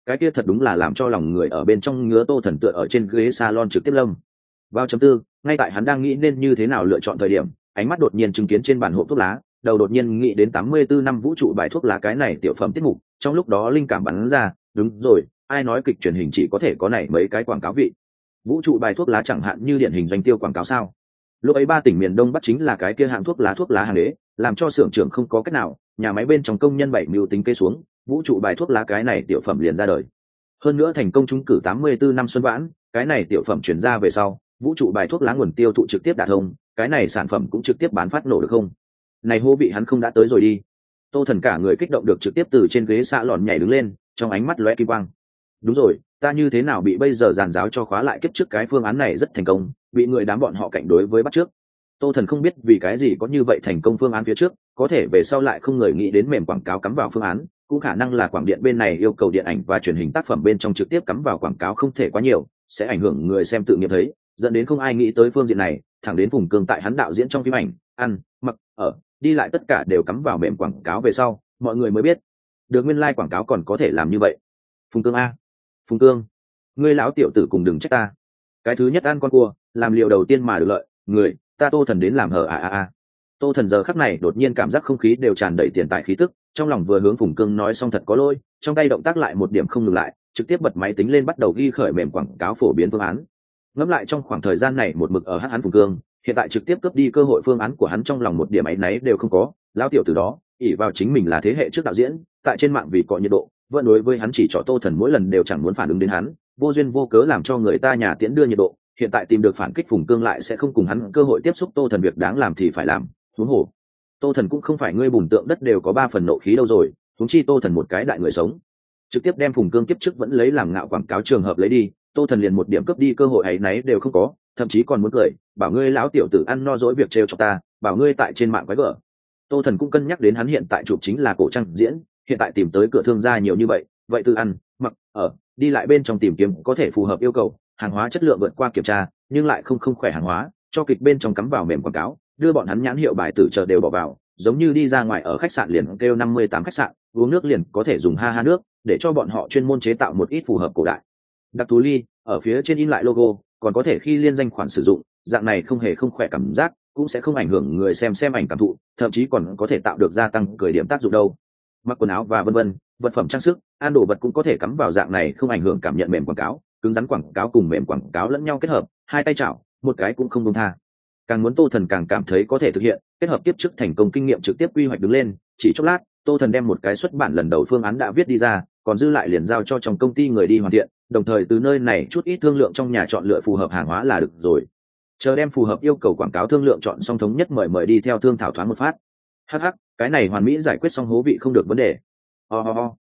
cái kia thật đúng là làm cho lòng người ở bên trong ngứa. Tô Thần tựa ở trên ghế salon trực tiếp lâm vào chấm tư. Ngay tại hắn đang nghĩ nên như thế nào lựa chọn thời điểm, ánh mắt đột nhiên chứng kiến trên bàn hộp thuốc lá, đầu đột nhiên nghĩ đến 84 năm vũ trụ bài thuốc lá cái này tiểu phẩm tiết mục. Trong lúc đó linh cảm bắn ra, đúng rồi, ai nói kịch truyền hình chỉ có thể có này mấy cái quảng cáo vị? Vũ trụ bài thuốc lá chẳng hạn như điển hình doanh tiêu quảng cáo sao? Lúc ấy 3 tỉnh miền Đông Bắc chính là cái kia hạng thuốc lá hàng đế, làm cho xưởng trưởng không có cách nào, nhà máy bên trong công nhân bảy mưu tính kê xuống, vũ trụ bài thuốc lá cái này tiểu phẩm liền ra đời. Hơn nữa thành công trúng cử 84 năm xuân vãn, cái này tiểu phẩm chuyển ra về sau, vũ trụ bài thuốc lá nguồn tiêu thụ trực tiếp đạt thông, cái này sản phẩm cũng trực tiếp bán phát nổ được không? Này hô vị hắn không đã tới rồi đi. Tô Thần cả người kích động được trực tiếp từ trên ghế xạ lòn nhảy đứng lên, trong ánh mắt lóe kim quang. Đúng rồi, ta như thế nào bị bây giờ giàn giáo cho khóa lại kiếp trước cái phương án này rất thành công, bị người đám bọn họ cạnh đối với bắt trước. Tô Thần không biết vì cái gì có như vậy thành công phương án phía trước, có thể về sau lại không người nghĩ đến mềm quảng cáo cắm vào phương án, cũng khả năng là quảng điện bên này yêu cầu điện ảnh và truyền hình tác phẩm bên trong trực tiếp cắm vào quảng cáo không thể quá nhiều, sẽ ảnh hưởng người xem tự nghiệm thấy, dẫn đến không ai nghĩ tới phương diện này, thẳng đến Phùng Cương tại hắn đạo diễn trong phim ảnh, ăn, mặc, ở, đi lại tất cả đều cắm vào mềm quảng cáo về sau, mọi người mới biết, được nguyên lai quảng cáo còn có thể làm như vậy. Phùng Cương a, Phùng Cương, ngươi lão tiểu tử cùng đừng trách ta. Cái thứ nhất ăn con cua, làm liều đầu tiên mà được lợi, người, ta Tô Thần đến làm hở a. Tô Thần giờ khắc này đột nhiên cảm giác không khí đều tràn đầy tiền tài khí tức, trong lòng vừa hướng Phùng Cương nói xong thật có lỗi, trong tay động tác lại một điểm không ngừng lại, trực tiếp bật máy tính lên bắt đầu ghi khởi mềm quảng cáo phổ biến phương án. Ngẫm lại trong khoảng thời gian này một mực ở hắn Phùng Cương, hiện tại trực tiếp cướp đi cơ hội phương án của hắn, trong lòng một điểm áy náy đều không có. Lão tiểu tử đó, ỷ vào chính mình là thế hệ trước đạo diễn, tại trên mạng vì cọ nhiệt độ, vẫn đối với hắn chỉ trỏ Tô Thần mỗi lần đều chẳng muốn phản ứng đến hắn, vô duyên vô cớ làm cho người ta nhà tiễn đưa nhiệt độ. Hiện tại tìm được phản kích Phùng Cương lại sẽ không cùng hắn cơ hội tiếp xúc. Tô Thần việc đáng làm thì phải làm, huống hồ Tô Thần cũng không phải ngươi bùn tượng đất đều có 3 phần nộ khí đâu rồi, huống chi Tô Thần một cái đại người sống, trực tiếp đem Phùng Cương kiếp trước vẫn lấy làm ngạo quảng cáo trường hợp lấy đi. Tô Thần liền một điểm cướp đi cơ hội ấy nấy đều không có, thậm chí còn muốn cười, bảo ngươi lão tiểu tử ăn no dỗi việc trêu cho ta, bảo ngươi tại trên mạng quái gở. Tô Thần cũng cân nhắc đến hắn hiện tại chụp chính là cổ trang diễn, hiện tại tìm tới cửa thương gia nhiều như vậy, vậy từ ăn, mặc, ở, đi lại bên trong tìm kiếm có thể phù hợp yêu cầu, hàng hóa chất lượng vượt qua kiểm tra, nhưng lại không khỏe hàng hóa, cho kịch bên trong cắm vào mềm quảng cáo, đưa bọn hắn nhãn hiệu bài tử chờ đều bỏ vào, giống như đi ra ngoài ở khách sạn liền kêu 58 khách sạn, uống nước liền có thể dùng ha nước, để cho bọn họ chuyên môn chế tạo một ít phù hợp cổ đại đặc thù ly, ở phía trên in lại logo, còn có thể khi liên danh khoản sử dụng, dạng này không hề không khỏe cảm giác, cũng sẽ không ảnh hưởng người xem ảnh cảm thụ, thậm chí còn có thể tạo được gia tăng cười điểm tác dụng đâu. Mặc quần áo và vân vân, vật phẩm trang sức, ăn đồ vật cũng có thể cắm vào, dạng này không ảnh hưởng cảm nhận mềm quảng cáo, cứng rắn quảng cáo cùng mềm quảng cáo lẫn nhau kết hợp, hai tay chảo, một cái cũng không buông tha. Càng muốn Tô Thần càng cảm thấy có thể thực hiện, kết hợp kiếp trước thành công kinh nghiệm trực tiếp quy hoạch đứng lên, chỉ chốc lát, Tô Thần đem một cái xuất bản lần đầu phương án đã viết đi ra, còn dư lại liền giao cho trong công ty người đi hoàn thiện, đồng thời từ nơi này chút ít thương lượng trong nhà chọn lựa phù hợp hàng hóa là được rồi. Chờ đem phù hợp yêu cầu quảng cáo thương lượng chọn xong thống nhất mời đi theo thương thảo thoáng một phát. Hắc, cái này hoàn mỹ giải quyết xong hố vị không được vấn đề. Ho.